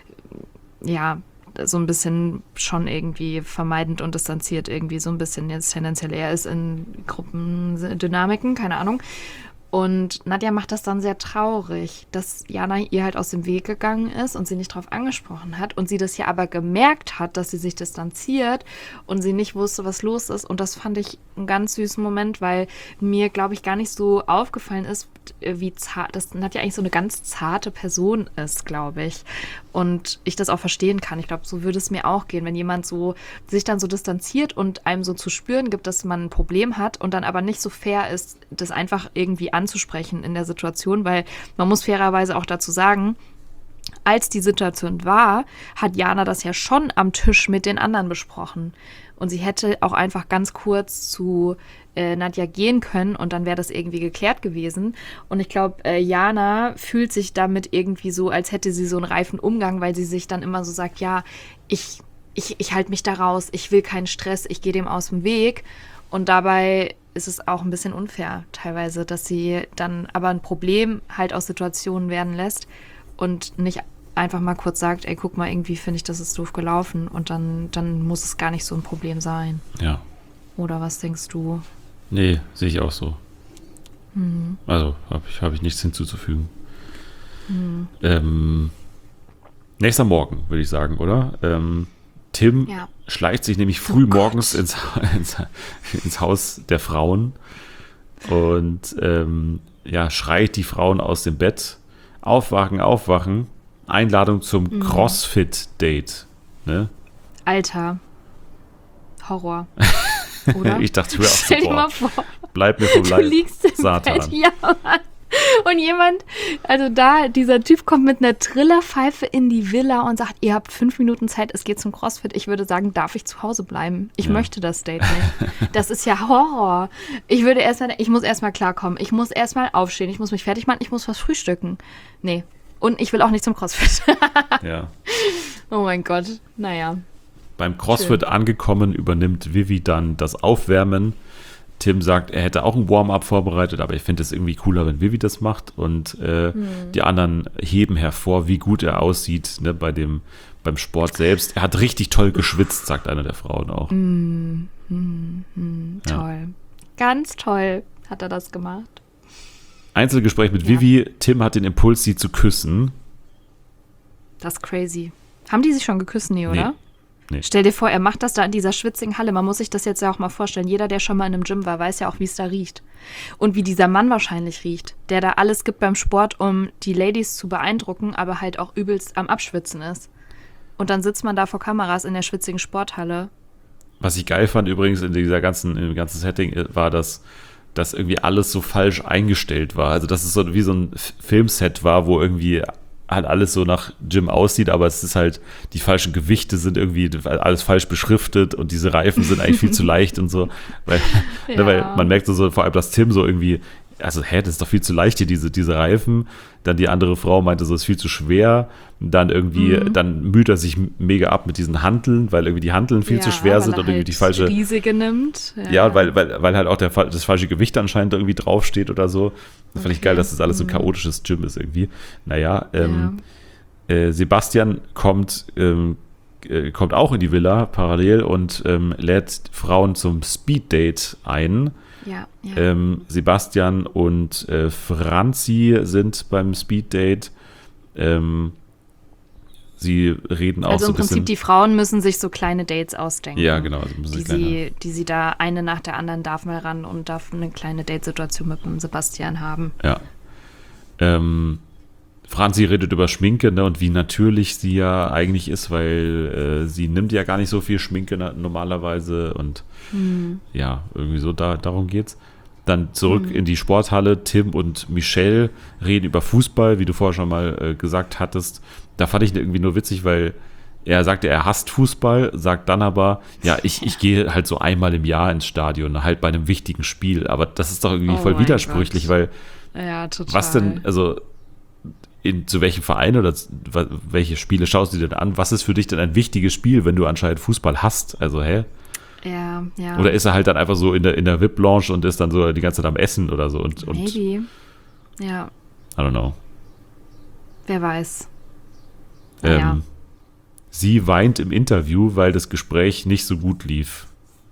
ja, so ein bisschen schon irgendwie vermeidend und distanziert irgendwie so ein bisschen jetzt tendenziell eher ist in Gruppendynamiken, keine Ahnung. Und Nadja macht das dann sehr traurig, dass Jana ihr halt aus dem Weg gegangen ist und sie nicht drauf angesprochen hat und sie das ja aber gemerkt hat, dass sie sich distanziert und sie nicht wusste, was los ist. Und das fand ich einen ganz süßen Moment, weil mir, glaube ich, gar nicht so aufgefallen ist, wie zart, dass Nadja eigentlich so eine ganz zarte Person ist, glaube ich. Und ich das auch verstehen kann. Ich glaube, so würde es mir auch gehen, wenn jemand so sich dann so distanziert und einem so zu spüren gibt, dass man ein Problem hat und dann aber nicht so fair ist, das einfach irgendwie anzusprechen in der Situation, weil man muss fairerweise auch dazu sagen, als die Situation war, hat Jana das ja schon am Tisch mit den anderen besprochen. Und sie hätte auch einfach ganz kurz zu Nadja gehen können und dann wäre das irgendwie geklärt gewesen. Und ich glaube, Jana fühlt sich damit irgendwie so, als hätte sie so einen reifen Umgang, weil sie sich dann immer so sagt, ja, ich halte mich da raus, ich will keinen Stress, ich gehe dem aus dem Weg. Und dabei ist es auch ein bisschen unfair teilweise, dass sie dann aber ein Problem halt aus Situationen werden lässt und nicht einfach mal kurz sagt, ey, guck mal, irgendwie finde ich, das ist doof gelaufen und dann muss es gar nicht so ein Problem sein. Ja. Oder was denkst du? Nee, sehe ich auch so. Also hab ich nichts hinzuzufügen. Nächster Morgen, würde ich sagen, oder? Tim Ja. schleicht sich nämlich früh morgens ins Haus der Frauen und schreit die Frauen aus dem Bett. Aufwachen. Einladung zum CrossFit-Date. Ne? Alter. Horror. Oder? Ich dachte früher auch so, Stell dir mal vor, bleib mir vom du Leib, liegst im Satan. Bett. Ja, Mann. Und jemand, also dieser Typ kommt mit einer Trillerpfeife in die Villa und sagt, ihr habt 5 Minuten Zeit, es geht zum CrossFit. Ich würde sagen, darf ich zu Hause bleiben? Ich möchte das Date nicht. Das ist ja Horror. Ich muss erstmal klarkommen. Ich muss erstmal aufstehen. Ich muss mich fertig machen. Ich muss was frühstücken. Nee. Und ich will auch nicht zum CrossFit. Ja. Oh mein Gott. Naja. Beim CrossFit angekommen, übernimmt Vivi dann das Aufwärmen. Tim sagt, er hätte auch ein Warm-up vorbereitet, aber ich finde es irgendwie cooler, wenn Vivi das macht. Und die anderen heben hervor, wie gut er aussieht, ne, beim Sport selbst. Er hat richtig toll geschwitzt, sagt eine der Frauen auch. Toll. Ganz toll hat er das gemacht. Einzelgespräch mit Vivi. Tim hat den Impuls, sie zu küssen. Das ist crazy. Haben die sich schon geküsst, nee, oder? Nee. Stell dir vor, er macht das da in dieser schwitzigen Halle. Man muss sich das jetzt ja auch mal vorstellen. Jeder, der schon mal in einem Gym war, weiß ja auch, wie es da riecht. Und wie dieser Mann wahrscheinlich riecht, der da alles gibt beim Sport, um die Ladies zu beeindrucken, aber halt auch übelst am Abschwitzen ist. Und dann sitzt man da vor Kameras in der schwitzigen Sporthalle. Was ich geil fand übrigens in dem ganzen Setting war, dass irgendwie alles so falsch eingestellt war. Also dass es so wie so ein Filmset war, wo irgendwie halt alles so nach Gym aussieht, aber es ist halt, die falschen Gewichte sind irgendwie alles falsch beschriftet und diese Reifen sind eigentlich viel zu leicht und so. Weil, weil man merkt so, vor allem, dass Tim so irgendwie, also das ist doch viel zu leicht hier, diese Reifen. Dann die andere Frau meinte so, es ist viel zu schwer. Dann irgendwie, dann müht er sich mega ab mit diesen Hanteln, weil irgendwie die Hanteln viel zu schwer sind und irgendwie die falsche. Riesige nimmt. Ja, weil halt auch das falsche Gewicht anscheinend irgendwie draufsteht oder so. Das fand ich geil, dass das alles so ein chaotisches Gym ist irgendwie. Naja, Sebastian kommt auch in die Villa parallel und lädt Frauen zum Speeddate ein. Ja. Sebastian und Franzi sind beim Speeddate. Sie reden auch also so im ein bisschen. Prinzip, die Frauen müssen sich so kleine Dates ausdenken. Ja, genau. Also die sie da eine nach der anderen darf mal ran und darf eine kleine Datesituation mit dem Sebastian haben. Ja. Franzi redet über Schminke, ne, und wie natürlich sie ja eigentlich ist, weil sie nimmt ja gar nicht so viel Schminke normalerweise und ja, irgendwie so darum geht's. Dann zurück in die Sporthalle. Tim und Michelle reden über Fußball, wie du vorher schon mal gesagt hattest. Da fand ich irgendwie nur witzig, weil er sagte, er hasst Fußball, sagt dann aber, ja, ich gehe halt so einmal im Jahr ins Stadion, halt bei einem wichtigen Spiel. Aber das ist doch irgendwie voll widersprüchlich, weil ja, total. was denn, also zu welchem Verein oder welche Spiele schaust du dir denn an? Was ist für dich denn ein wichtiges Spiel, wenn du anscheinend Fußball hast? Also, Ja. Oder ist er halt dann einfach so in der VIP-Lounge und ist dann so die ganze Zeit am Essen oder so? Und Maybe. Ja. I don't know. Wer weiß. Naja. Sie weint im Interview, weil das Gespräch nicht so gut lief.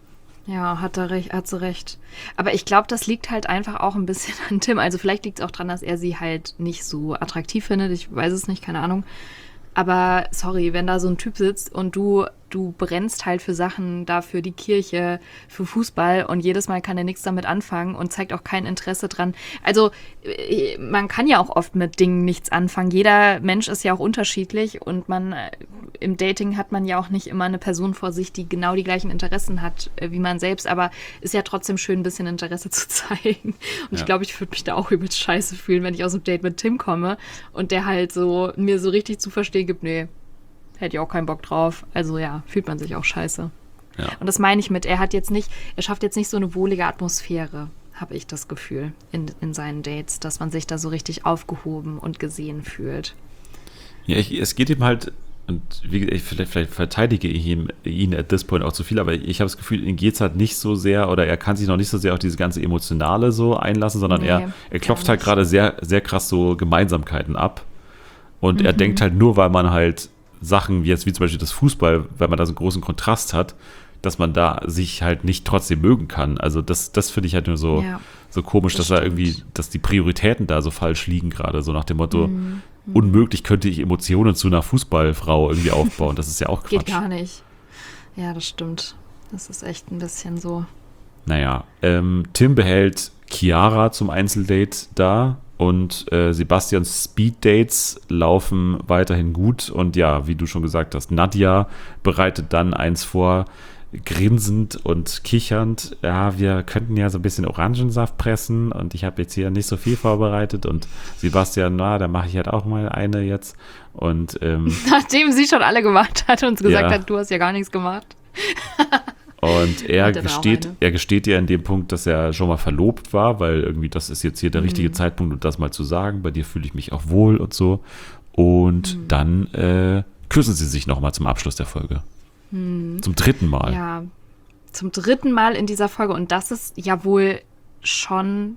Ja, hat sie recht. Aber ich glaube, das liegt halt einfach auch ein bisschen an Tim. Also vielleicht liegt es auch daran, dass er sie halt nicht so attraktiv findet. Ich weiß es nicht, keine Ahnung. Aber sorry, wenn da so ein Typ sitzt und du brennst halt für Sachen, da für die Kirche, für Fußball und jedes Mal kann er nichts damit anfangen und zeigt auch kein Interesse dran. Also man kann ja auch oft mit Dingen nichts anfangen. Jeder Mensch ist ja auch unterschiedlich und im Dating hat man ja auch nicht immer eine Person vor sich, die genau die gleichen Interessen hat wie man selbst, aber ist ja trotzdem schön, ein bisschen Interesse zu zeigen. Und ich glaube, ich würde mich da auch übelst scheiße fühlen, wenn ich aus dem Date mit Tim komme und der halt so mir so richtig zu verstehen gibt, nee, hätte ich auch keinen Bock drauf. Also ja, fühlt man sich auch scheiße. Ja. Und das meine ich mit, er schafft jetzt nicht so eine wohlige Atmosphäre, habe ich das Gefühl, in seinen Dates, dass man sich da so richtig aufgehoben und gesehen fühlt. Ja, es geht ihm halt, und vielleicht verteidige ich ihn at this point auch zu viel, aber ich habe das Gefühl, ihm geht es halt nicht so sehr oder er kann sich noch nicht so sehr auf diese ganze Emotionale so einlassen, sondern er klopft halt gerade sehr, sehr krass so Gemeinsamkeiten ab. Und er denkt halt nur, weil man halt Sachen wie zum Beispiel das Fußball, weil man da so einen großen Kontrast hat, dass man da sich halt nicht trotzdem mögen kann. Also das finde ich halt nur so komisch, dass er irgendwie, dass die Prioritäten da so falsch liegen gerade, so nach dem Motto, unmöglich könnte ich Emotionen zu einer Fußballfrau irgendwie aufbauen. Das ist ja auch Quatsch. Geht gar nicht. Ja, das stimmt. Das ist echt ein bisschen so. Naja, Tim behält Chiara zum Einzeldate da. Und Sebastians Speeddates laufen weiterhin gut. Und ja, wie du schon gesagt hast, Nadja bereitet dann eins vor, grinsend und kichernd. Ja, wir könnten ja so ein bisschen Orangensaft pressen. Und ich habe jetzt hier nicht so viel vorbereitet. Und Sebastian, da mache ich halt auch mal eine jetzt. Und nachdem sie schon alle gemacht hat und uns gesagt hat, du hast ja gar nichts gemacht. Und er gesteht ihr in dem Punkt, dass er schon mal verlobt war, weil irgendwie das ist jetzt hier der richtige Zeitpunkt, um das mal zu sagen. Bei dir fühle ich mich auch wohl und so. Und dann küssen sie sich nochmal zum Abschluss der Folge. Zum 3. Mal. Ja, zum 3. Mal in dieser Folge. Und das ist ja wohl schon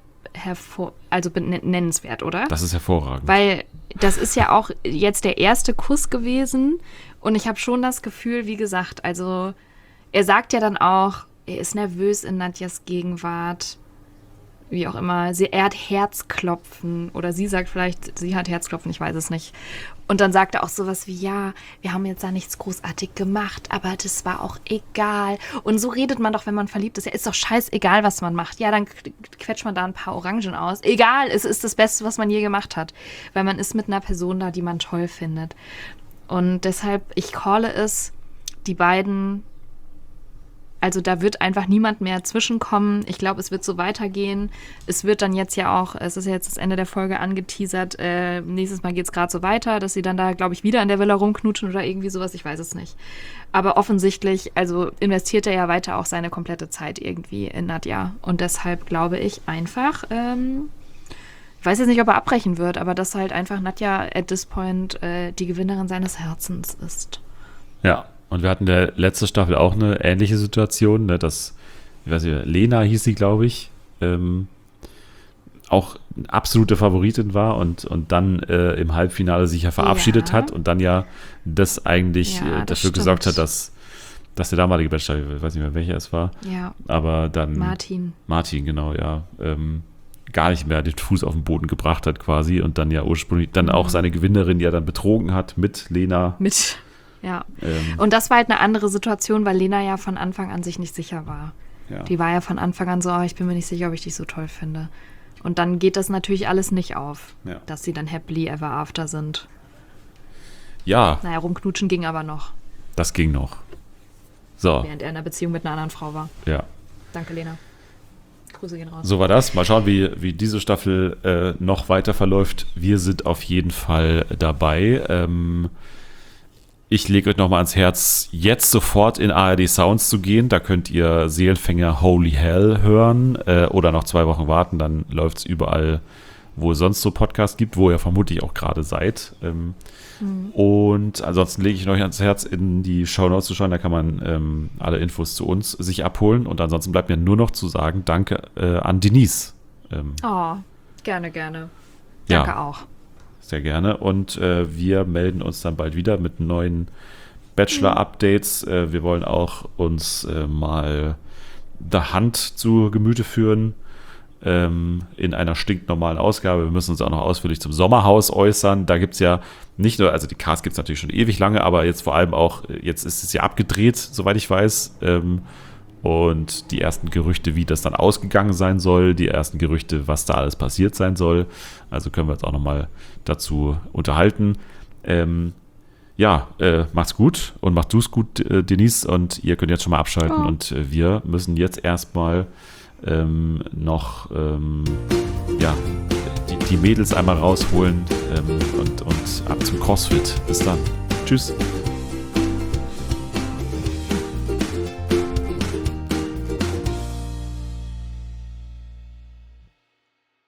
nennenswert, oder? Das ist hervorragend. Weil das ist ja auch jetzt der erste Kuss gewesen. Und ich habe schon das Gefühl, wie gesagt, also er sagt ja dann auch, er ist nervös in Nadjas Gegenwart. wie auch immer, er hat Herzklopfen oder sie sagt vielleicht, sie hat Herzklopfen, ich weiß es nicht. Und dann sagt er auch sowas wie, ja, wir haben jetzt da nichts großartig gemacht, aber das war auch egal. Und so redet man doch, wenn man verliebt ist. Ja, ist doch scheißegal, was man macht. Ja, dann quetscht man da ein paar Orangen aus. Egal, es ist das Beste, was man je gemacht hat. Weil man ist mit einer Person da, die man toll findet. Und deshalb, ich calle es, die beiden... Also da wird einfach niemand mehr zwischenkommen. Ich glaube, es wird so weitergehen. Es wird dann jetzt ja auch, es ist ja jetzt das Ende der Folge angeteasert, nächstes Mal geht es gerade so weiter, dass sie dann da, glaube ich, wieder in der Villa rumknutschen oder irgendwie sowas, ich weiß es nicht. Aber offensichtlich, also investiert er ja weiter auch seine komplette Zeit irgendwie in Nadja. Und deshalb glaube ich einfach, ich weiß jetzt nicht, ob er abbrechen wird, aber dass halt einfach Nadja at this point die Gewinnerin seines Herzens ist. Ja. Und wir hatten in der letzten Staffel auch eine ähnliche Situation, ne, dass, ich weiß nicht, Lena hieß sie, glaube ich, auch eine absolute Favoritin war und dann im Halbfinale sich ja verabschiedet hat und dann ja das eigentlich dafür gesorgt hat, dass der damalige Bachelor, ich weiß nicht mehr, welcher es war, aber dann Martin, genau, ja, gar nicht mehr den Fuß auf den Boden gebracht hat quasi und dann ja ursprünglich dann auch seine Gewinnerin ja dann betrogen hat mit Lena. Ja, und das war halt eine andere Situation, weil Lena ja von Anfang an sich nicht sicher war. Ja. Die war ja von Anfang an so, ich bin mir nicht sicher, ob ich dich so toll finde. Und dann geht das natürlich alles nicht auf, dass sie dann happily ever after sind. Ja. Naja, rumknutschen ging aber noch. Das ging noch. So. Während er in einer Beziehung mit einer anderen Frau war. Ja. Danke, Lena. Grüße gehen raus. So war das. Mal schauen, wie diese Staffel noch weiter verläuft. Wir sind auf jeden Fall dabei. Ich lege euch nochmal ans Herz, jetzt sofort in ARD Sounds zu gehen. Da könnt ihr Seelenfänger Holy Hell hören oder noch 2 Wochen warten. Dann läuft es überall, wo es sonst so Podcasts gibt, wo ihr vermutlich auch gerade seid. Und ansonsten lege ich euch ans Herz, in die Shownotes zu schauen. Da kann man alle Infos zu uns sich abholen. Und ansonsten bleibt mir nur noch zu sagen, danke an Denise. Gerne. Danke auch. Sehr gerne. Und wir melden uns dann bald wieder mit neuen Bachelor-Updates. Wir wollen auch uns mal The Hunt zu Gemüte führen in einer stinknormalen Ausgabe. Wir müssen uns auch noch ausführlich zum Sommerhaus äußern. Da gibt es ja nicht nur, also die Cast gibt es natürlich schon ewig lange, aber jetzt vor allem auch, jetzt ist es ja abgedreht, soweit ich weiß. Und die ersten Gerüchte, wie das dann ausgegangen sein soll, die ersten Gerüchte, was da alles passiert sein soll. Also können wir uns auch nochmal dazu unterhalten. Macht's gut und macht du's gut, Denise. Und ihr könnt jetzt schon mal abschalten. Und wir müssen jetzt erstmal noch die Mädels einmal rausholen und ab zum CrossFit. Bis dann. Tschüss.